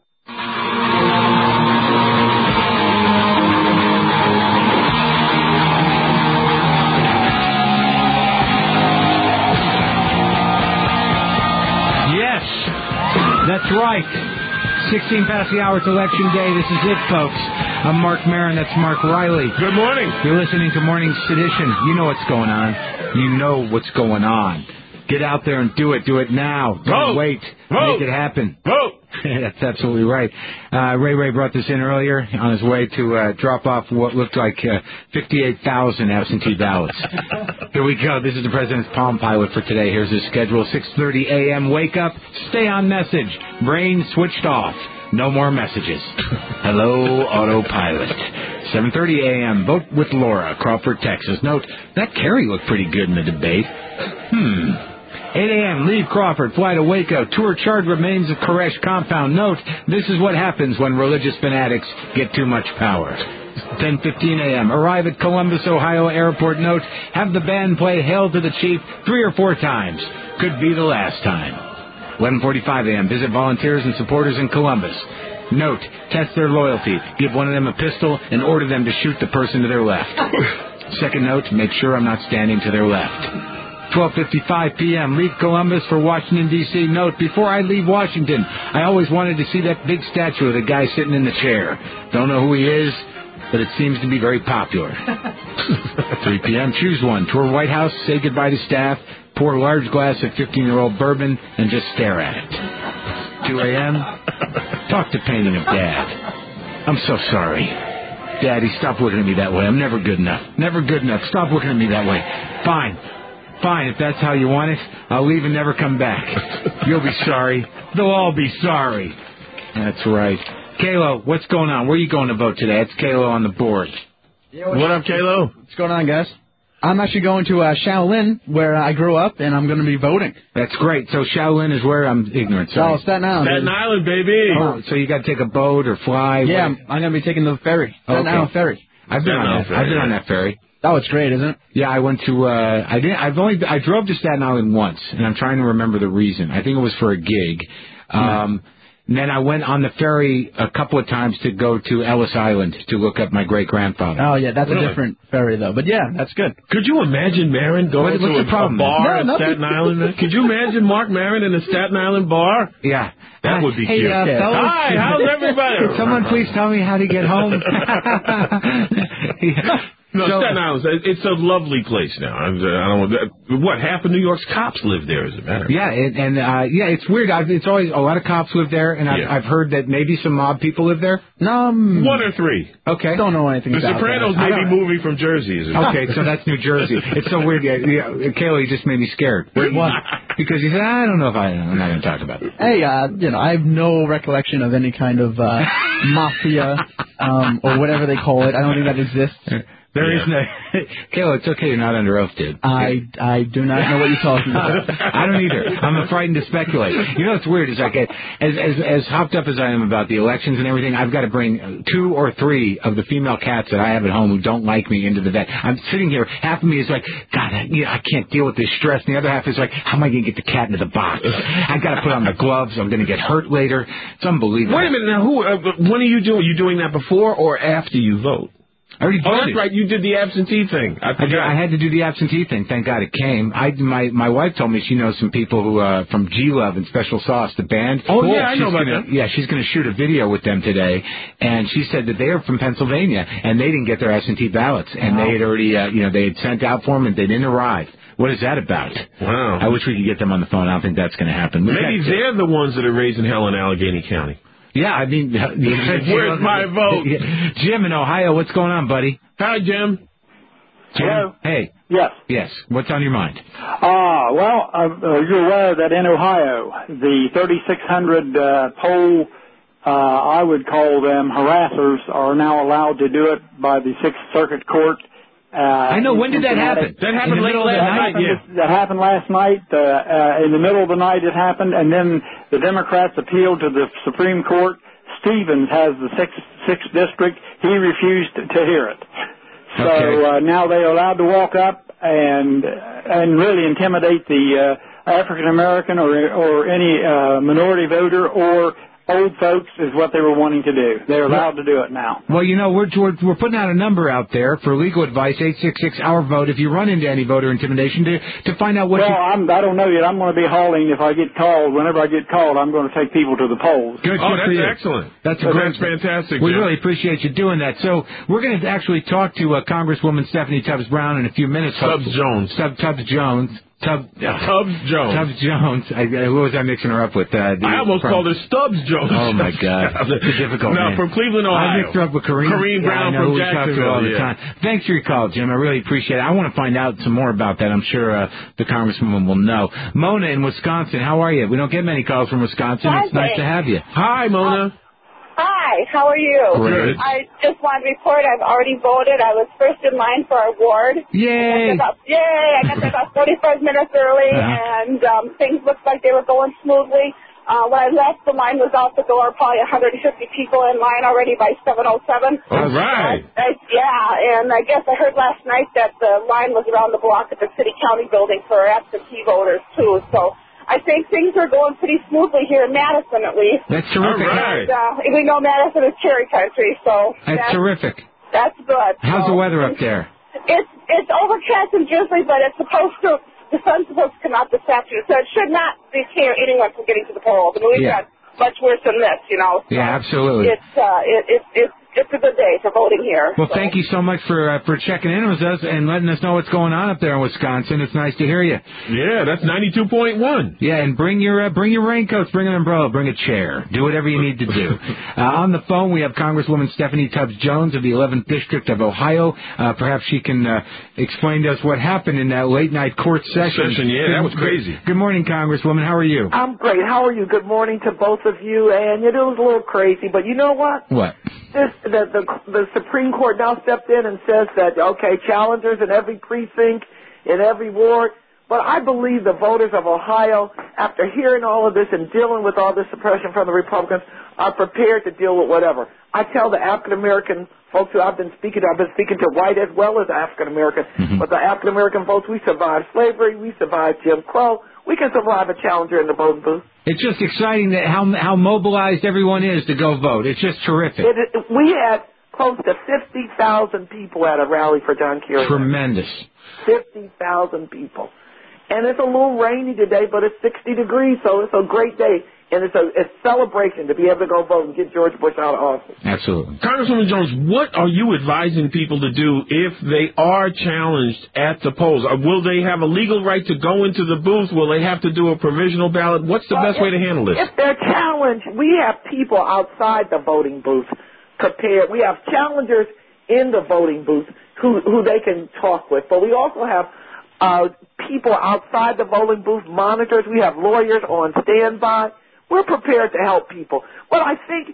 That's right. sixteen past the hour, it's Election Day. This is it, folks. I'm Mark Maron. That's Mark Riley. Good morning. You're listening to Morning Sedition. You know what's going on. You know what's going on. Get out there and do it. Do it now. Don't Vote. wait. Vote. Make it happen. Vote. That's absolutely right. Uh, Ray Ray brought this in earlier on his way to uh, drop off what looked like uh, fifty-eight thousand absentee ballots. Here we go. This is the President's Palm Pilot for today. Here's his schedule. six thirty a.m. Wake up. Stay on message. Brain switched off. No more messages. Hello, autopilot. seven thirty a.m. Vote with Laura, Crawford, Texas. Note, that Kerry looked pretty good in the debate. Hmm. eight a.m. Leave Crawford, fly to Waco, tour charred remains of Koresh compound. Note, this is what happens when religious fanatics get too much power. ten fifteen a.m. Arrive at Columbus, Ohio airport. Note, have the band play Hail to the Chief three or four times. Could be the last time. eleven forty-five a.m. Visit volunteers and supporters in Columbus. Note, test their loyalty. Give one of them a pistol and order them to shoot the person to their left. Second note, make sure I'm not standing to their left. twelve fifty-five p.m. Leave Columbus for Washington, D C Note, before I leave Washington, I always wanted to see that big statue of the guy sitting in the chair. Don't know who he is, but it seems to be very popular. three p.m. Choose one. Tour White House, say goodbye to staff, pour a large glass of fifteen-year-old bourbon, and just stare at it. two a.m. Talk to painting of Dad. I'm so sorry. Daddy, stop looking at me that way. I'm never good enough. Never good enough. Stop looking at me that way. Fine. Fine, if that's how you want it, I'll leave and never come back. You'll be sorry. They'll all be sorry. That's right. Kalo, what's going on? Where are you going to vote today? It's Kalo on the board. Yeah, what up, Kalo? What's going on, guys? I'm actually going to uh, Shaolin, where I grew up, and I'm going to be voting. That's great. So Shaolin is where I'm ignorant. Sorry. Oh, Staten Island. Staten Island, baby. Oh, so you got to take a boat or fly? Yeah, what? I'm going to be taking the ferry. Staten Okay. Island ferry. I've been on that. I've been on that ferry. Oh, it's great, isn't it? Yeah, I went to. Uh, I didn't. I've only. I drove to Staten Island once, and I'm trying to remember the reason. I think it was for a gig. Um, And then I went on the ferry a couple of times to go to Ellis Island to look up my great-grandfather. Oh, yeah, that's Really? a different ferry, though. But, yeah, that's good. Could you imagine Marin going What- what's to the a, problem? a bar No, in nothing. Staten Island? man? Could you imagine Mark Marin in a Staten Island bar? Yeah. That would be Hey, cute. uh, fellas, Hi, how's everybody? Could someone please tell me how to get home? No, So- Staten Island, it's a lovely place now. I'm, uh, I don't know, what, half of New York's cops live there, as a matter of fact. Yeah, and, and uh, yeah, it's weird. I've, it's always a lot of cops live there, and I've, Yeah. I've heard that maybe some mob people live there. Um, One or three. Okay. Don't know anything The about Sopranos that. may be moving from Jersey. Is it? Okay, so that's New Jersey. It's so weird. Yeah, yeah, Kayla, you just made me scared. What? Because he said, I don't know if I, I'm not going to talk about it. Hey, uh, you know, I have no recollection of any kind of uh, mafia um, or whatever they call it. I don't think that exists. There is no... Kayla, it's okay. You're not under oath, dude. I, I do not know what you're talking about. I don't either. I'm frightened to speculate. You know what's weird is like as as as hopped up as I am about the elections and everything, I've got to bring two or three of the female cats that I have at home who don't like me into the vet. I'm sitting here. Half of me is like, God, I, you know, I can't deal with this stress. And the other half is like, how am I going to get the cat into the box? I got to put on the gloves. I'm going to get hurt later. It's unbelievable. Wait a minute now. Who? Uh, when are you doing? You doing that before or after you vote? I already Oh, voted. that's right. You did the absentee thing. I I, did, forgot. I had to do the absentee thing. Thank God it came. I my my wife told me she knows some people who uh from G Love and Special Sauce, the band. Oh, yeah, I She's know about gonna, them. Yeah, she's going to shoot a video with them today, and she said that they are from Pennsylvania and they didn't get their absentee ballots, and Wow. they had already uh, you know they had sent out for them and they didn't arrive. What is that about? Wow. I wish we could get them on the phone. I don't think that's going to happen. We've Maybe got- they're the ones that are raising hell in Allegheny County. Yeah, I mean, Where's my vote? Jim in Ohio, what's going on, buddy? Hi, Jim. Jim? Hello? Hey. Yes. Yes. What's on your mind? Ah, well, uh, uh, you're aware that in Ohio, the thirty-six hundred uh, poll, uh, I would call them harassers, are now allowed to do it by the Sixth Circuit Court. Uh, I know. in When did that Cincinnati. happen? That happened In the late middle last of the night, happened- yeah. That happened last night. Uh, uh, in the middle of the night it happened, and then the Democrats appealed to the Supreme Court. Stevens has the sixth, sixth district. He refused to hear it. So Okay. uh, now they're allowed to walk up and and really intimidate the uh, African American or or any uh, minority voter or old folks is what they were wanting to do. They're allowed to do it now. Well, you know, we're, we're we're putting out a number out there for legal advice, eight six six, our vote, if you run into any voter intimidation, to to find out what well, you... I'm, I don't know yet. I'm going to be hauling if I get called. Whenever I get called, I'm going to take people to the polls. Good, Oh, good for that's you. excellent. That's, a Oh, great, that's fantastic, We Jim. really appreciate you doing that. So we're going to actually talk to uh, Congresswoman Stephanie Tubbs Brown in a few minutes. Tubbs Jones. Tub, Tubbs Jones. Tub, Tubbs Jones. Tubbs Jones. I, I, who was I mixing her up with? Uh, the, I almost from- called her Stubbs Jones. Oh, my God. It's a difficult No, name. from Cleveland, I Ohio. mixed her up with Kareem. Kareem Yeah, Brown I know, from who we talk to Jacksonville, all the yeah. time. Thanks for your call, Jim. I really appreciate it. I want to find out some more about that. I'm sure uh, the Congresswoman will know. Mona in Wisconsin, how are you? We don't get many calls from Wisconsin. Hi, It's nice to thanks. have you. Hi, Mona. Hi, how are you? Great. I just wanted to report I've already voted. I was first in line for our ward. Yay! I got there about, yay! I got there about forty-five minutes early, Uh-huh. and um, things looked like they were going smoothly. Uh, when I left, the line was out the door, probably one hundred fifty people in line already by seven oh seven. All right. I, yeah, and I guess I heard last night that the line was around the block at the city-county building for absentee voters, too. So I think things are going pretty smoothly here in Madison, at least. That's terrific. All right. And, uh, we know Madison is cherry country, so That's terrific. That's good. How's so, the weather up there? It's it's overcast and drizzly, but it's supposed to. The sun's supposed to come out this afternoon, so it should not deter anyone from getting to the polls. I mean, we've Yeah. got much worse than this, you know. So Yeah, absolutely. It's uh, it, it, it's it's a good day for voting here. Well, so. thank you so much for uh, for checking in with us and letting us know what's going on up there in Wisconsin. It's nice to hear you. Yeah, that's ninety-two point one. Yeah, and bring your uh, bring your raincoats, bring an umbrella, bring a chair. Do whatever you need to do. Uh, on the phone, we have Congresswoman Stephanie Tubbs Jones of the eleventh District of Ohio. Uh, perhaps she can uh, explain to us what happened in that late night court session. Session, yeah, that was crazy. Good morning, Congresswoman. How are you? I'm great. How are you? Good morning to both of you. And it was a little crazy, but you know what? What? This, the, the, the Supreme Court now stepped in and says that, okay, challengers in every precinct, in every ward. But I believe the voters of Ohio, after hearing all of this and dealing with all this suppression from the Republicans, are prepared to deal with whatever. I tell the African American folks who I've been speaking to, I've been speaking to white as well as African American, mm-hmm. but the African American folks, we survived slavery, we survived Jim Crow, we can survive a challenger in the voting booth. It's just exciting that how how mobilized everyone is to go vote. It's just terrific. It, it, we had close to fifty thousand people at a rally for John Kerry. Tremendous. fifty thousand people. And it's a little rainy today, but it's sixty degrees, so it's a great day. And it's a it's celebration to be able to go vote and get George Bush out of office. Absolutely. Congresswoman Jones, what are you advising people to do if they are challenged at the polls? Will they have a legal right to go into the booth? Will they have to do a provisional ballot? What's the well, best if, way to handle this? If they're challenged, we have people outside the voting booth prepared. We have challengers in the voting booth who, who they can talk with. But we also have uh, people outside the voting booth, monitors. We have lawyers on standby. We're prepared to help people. What I think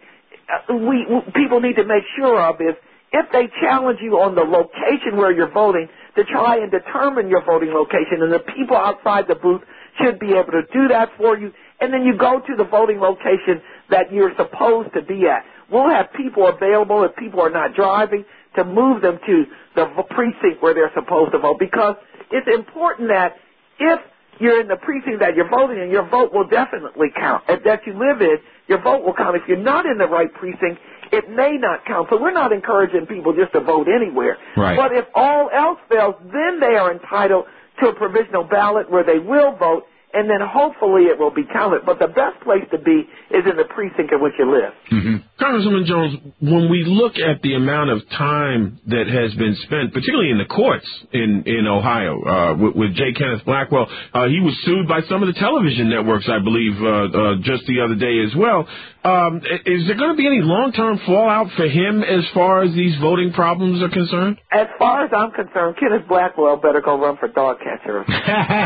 we people need to make sure of is if they challenge you on the location where you're voting, to try and determine your voting location, and the people outside the booth should be able to do that for you, and then you go to the voting location that you're supposed to be at. We'll have people available if people are not driving to move them to the precinct where they're supposed to vote, because it's important that if you're in the precinct that you're voting in, your vote will definitely count. If that you live in, your vote will count. If you're not in the right precinct, it may not count. So we're not encouraging people just to vote anywhere. Right. But if all else fails, then they are entitled to a provisional ballot where they will vote, and then hopefully it will be counted. But the best place to be is in the precinct in which you live. Mm-hmm. Congresswoman Jones, when we look at the amount of time that has been spent, particularly in the courts in, in Ohio, uh, with, with J. Kenneth Blackwell, uh, he was sued by some of the television networks, I believe, uh, uh, just the other day as well. Um, is there going to be any long-term fallout for him as far as these voting problems are concerned? As far as I'm concerned, Kenneth Blackwell better go run for dog catcher. he,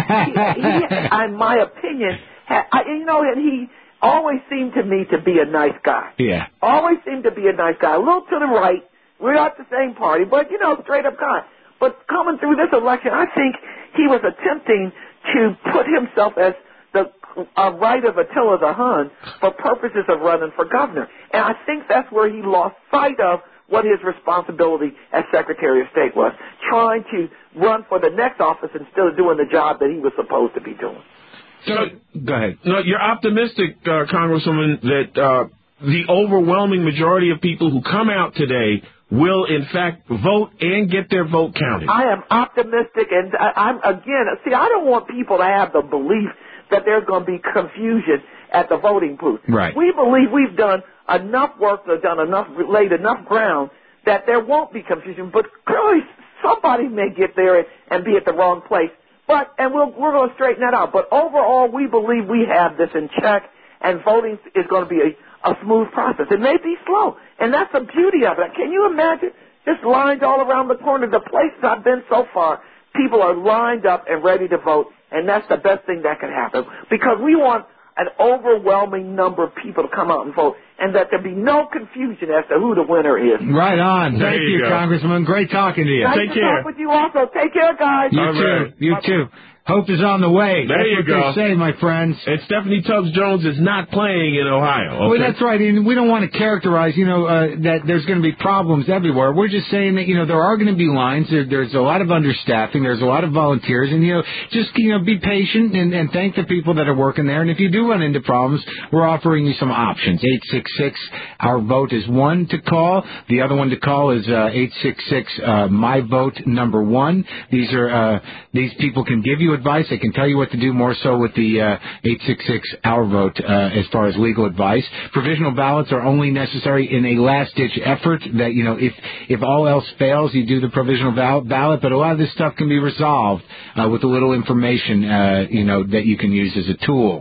he, in my opinion, ha, I, you know, and he always seemed to me to be a nice guy. Yeah. Always seemed to be a nice guy. A little to the right. We're not the same party, but, you know, straight up guy. But coming through this election, I think he was attempting to put himself as the uh, right of Attila the Hun for purposes of running for governor. And I think that's where he lost sight of what his responsibility as Secretary of State was, trying to run for the next office instead of doing the job that he was supposed to be doing. So, go ahead. No, you're optimistic, uh, Congresswoman, that uh, the overwhelming majority of people who come out today will, in fact, vote and get their vote counted. I am optimistic, and I, I'm, again, see, I don't want people to have the belief that there's going to be confusion at the voting booth. Right. We believe we've done enough work, we've done enough, laid enough ground that there won't be confusion. But clearly, somebody may get there and be at the wrong place. But and we'll, we're going to straighten that out. But overall, we believe we have this in check, and voting is going to be a, a smooth process. It may be slow, and that's the beauty of it. Can you imagine? Just lines all around the corner. The places I've been so far, people are lined up and ready to vote, and that's the best thing that can happen, because we want an overwhelming number of people to come out and vote, and that there be no confusion as to who the winner is. Right on. There Thank you you, go. Congressman. Great talking to you. Nice Take to care. talk with you also. Take care, guys. You All too. right. You too. Hope is on the way. There that's you what go. they say, my friends. And Stephanie Tubbs Jones is not playing in Ohio. Okay? Well, that's right. And we don't want to characterize, you know, uh, that there's going to be problems everywhere. We're just saying that, you know, there are going to be lines. There, there's a lot of understaffing. There's a lot of volunteers. And, you know, just, you know, be patient and, and thank the people that are working there. And if you do run into problems, we're offering you some options. eight six six, our vote is one to call. The other one to call is uh, eight six six, uh, my vote number one. These are, uh, these people can give you advice. They can tell you what to do, more so with the uh, eight six six, our vote, uh, as far as legal advice. Provisional ballots are only necessary in a last-ditch effort that, you know, if if all else fails, you do the provisional ball- ballot, but a lot of this stuff can be resolved uh, with a little information, uh, you know, that you can use as a tool.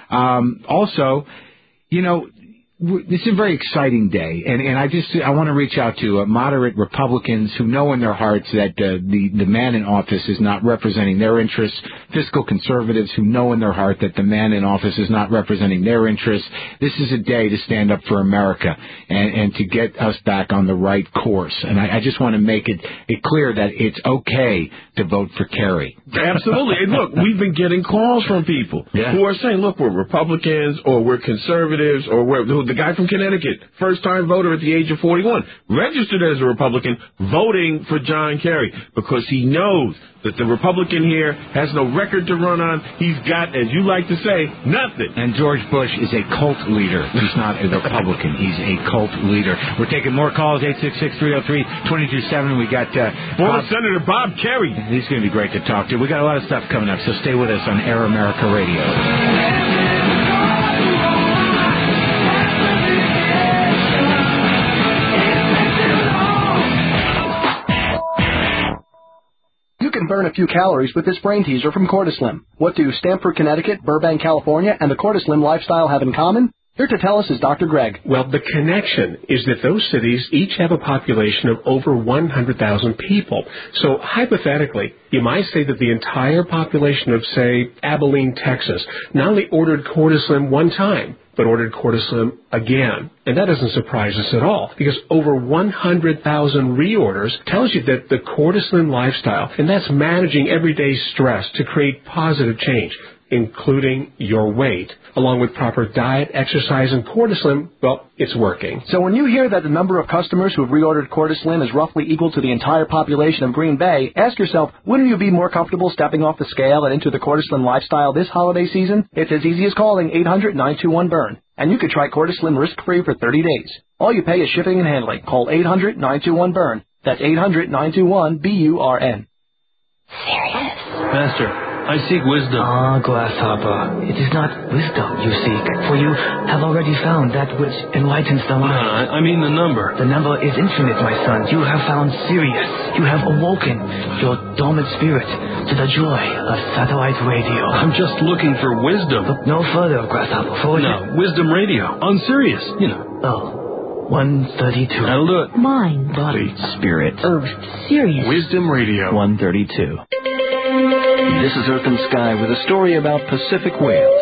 Um, also, you know, this is a very exciting day, and, and I just I want to reach out to uh, moderate Republicans who know in their hearts that uh, the the man in office is not representing their interests, fiscal conservatives who know in their heart that the man in office is not representing their interests. This is a day to stand up for America and, and to get us back on the right course. And I, I just want to make it, it clear that it's okay to vote for Kerry. Absolutely. And look, we've been getting calls from people yeah. who are saying, look, we're Republicans or we're conservatives or we're, the guy from Connecticut, first-time voter at the age of forty-one, registered as a Republican, voting for John Kerry because he knows that the Republican here has no record to run on. He's got, as you like to say, nothing. And George Bush is a cult leader. He's not a Republican. He's a cult leader. We're taking more calls, eight six six, three oh three, two two seven. We got uh, former Bob, Senator Bob Kerry. He's going to be great to talk to. We got a lot of stuff coming up, so stay with us on Air America Radio. You can burn a few calories with this brain teaser from Cortislim. What do Stamford, Connecticut, Burbank, California, and the Cortislim lifestyle have in common? Here to tell us is Doctor Greg. Well, the connection is that those cities each have a population of over one hundred thousand people. So hypothetically, you might say that the entire population of, say, Abilene, Texas, not only ordered Cortislim one time, but ordered Cortislim again. And that doesn't surprise us at all, because over one hundred thousand reorders tells you that the Cortislim lifestyle, and that's managing everyday stress to create positive change, including your weight, along with proper diet, exercise, and Cortislim, well, it's working. So when you hear that the number of customers who have reordered Cortislim is roughly equal to the entire population of Green Bay, ask yourself, wouldn't you be more comfortable stepping off the scale and into the Cortislim lifestyle this holiday season? It's as easy as calling eight hundred, nine two one, burn. And you could try Cortislim risk-free for thirty days. All you pay is shipping and handling. Call eight hundred, nine two one, burn. That's eight hundred, nine two one, B U R N. Serious. Master, I seek wisdom. Ah, Grasshopper, it is not wisdom you seek, for you have already found that which enlightens the mind. No, I, I mean the number. The number is infinite, my son. You have found Sirius. You have awoken your dormant spirit to the joy of satellite radio. I'm just looking for wisdom. Look no further, Grasshopper, for No, Wisdom Radio, on Sirius, you know. Oh. one thirty-two. That'll do it. Mind, body, spirit, earth, Sirius. Wisdom Radio. one thirty-two. This is Earth and Sky with a story about Pacific whales.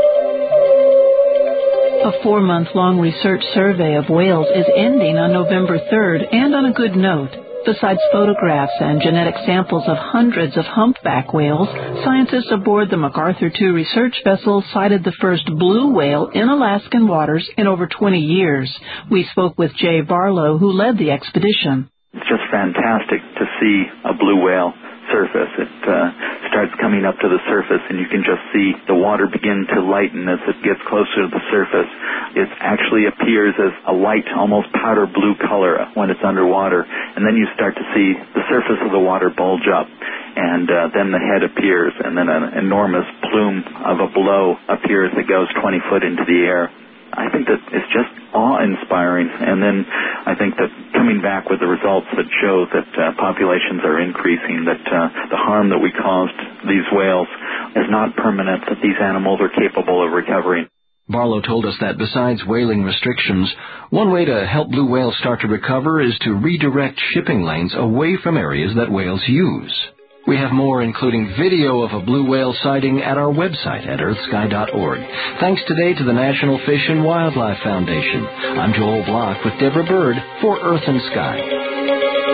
A four-month-long research survey of whales is ending on November third, and on a good note. Besides photographs and genetic samples of hundreds of humpback whales, scientists aboard the MacArthur two research vessel cited the first blue whale in Alaskan waters in over twenty years. We spoke with Jay Barlow, who led the expedition. It's just fantastic to see a blue whale surface. It uh, starts coming up to the surface, and you can just see the water begin to lighten as it gets closer to the surface. It actually appears as a light, almost powder blue color when it's underwater, and then you start to see the surface of the water bulge up, and uh, then the head appears, and then an enormous plume of a blow appears that goes twenty foot into the air. I think that it's just awe-inspiring, and then I think that coming back with the results that show that uh, populations are increasing, that uh, the harm that we caused these whales is not permanent, that these animals are capable of recovering. Barlow told us that besides whaling restrictions, one way to help blue whales start to recover is to redirect shipping lanes away from areas that whales use. We have more, including video of a blue whale sighting, at our website at earth sky dot org. Thanks today to the National Fish and Wildlife Foundation. I'm Joel Block with Deborah Bird for Earth and Sky.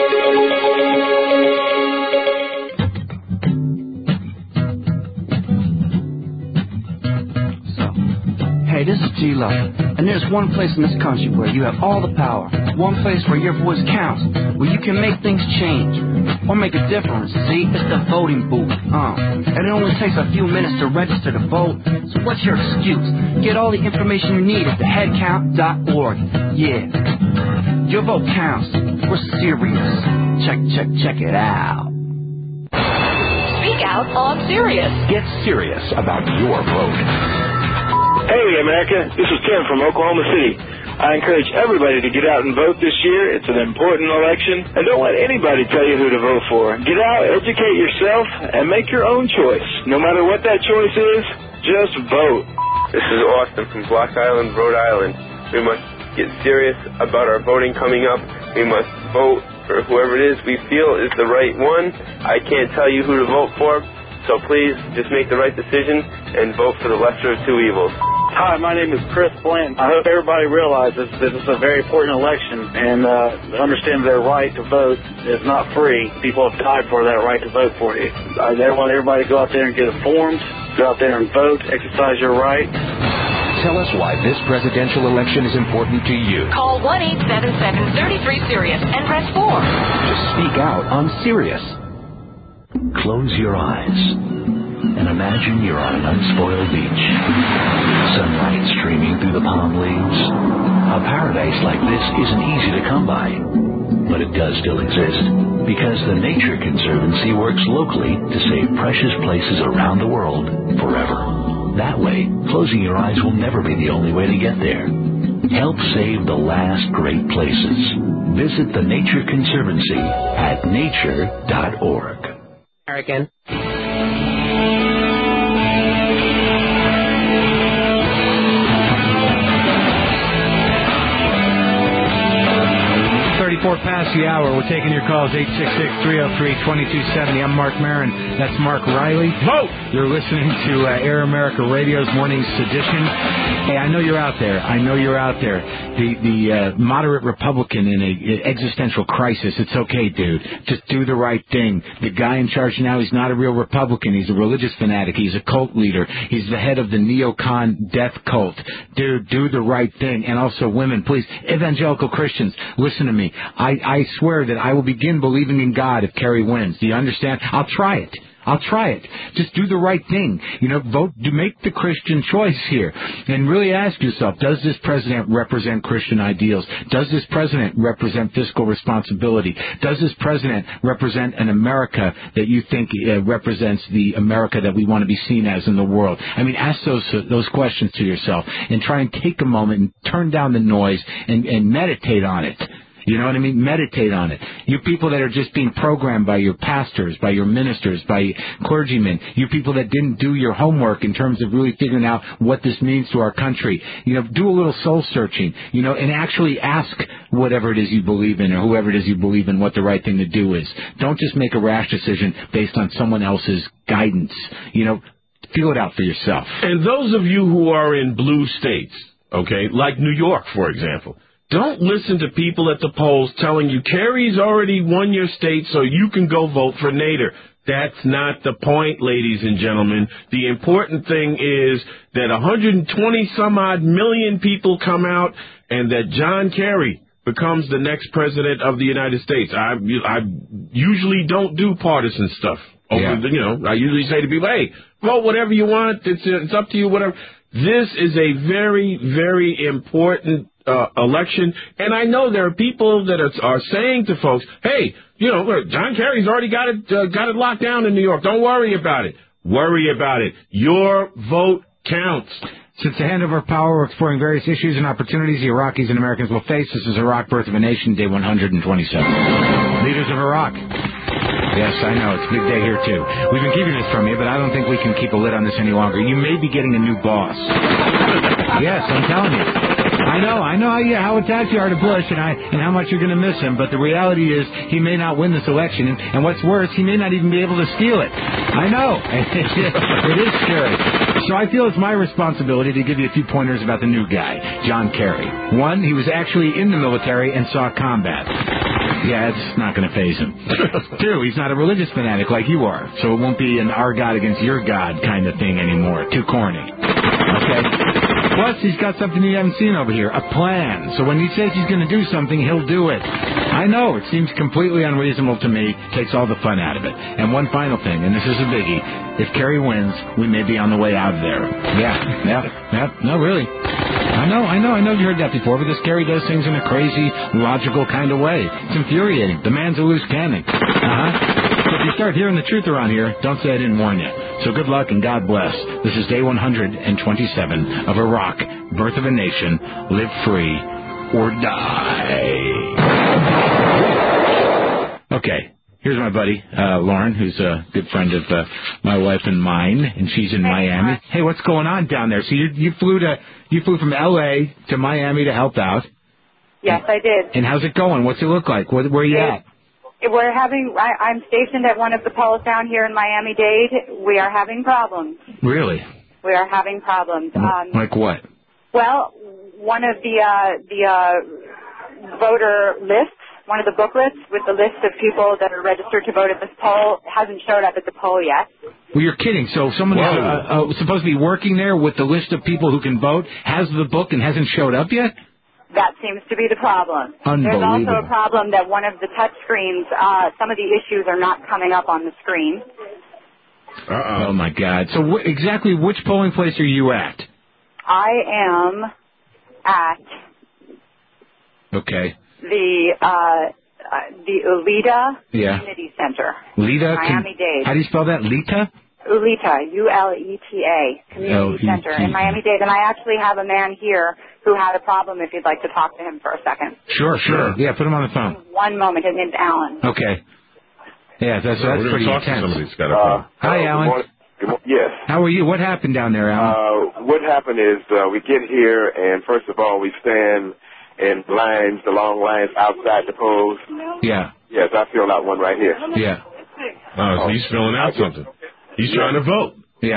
Hey, this is G-Lo, and there's one place in this country where you have all the power, one place where your voice counts, where you can make things change, or make a difference, see? It's the voting booth, uh, and it only takes a few minutes to register to vote, so what's your excuse? Get all the information you need at the head count dot org, yeah. Your vote counts, we're serious, check, check, check it out. Speak out on Sirius. Get serious about your vote. Hey, America, this is Tim from Oklahoma City. I encourage everybody to get out and vote this year. It's an important election, and don't let anybody tell you who to vote for. Get out, educate yourself, and make your own choice. No matter what that choice is, just vote. This is Austin from Block Island, Rhode Island. We must get serious about our voting coming up. We must vote for whoever it is we feel is the right one. I can't tell you who to vote for, so please just make the right decision and vote for the lesser of two evils. Hi, my name is Chris Blanton. I hope everybody realizes that this is a very important election and uh, understand their right to vote is not free. People have died for that right to vote for you. I want everybody to go out there and get informed, go out there and vote, exercise your right. Tell us why this presidential election is important to you. Call one eight seven seven, three three, Sirius and press four. Just speak out on Sirius. Close your eyes and imagine you're on an unspoiled beach. Sunlight streaming through the palm leaves. A paradise like this isn't easy to come by, but it does still exist because the Nature Conservancy works locally to save precious places around the world forever. That way, closing your eyes will never be the only way to get there. Help save the last great places. Visit the Nature Conservancy at nature dot org. American. thirty-four past the hour. We're taking your calls, eight six six, three oh three, two two seven oh. I'm Mark Maron. That's Mark Riley. Vote! You're listening to uh, Air America Radio's Morning Sedition. Hey, I know you're out there. I know you're out there. The the uh, moderate Republican in a, a existential crisis. It's okay, dude. Just do the right thing. The guy in charge now, he's not a real Republican. He's a religious fanatic. He's a cult leader. He's the head of the neocon death cult. Dude, do the right thing. And also, women, please, evangelical Christians, listen to me. I, I swear that I will begin believing in God if Kerry wins. Do you understand? I'll try it. I'll try it. Just do the right thing. You know, vote, do make the Christian choice here. And really ask yourself, does this president represent Christian ideals? Does this president represent fiscal responsibility? Does this president represent an America that you think uh, represents the America that we want to be seen as in the world? I mean, ask those uh, those questions to yourself and try and take a moment and turn down the noise and, and meditate on it. You know what I mean? Meditate on it. You people that are just being programmed by your pastors, by your ministers, by clergymen, you people that didn't do your homework in terms of really figuring out what this means to our country, you know, do a little soul searching, you know, and actually ask whatever it is you believe in or whoever it is you believe in what the right thing to do is. Don't just make a rash decision based on someone else's guidance. You know, feel it out for yourself. And those of you who are in blue states, okay, like New York, for example, don't listen to people at the polls telling you Kerry's already won your state so you can go vote for Nader. That's not the point, ladies and gentlemen. The important thing is that one hundred twenty some odd million people come out and that John Kerry becomes the next president of the United States. I, I usually don't do partisan stuff. Over, yeah. You know, I usually say to people, hey, vote whatever you want. It's, it's up to you, whatever. This is a very, very important Uh, election, and I know there are people that are, are saying to folks, hey, you know, John Kerry's already got it uh, got it locked down in New York. Don't worry about it. Worry about it. Your vote counts. Since the handover of power, we're exploring various issues and opportunities the Iraqis and Americans will face. This is Iraq, Birth of a Nation, day one hundred twenty-seven. Leaders of Iraq. Yes, I know. It's a big day here, too. We've been keeping this from you, but I don't think we can keep a lid on this any longer. You may be getting a new boss. Yes, I'm telling you. I know, I know how, how attached you are to Bush and, I, and how much you're going to miss him, but the reality is he may not win this election, and, and what's worse, he may not even be able to steal it. I know. It is scary. So I feel it's my responsibility to give you a few pointers about the new guy, John Kerry. One, he was actually in the military and saw combat. Yeah, it's not going to faze him. Two, he's not a religious fanatic like you are, so it won't be an our God against your God kind of thing anymore. Too corny. Okay? Plus, he's got something you haven't seen over here, a plan. So when he says he's going to do something, he'll do it. I know, it seems completely unreasonable to me, takes all the fun out of it. And one final thing, and this is a biggie, if Kerry wins, we may be on the way out of there. Yeah, yeah, yeah, no, really. I know, I know, I know you heard that before, but this Kerry does things in a crazy, logical kind of way. It's infuriating. The man's a loose cannon. Uh-huh. So if you start hearing the truth around here, don't say I didn't warn you. So good luck and God bless. This is day one hundred twenty-seven of Iraq, Birth of a Nation, Live Free or Die. Okay, here's my buddy, uh, Lauren, who's a good friend of uh, my wife and mine, and she's in Miami. Hey, what's going on down there? So you, you flew to you flew from L A to Miami to help out. Yes, I did. And how's it going? What's it look like? Where, where are you at? We're having, I, I'm stationed at one of the polls down here in Miami-Dade. We are having problems. Really? We are having problems. Um, like what? Well, one of the, uh, the, uh, voter lists one of the booklets with the list of people that are registered to vote at this poll hasn't showed up at the poll yet. Well, you're kidding. So someone who's uh, uh, supposed to be working there with the list of people who can vote has the book and hasn't showed up yet? That seems to be the problem. There's Unbelievable. also a problem that one of the touch screens, uh, some of the issues are not coming up on the screen. Uh-oh. Oh, my God. So wh- exactly which polling place are you at? I am at Okay. the uh, uh, the Ulita Yeah. Community Center, Lita? Can- Miami-Dade. How do you spell that? Lita? Ulita, U L E T A, Community L E T A. Center in Miami-Dade. And I actually have a man here who had a problem if you'd like to talk to him for a second. Sure, sure. Yeah, put him on the phone. One moment. His name's Alan. Okay. Yeah, that's, So that's we're pretty gonna talk to intense. somebody who's got a phone. Hi, Good Alan. morning. Good mo- yes. How are you? What happened down there, Alan? Uh, what happened is uh, we get here, and first of all, we stand in lines, the long lines outside the polls. Yeah. Yes, I filled out one right here. Yeah. Oh, so he's filling out something. He's trying to vote. Yeah.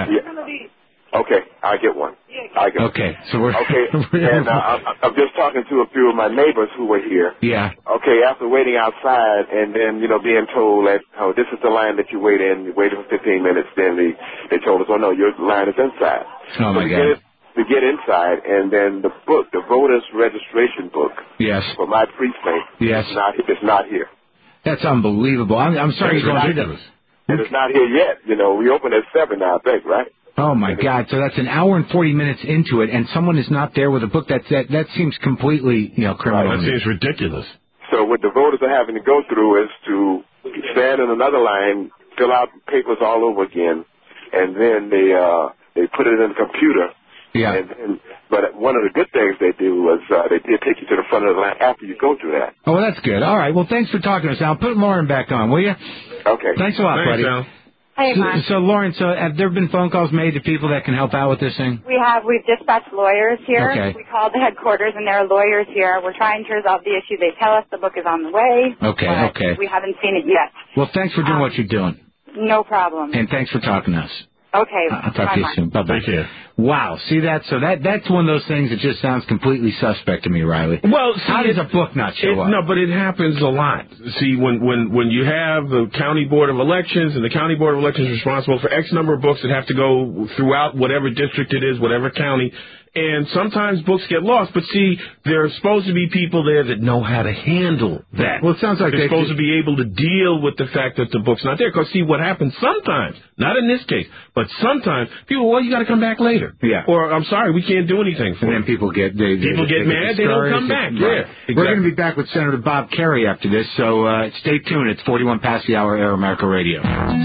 Okay, I get one. I get Okay, so we're... Okay, and uh, I'm, I'm just talking to a few of my neighbors who were here. Yeah. Okay, after waiting outside and then, you know, being told that, oh, this is the line that you wait in, you waited for fifteen minutes, then they, they told us, oh, no, your line is inside. Oh, so my we God. Get, we get inside, and then the book, the voter's registration book Yes. for my precinct Yes. is not, it's not here. That's unbelievable. I'm, I'm sorry you're going through that. And it's not here yet. You know, we open at seven now, I think, right? Oh, my God. So that's an hour and forty minutes into it, and someone is not there with a book. That's, that that seems completely, you know, criminal. That seems ridiculous. So what the voters are having to go through is to stand in another line, fill out papers all over again, and then they uh, they put it in the computer. Yeah. And, and, but one of the good things they do was uh, they did take you to the front of the line after you go through that. Oh, well, that's good. All right. Well, thanks for talking to us, Al. Put Lauren back on, will you? Okay. Thanks a lot, Thanks, buddy. Al. Hey, So, Mark. so, Lauren, so have there been phone calls made to people that can help out with this thing? We have, we've dispatched lawyers here. Okay. We called the headquarters, and there are lawyers here. We're trying to resolve the issue. They tell us the book is on the way. Okay, but okay. We haven't seen it yet. Well, thanks for doing Um, what you're doing, No problem. and thanks for talking to us. Okay. I'll talk Bye, to you Mark. soon. Bye-bye. Take care. Wow. See that? So that that's one of those things that just sounds completely suspect to me, Riley. Well, see, how does it- a book not show It, up? no, but it happens a lot. See, when, when, when you have the County Board of Elections, and the County Board of Elections is responsible for X number of books that have to go throughout whatever district it is, whatever county, and sometimes books get lost, but see, there are supposed to be people there that know how to handle that. Well, it sounds like they're they supposed to be able to deal with the fact that the book's not there. Because see, what happens sometimes, not in this case, but sometimes, people, well, you got to come back later. Yeah. Or, I'm sorry, we can't do anything for And you. then people get they, they, People get they mad, they don't come back. discouraged. Yeah, Right. exactly. We're going to be back with Senator Bob Kerrey after this, so uh, stay tuned. It's forty-one past the hour, Air America Radio.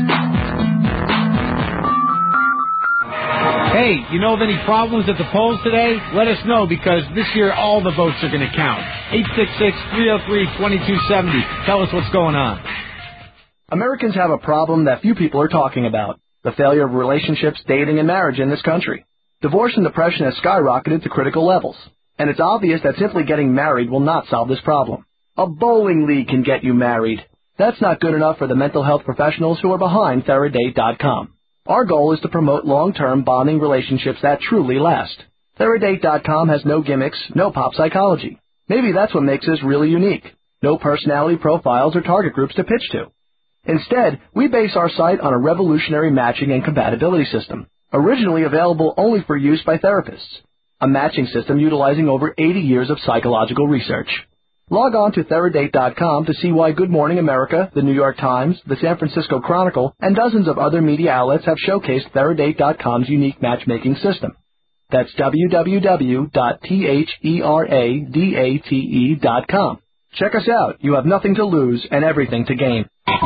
Hey, you know of any problems at the polls today? Let us know, because this year all the votes are going to count. eight six six, three oh three, two two seven oh. Tell us what's going on. Americans have a problem that few people are talking about: the failure of relationships, dating, and marriage in this country. Divorce and depression has skyrocketed to critical levels, and it's obvious that simply getting married will not solve this problem. A bowling league can get you married. That's not good enough for the mental health professionals who are behind Theradate dot com. Our goal is to promote long-term bonding relationships that truly last. Theradate dot com has no gimmicks, no pop psychology. Maybe that's what makes us really unique. No personality profiles or target groups to pitch to. Instead, we base our site on a revolutionary matching and compatibility system, originally available only for use by therapists. A matching system utilizing over eighty years of psychological research. Log on to Theradate dot com to see why Good Morning America, the New York Times, the San Francisco Chronicle, and dozens of other media outlets have showcased Theradate dot com's unique matchmaking system. That's w w w dot theradate dot com. Check us out. You have nothing to lose and everything to gain.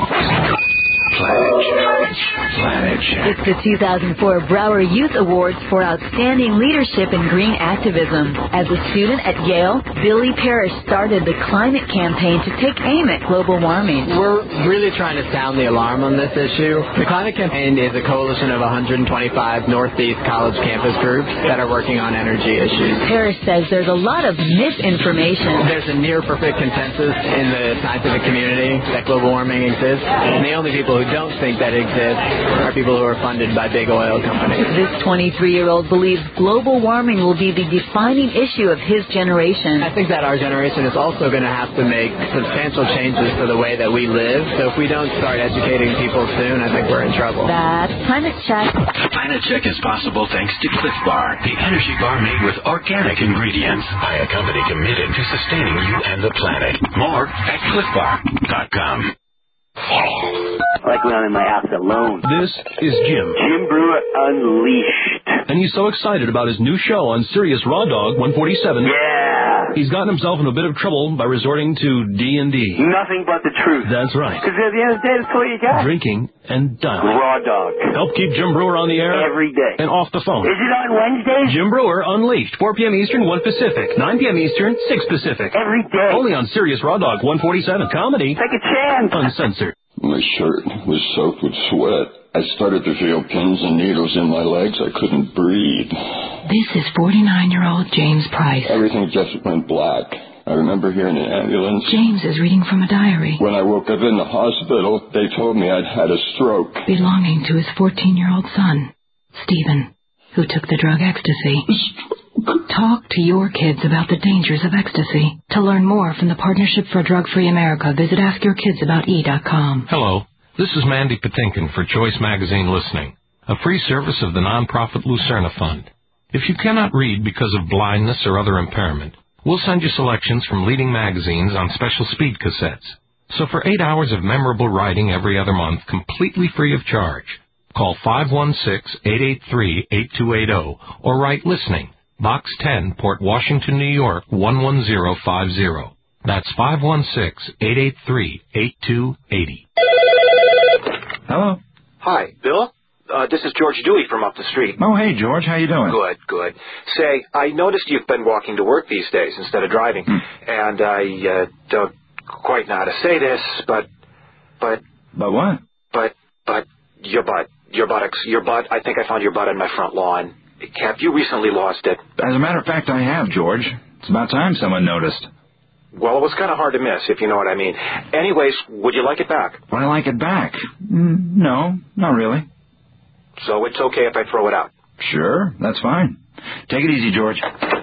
It's the two thousand four Brower Youth Awards for Outstanding Leadership in Green Activism. As a student at Yale, Billy Parrish started the climate campaign to take aim at global warming. We're really trying to sound the alarm on this issue. The climate campaign is a coalition of one hundred twenty-five Northeast college campus groups that are working on energy issues. Parrish says there's a lot of misinformation. There's a near perfect consensus in the scientific community that global warming exists, and the only people who who don't think that exist are people who are funded by big oil companies. This twenty-three-year-old believes global warming will be the defining issue of his generation. I think that our generation is also going to have to make substantial changes to the way that we live. So if we don't start educating people soon, I think we're in trouble. That's Planet Check. Planet Check is possible thanks to Cliff Bar, the energy bar made with organic ingredients by a company committed to sustaining you and the planet. More at cliff bar dot com. Like when I'm in my house alone. This is Jim. Jim Brewer Unleashed. And he's so excited about his new show on Sirius Raw Dog one forty-seven. Yeah. He's gotten himself in a bit of trouble by resorting to D and D. Nothing but the truth. That's right. Because at the end of the day, that's all you got. Drinking and dining. Raw Dog. Help keep Jim Brewer on the air. Every day. And off the phone. Is it on Wednesdays? Jim Brewer Unleashed. four p.m. Eastern, one Pacific. nine p.m. Eastern, six Pacific. Every day. Only on Sirius Raw Dog one forty-seven. Comedy. Take a chance. Uncensored. My shirt was soaked with sweat. I started to feel pins and needles in my legs. I couldn't breathe. This is forty-nine-year-old James Price. Everything just went black. I remember hearing an ambulance. James is reading from a diary. When I woke up in the hospital, they told me I'd had a stroke. Belonging to his fourteen-year-old son, Stephen, who took the drug ecstasy. Talk to your kids about the dangers of ecstasy. To learn more from the Partnership for Drug-Free America, visit ask your kids about e dot com. Hello, this is Mandy Patinkin for Choice Magazine Listening, a free service of the nonprofit Lucerna Fund. If you cannot read because of blindness or other impairment, we'll send you selections from leading magazines on special speed cassettes. So for eight hours of memorable writing every other month, completely free of charge, call five one six, eight eight three, eight two eight zero or write Listening, Box ten, Port Washington, New York, one one zero five zero. That's five one six, eight eight three, eight two eight zero. Hello. Hi, Bill. Uh, this is George Dewey from up the street. Oh, hey, George. How you doing? Good, good. Say, I noticed you've been walking to work these days instead of driving, hmm. and I uh, don't quite know how to say this, but, but... But what? But, but, your butt. Your buttocks. Your butt. I think I found your butt in my front lawn. Have you recently lost it? As a matter of fact, I have, George. It's about time someone noticed. Well, it was kind of hard to miss, if you know what I mean. Anyways, would you like it back? Would I like it back? Mm, no, not really. So it's okay if I throw it out? Sure, that's fine. Take it easy, George.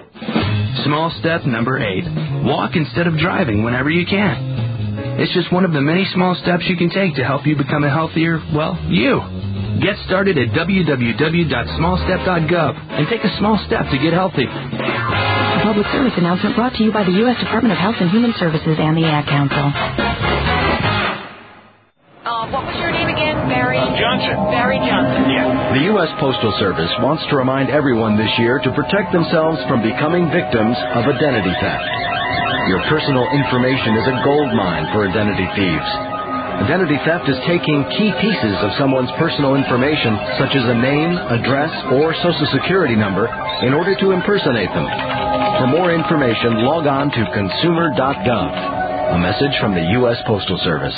Small step number eight. Walk instead of driving whenever you can. It's just one of the many small steps you can take to help you become a healthier, well, you. Get started at w w w dot small step dot gov and take a small step to get healthy. A public service announcement brought to you by the U S Department of Health and Human Services and the Ad Council. Uh, what was your name again? Barry? Uh, Johnson. Barry Johnson. Yeah. The U S Postal Service wants to remind everyone this year to protect themselves from becoming victims of identity theft. Your personal information is a gold mine for identity thieves. Identity theft is taking key pieces of someone's personal information, such as a name, address, or social security number, in order to impersonate them. For more information, log on to consumer dot gov. A message from the U S Postal Service.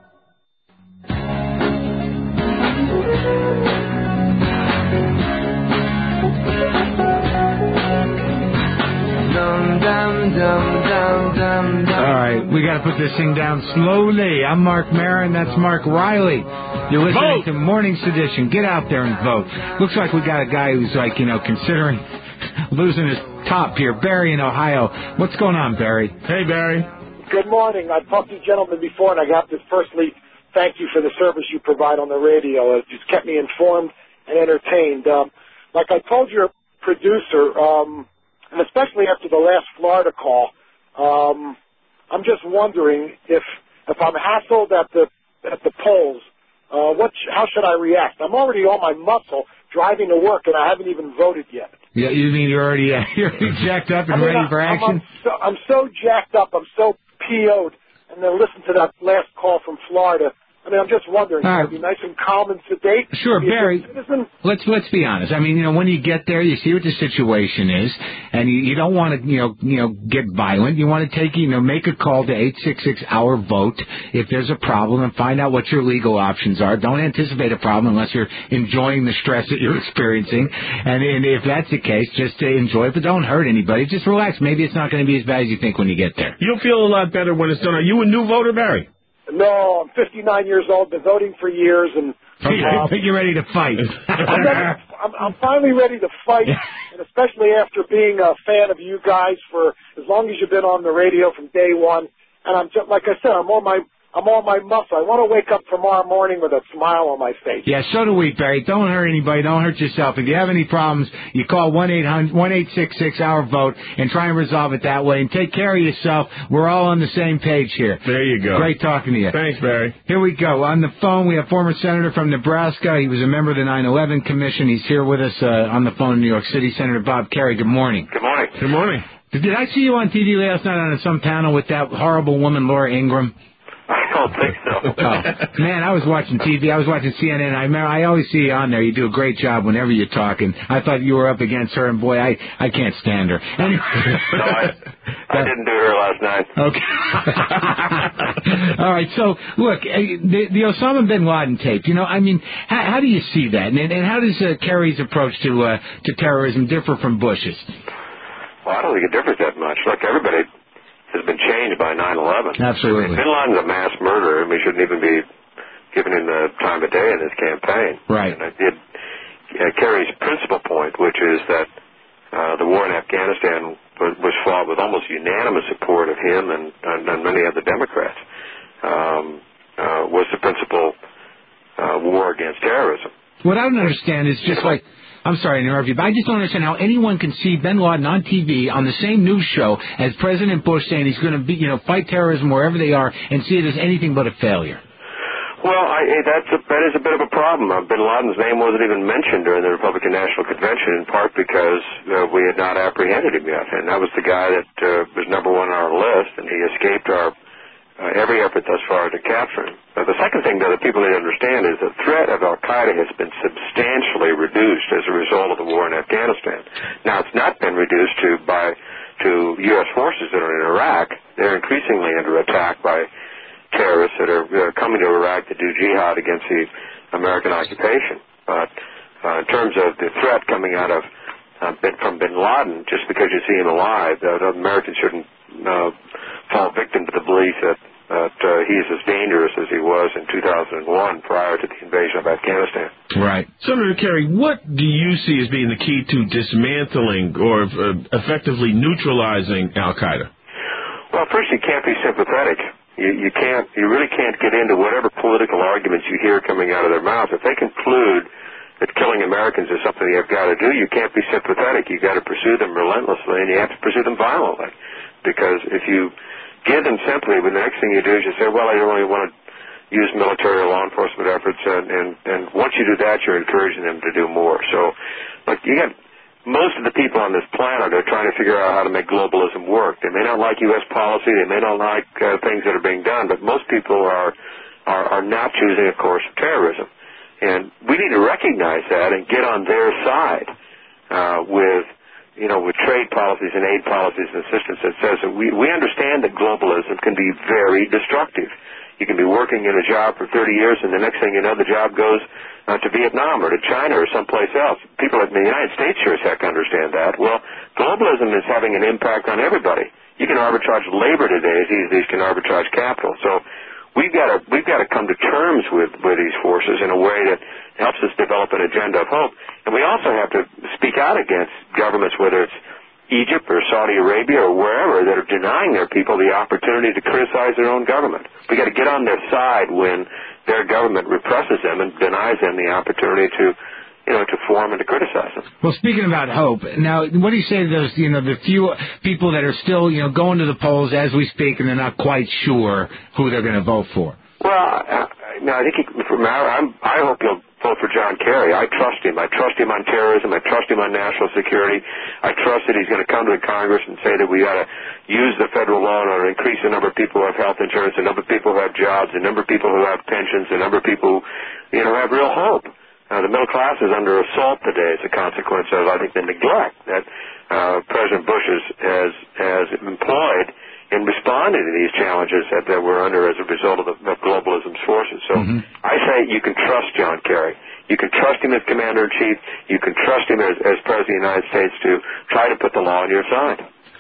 All right, we got to put this thing down slowly. I'm Mark Maron. That's Mark Riley. You're listening vote. to Morning Sedition. Get out there and vote. Looks like we got a guy who's like, you know, considering losing his top here. Barry in Ohio. What's going on, Barry? Hey, Barry. Good morning. I've talked to you gentlemen before, and I have to firstly thank you for the service you provide on the radio. It's just kept me informed and entertained. Um, like I told your producer, um, and especially after the last Florida call, um, I'm just wondering if if I'm hassled at the at the polls, uh, what sh- how should I react? I'm already on my muscle driving to work, and I haven't even voted yet. Yeah, you mean you're already uh, you're already jacked up and I mean, ready I, for I'm, action? I'm, so, I'm so jacked up. I'm so P O'd. And then listen to that last call from Florida. I mean, I'm just wondering, All can right. I be nice and calm and sedate? Sure, Be a Barry. good citizen? Let's let's be honest. I mean, you know, when you get there, you see what the situation is, and you, you don't want to, you know, you know, get violent. You want to take, you know, make a call to eight six six our vote if there's a problem, and find out what your legal options are. Don't anticipate a problem unless you're enjoying the stress that you're experiencing. And, and if that's the case, just uh, enjoy it, but don't hurt anybody. Just relax. Maybe it's not going to be as bad as you think when you get there. You'll feel a lot better when it's done. Are you a new voter, Barry? No, I'm fifty-nine years old, been voting for years, and okay, um, you're ready to fight. I'm, ready, I'm, I'm finally ready to fight, and especially after being a fan of you guys for as long as you've been on the radio from day one. And I'm just, like I said, I'm on my I'm on my muscle. I want to wake up tomorrow morning with a smile on my face. Yeah, so do we, Barry. Don't hurt anybody. Don't hurt yourself. If you have any problems, you call one eight hundred one eight six six our vote and try and resolve it that way. And take care of yourself. We're all on the same page here. There you go. Great talking to you. Thanks, Barry. Here we go. On the phone, we have former Senator from Nebraska. He was a member of the nine eleven Commission. He's here with us uh, on the phone in New York City. Senator Bob Kerrey, good morning. Good morning. Good morning. Did I see you on T V last night on some panel with that horrible woman, Laura Ingraham? I don't think so. Oh, man, I was watching T V. I was watching C N N. I remember, I always see you on there. You do a great job whenever you're talking. I thought you were up against her, and boy, I, I can't stand her. Anyway. No, I, I didn't do her last night. Okay. All right. So, look, the, the Osama bin Laden tape. You know, I mean, how, how do you see that, and, and how does uh, Kerry's approach to uh, to terrorism differ from Bush's? Well, I don't think it differs that much. Look, everybody has been changed by nine eleven. Absolutely. Bin Laden's a mass murderer, and we shouldn't even be giving him the time of day in this campaign. Right. And I did uh, Kerry's principal point, which is that uh, the war in Afghanistan was, was fought with almost unanimous support of him and, and, and many other Democrats, um, uh, was the principal uh, war against terrorism. What I don't understand is just like, I'm sorry to interrupt you, but I just don't understand how anyone can see bin Laden on T V on the same news show as President Bush saying he's going to be, you know, fight terrorism wherever they are and see it as anything but a failure. Well, I, that's a, that is a bit of a problem. Uh, bin Laden's name wasn't even mentioned during the Republican National Convention, in part because uh, we had not apprehended him yet, and that was the guy that uh, was number one on our list, and he escaped our uh, every effort thus far to capture him. Uh, the second thing that people need to understand is the threat of al-Qaeda has been substantially reduced as a result of the war in Afghanistan. Now, it's not been reduced to by to U S forces that are in Iraq. They're increasingly under attack by terrorists that are uh, coming to Iraq to do jihad against the American occupation. But uh, in terms of the threat coming out of uh, bin, from bin Laden, just because you see him alive, uh, Americans shouldn't uh, fall victim to the belief that that uh, he's as dangerous as he was in two thousand one prior to the invasion of Afghanistan. Right. Senator Kerry, what do you see as being the key to dismantling or uh, effectively neutralizing al-Qaeda? Well, first, you can't be sympathetic. You, you can't. You really can't get into whatever political arguments you hear coming out of their mouth. If they conclude that killing Americans is something you've got to do, you can't be sympathetic. You've got to pursue them relentlessly, and you have to pursue them violently. Because if you give them simply, but the next thing you do is you say, well, I don't really want to use military or law enforcement efforts, and, and, and once you do that, you're encouraging them to do more. So, look, you got most of the people on this planet are trying to figure out how to make globalism work. They may not like U S policy, they may not like uh, things that are being done, but most people are, are, are not choosing a course of terrorism. And we need to recognize that and get on their side uh, with you know, with trade policies and aid policies and assistance that says that we, we understand that globalism can be very destructive. You can be working in a job for thirty years, and the next thing you know, the job goes uh, to Vietnam or to China or someplace else. People in the United States sure as heck understand that. Well, globalism is having an impact on everybody. You can arbitrage labor today as easily as you can arbitrage capital. So we've got to we've got to come to terms with, with these forces in a way that helps us develop an agenda of hope. And we also have to speak out against governments, whether it's Egypt or Saudi Arabia or wherever, that are denying their people the opportunity to criticize their own government. We've got to get on their side when their government represses them and denies them the opportunity to, you know, to form and to criticize them. Well, speaking about hope, now, what do you say to those, you know, the few people that are still, you know, going to the polls as we speak and they're not quite sure who they're going to vote for? Well, uh, no, I think he, from our, I'm, I hope you'll vote for John Kerry. I trust him. I trust him on terrorism. I trust him on national security. I trust that he's going to come to the Congress and say that we got to use the federal loan or increase the number of people who have health insurance, the number of people who have jobs, the number of people who have pensions, the number of people who, you know, have real hope. Uh, the middle class is under assault today as a consequence of, I think, the neglect that uh, President Bush has, has, has employed in responding to these challenges that, that we're under as a result of, the, of globalism's forces. So mm-hmm. I say you can trust John Kerry. You can trust him as Commander-in-Chief. You can trust him as, as President of the United States to try to put the law on your side.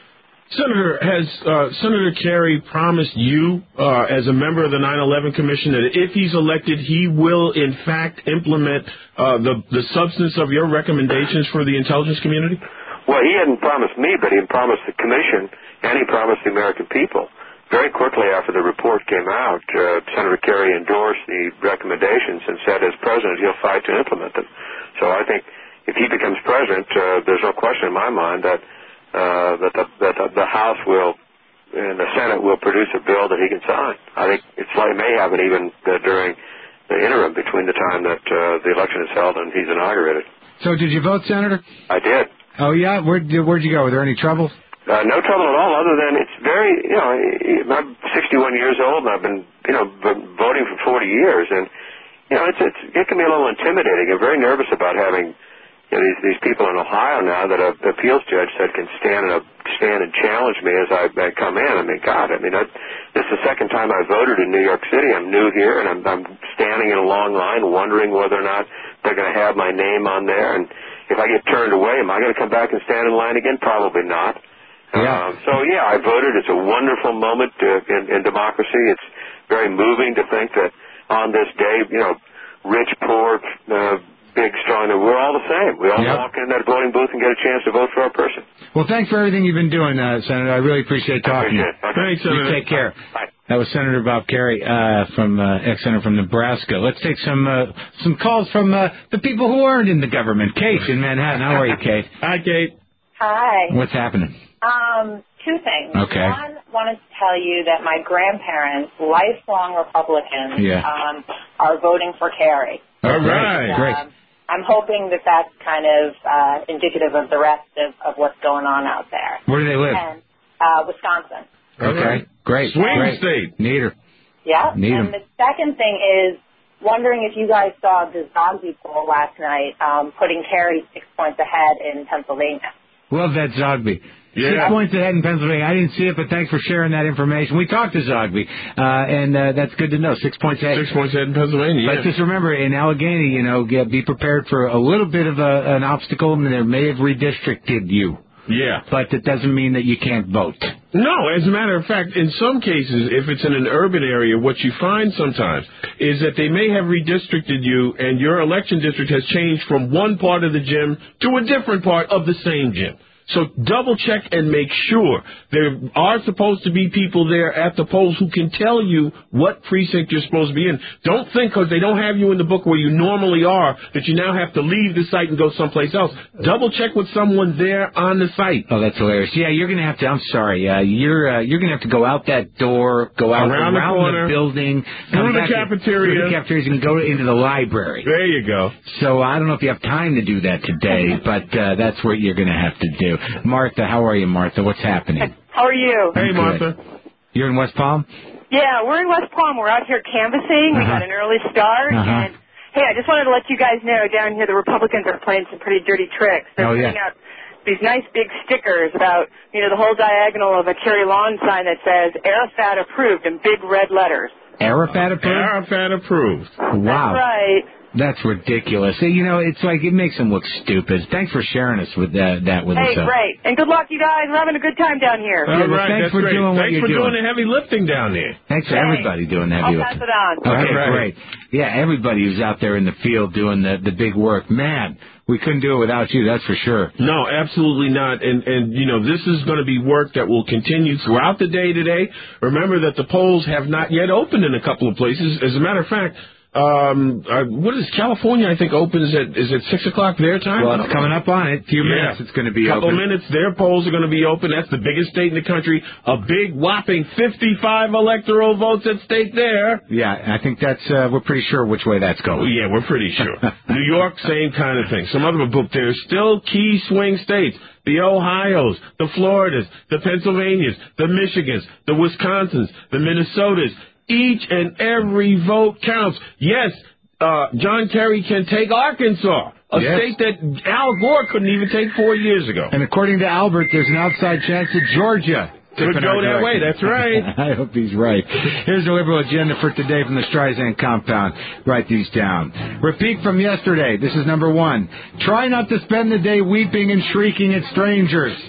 Senator, has uh, Senator Kerry promised you, uh, as a member of the nine eleven Commission, that if he's elected, he will, in fact, implement uh, the, the substance of your recommendations for the intelligence community? Well, he hadn't promised me, but he had promised the Commission, and he promised the American people. Very quickly after the report came out, uh, Senator Kerry endorsed the recommendations and said, as president, he'll fight to implement them. So I think if he becomes president, uh, there's no question in my mind that uh, that, the, that the, the House will and the Senate will produce a bill that he can sign. I think it's like it may happen even uh, during the interim between the time that uh, the election is held and he's inaugurated. So did you vote, Senator? I did. Oh, yeah? Where'd, where'd you go? Were there any trouble? Uh, no trouble at all, other than it's very, you know, I'm sixty-one years old and I've been, you know, been voting for forty years, and, you know, it's, it's, it can be a little intimidating. I'm very nervous about having, you know, these, these people in Ohio now that a, the appeals judge said can stand and, uh, stand and challenge me as I, I come in. I mean, God, I mean, I, this is the second time I voted in New York City. I'm new here, and I'm, I'm standing in a long line wondering whether or not they're going to have my name on there. And if I get turned away, am I going to come back and stand in line again? Probably not. Yeah. Um, so, yeah, I voted. It's a wonderful moment uh, in, in democracy. It's very moving to think that on this day, you know, rich, poor, uh, big, strong, we're all the same. We all yep. walk in that voting booth and get a chance to vote for our person. Well, thanks for everything you've been doing, uh, Senator. I really appreciate talking I appreciate to you. it. Thanks, Senator. You take care. Bye. That was Senator Bob Kerry uh, from uh, ex-senator from Nebraska. Let's take some uh, some calls from uh, the people who aren't in the government. Kate in Manhattan. How are you, Kate? Hi, Kate. Hi. What's happening? Um, two things. Okay. One, wanted to tell you that my grandparents, lifelong Republicans, yeah. um, are voting for Kerry. All right. And, Great. Um, I'm hoping that that's kind of uh, indicative of the rest of, of what's going on out there. Where do they live? And, uh, Wisconsin. Okay. Great. Swing Great. state. Neater. Yeah. Need 'em. And the second thing is wondering if you guys saw the Zogby poll last night, um, putting Kerry six points ahead in Pennsylvania. Love that Zogby. Yeah. Six points ahead in Pennsylvania. I didn't see it, but thanks for sharing that information. We talked to Zogby, uh, and uh, that's good to know. Six points ahead. Six points ahead in Pennsylvania, But yeah. just remember, in Allegheny, you know, get, be prepared for a little bit of a, an obstacle, and they may have redistricted you. Yeah. But it doesn't mean that you can't vote. No, as a matter of fact, in some cases, if it's in an urban area, what you find sometimes is that they may have redistricted you and your election district has changed from one part of the gym to a different part of the same gym. So double check and make sure. There are supposed to be people there at the polls who can tell you what precinct you're supposed to be in. Don't think because they don't have you in the book where you normally are that you now have to leave the site and go someplace else. Double check with someone there on the site. Oh, that's hilarious. Yeah, you're going to have to, I'm sorry, uh, you're uh, you're going to have to go out that door, go out around, around the, corner, the building, through the cafeteria. Through the cafeterias and go into the library. There you go. So I don't know if you have time to do that today, but uh, that's what you're going to have to do. Martha, how are you, Martha? What's happening? How are you? Hey, Martha. You're in West Palm? Yeah, we're in West Palm. We're out here canvassing. Uh-huh. We got an early start. Uh-huh. And, hey, I just wanted to let you guys know down here the Republicans are playing some pretty dirty tricks. They're oh, yeah. putting out these nice big stickers about, you know, the whole diagonal of a Kerry lawn sign that says Arafat approved in big red letters. Arafat approved? Arafat approved. Wow. That's right. That's ridiculous. You know, it's like it makes them look stupid. Thanks for sharing us with that, that with hey, us. Hey, great. And good luck, you guys. We're having a good time down here. All yeah, well, right, thanks that's for great. doing what thanks you're for doing. doing the heavy lifting down there. Thanks for hey, everybody doing the heavy I'll lifting. pass it on. Okay, right. great. Yeah, everybody who's out there in the field doing the, the big work. Man, we couldn't do it without you, that's for sure. No, absolutely not. And, and you know, this is going to be work that will continue throughout the day today. Remember that the polls have not yet opened in a couple of places. As a matter of fact, Um, uh, what is California? I think opens at is it six o'clock their time? Well, it's coming up on it. A few yeah. minutes, it's going to be couple open. Couple minutes, their polls are going to be open. That's the biggest state in the country. A big whopping fifty-five electoral votes at stake there. Yeah, I think that's uh, we're pretty sure which way that's going. Yeah, we're pretty sure. New York, same kind of thing. Some other book. There's still key swing states. The Ohios, the Floridas, the Pennsylvanias, the Michigans, the Wisconsins, the Minnesotas. Each and every vote counts. Yes, uh, John Kerry can take Arkansas, a yes. state that Al Gore couldn't even take four years ago. And according to Albert, there's an outside chance that Georgia could go that way. That's right. I hope he's right. Here's the liberal agenda for today from the Streisand compound. Write these down. Repeat from yesterday. This is number one. Try not to spend the day weeping and shrieking at strangers.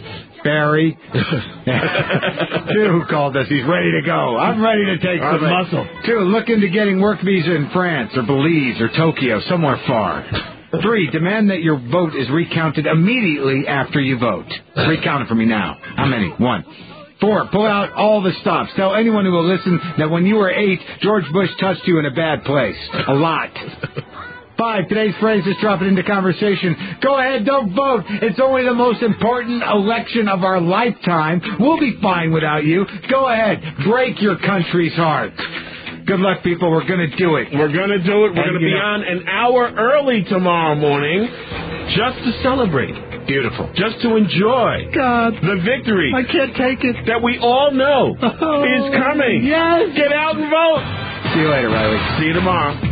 Barry. Two called us. He's ready to go. I'm ready to take All some right. muscle. Two, look into getting work visa in France or Belize or Tokyo, somewhere far. Three, demand that your vote is recounted immediately after you vote. Recount it for me now. How many? One. Four, pull out all the stops. Tell anyone who will listen that when you were eight, George Bush touched you in a bad place. A lot. Five, today's phrase is drop it into conversation. Go ahead, don't vote. It's only the most important election of our lifetime. We'll be fine without you. Go ahead, break your country's heart. Good luck, people. We're going to do it. We're going to do it. We're going to be know, on an hour early tomorrow morning just to celebrate. Beautiful. Just to enjoy God, the victory. I can't take it. That we all know oh, is coming. Yes. Get out and vote. See you later, Riley. See you tomorrow.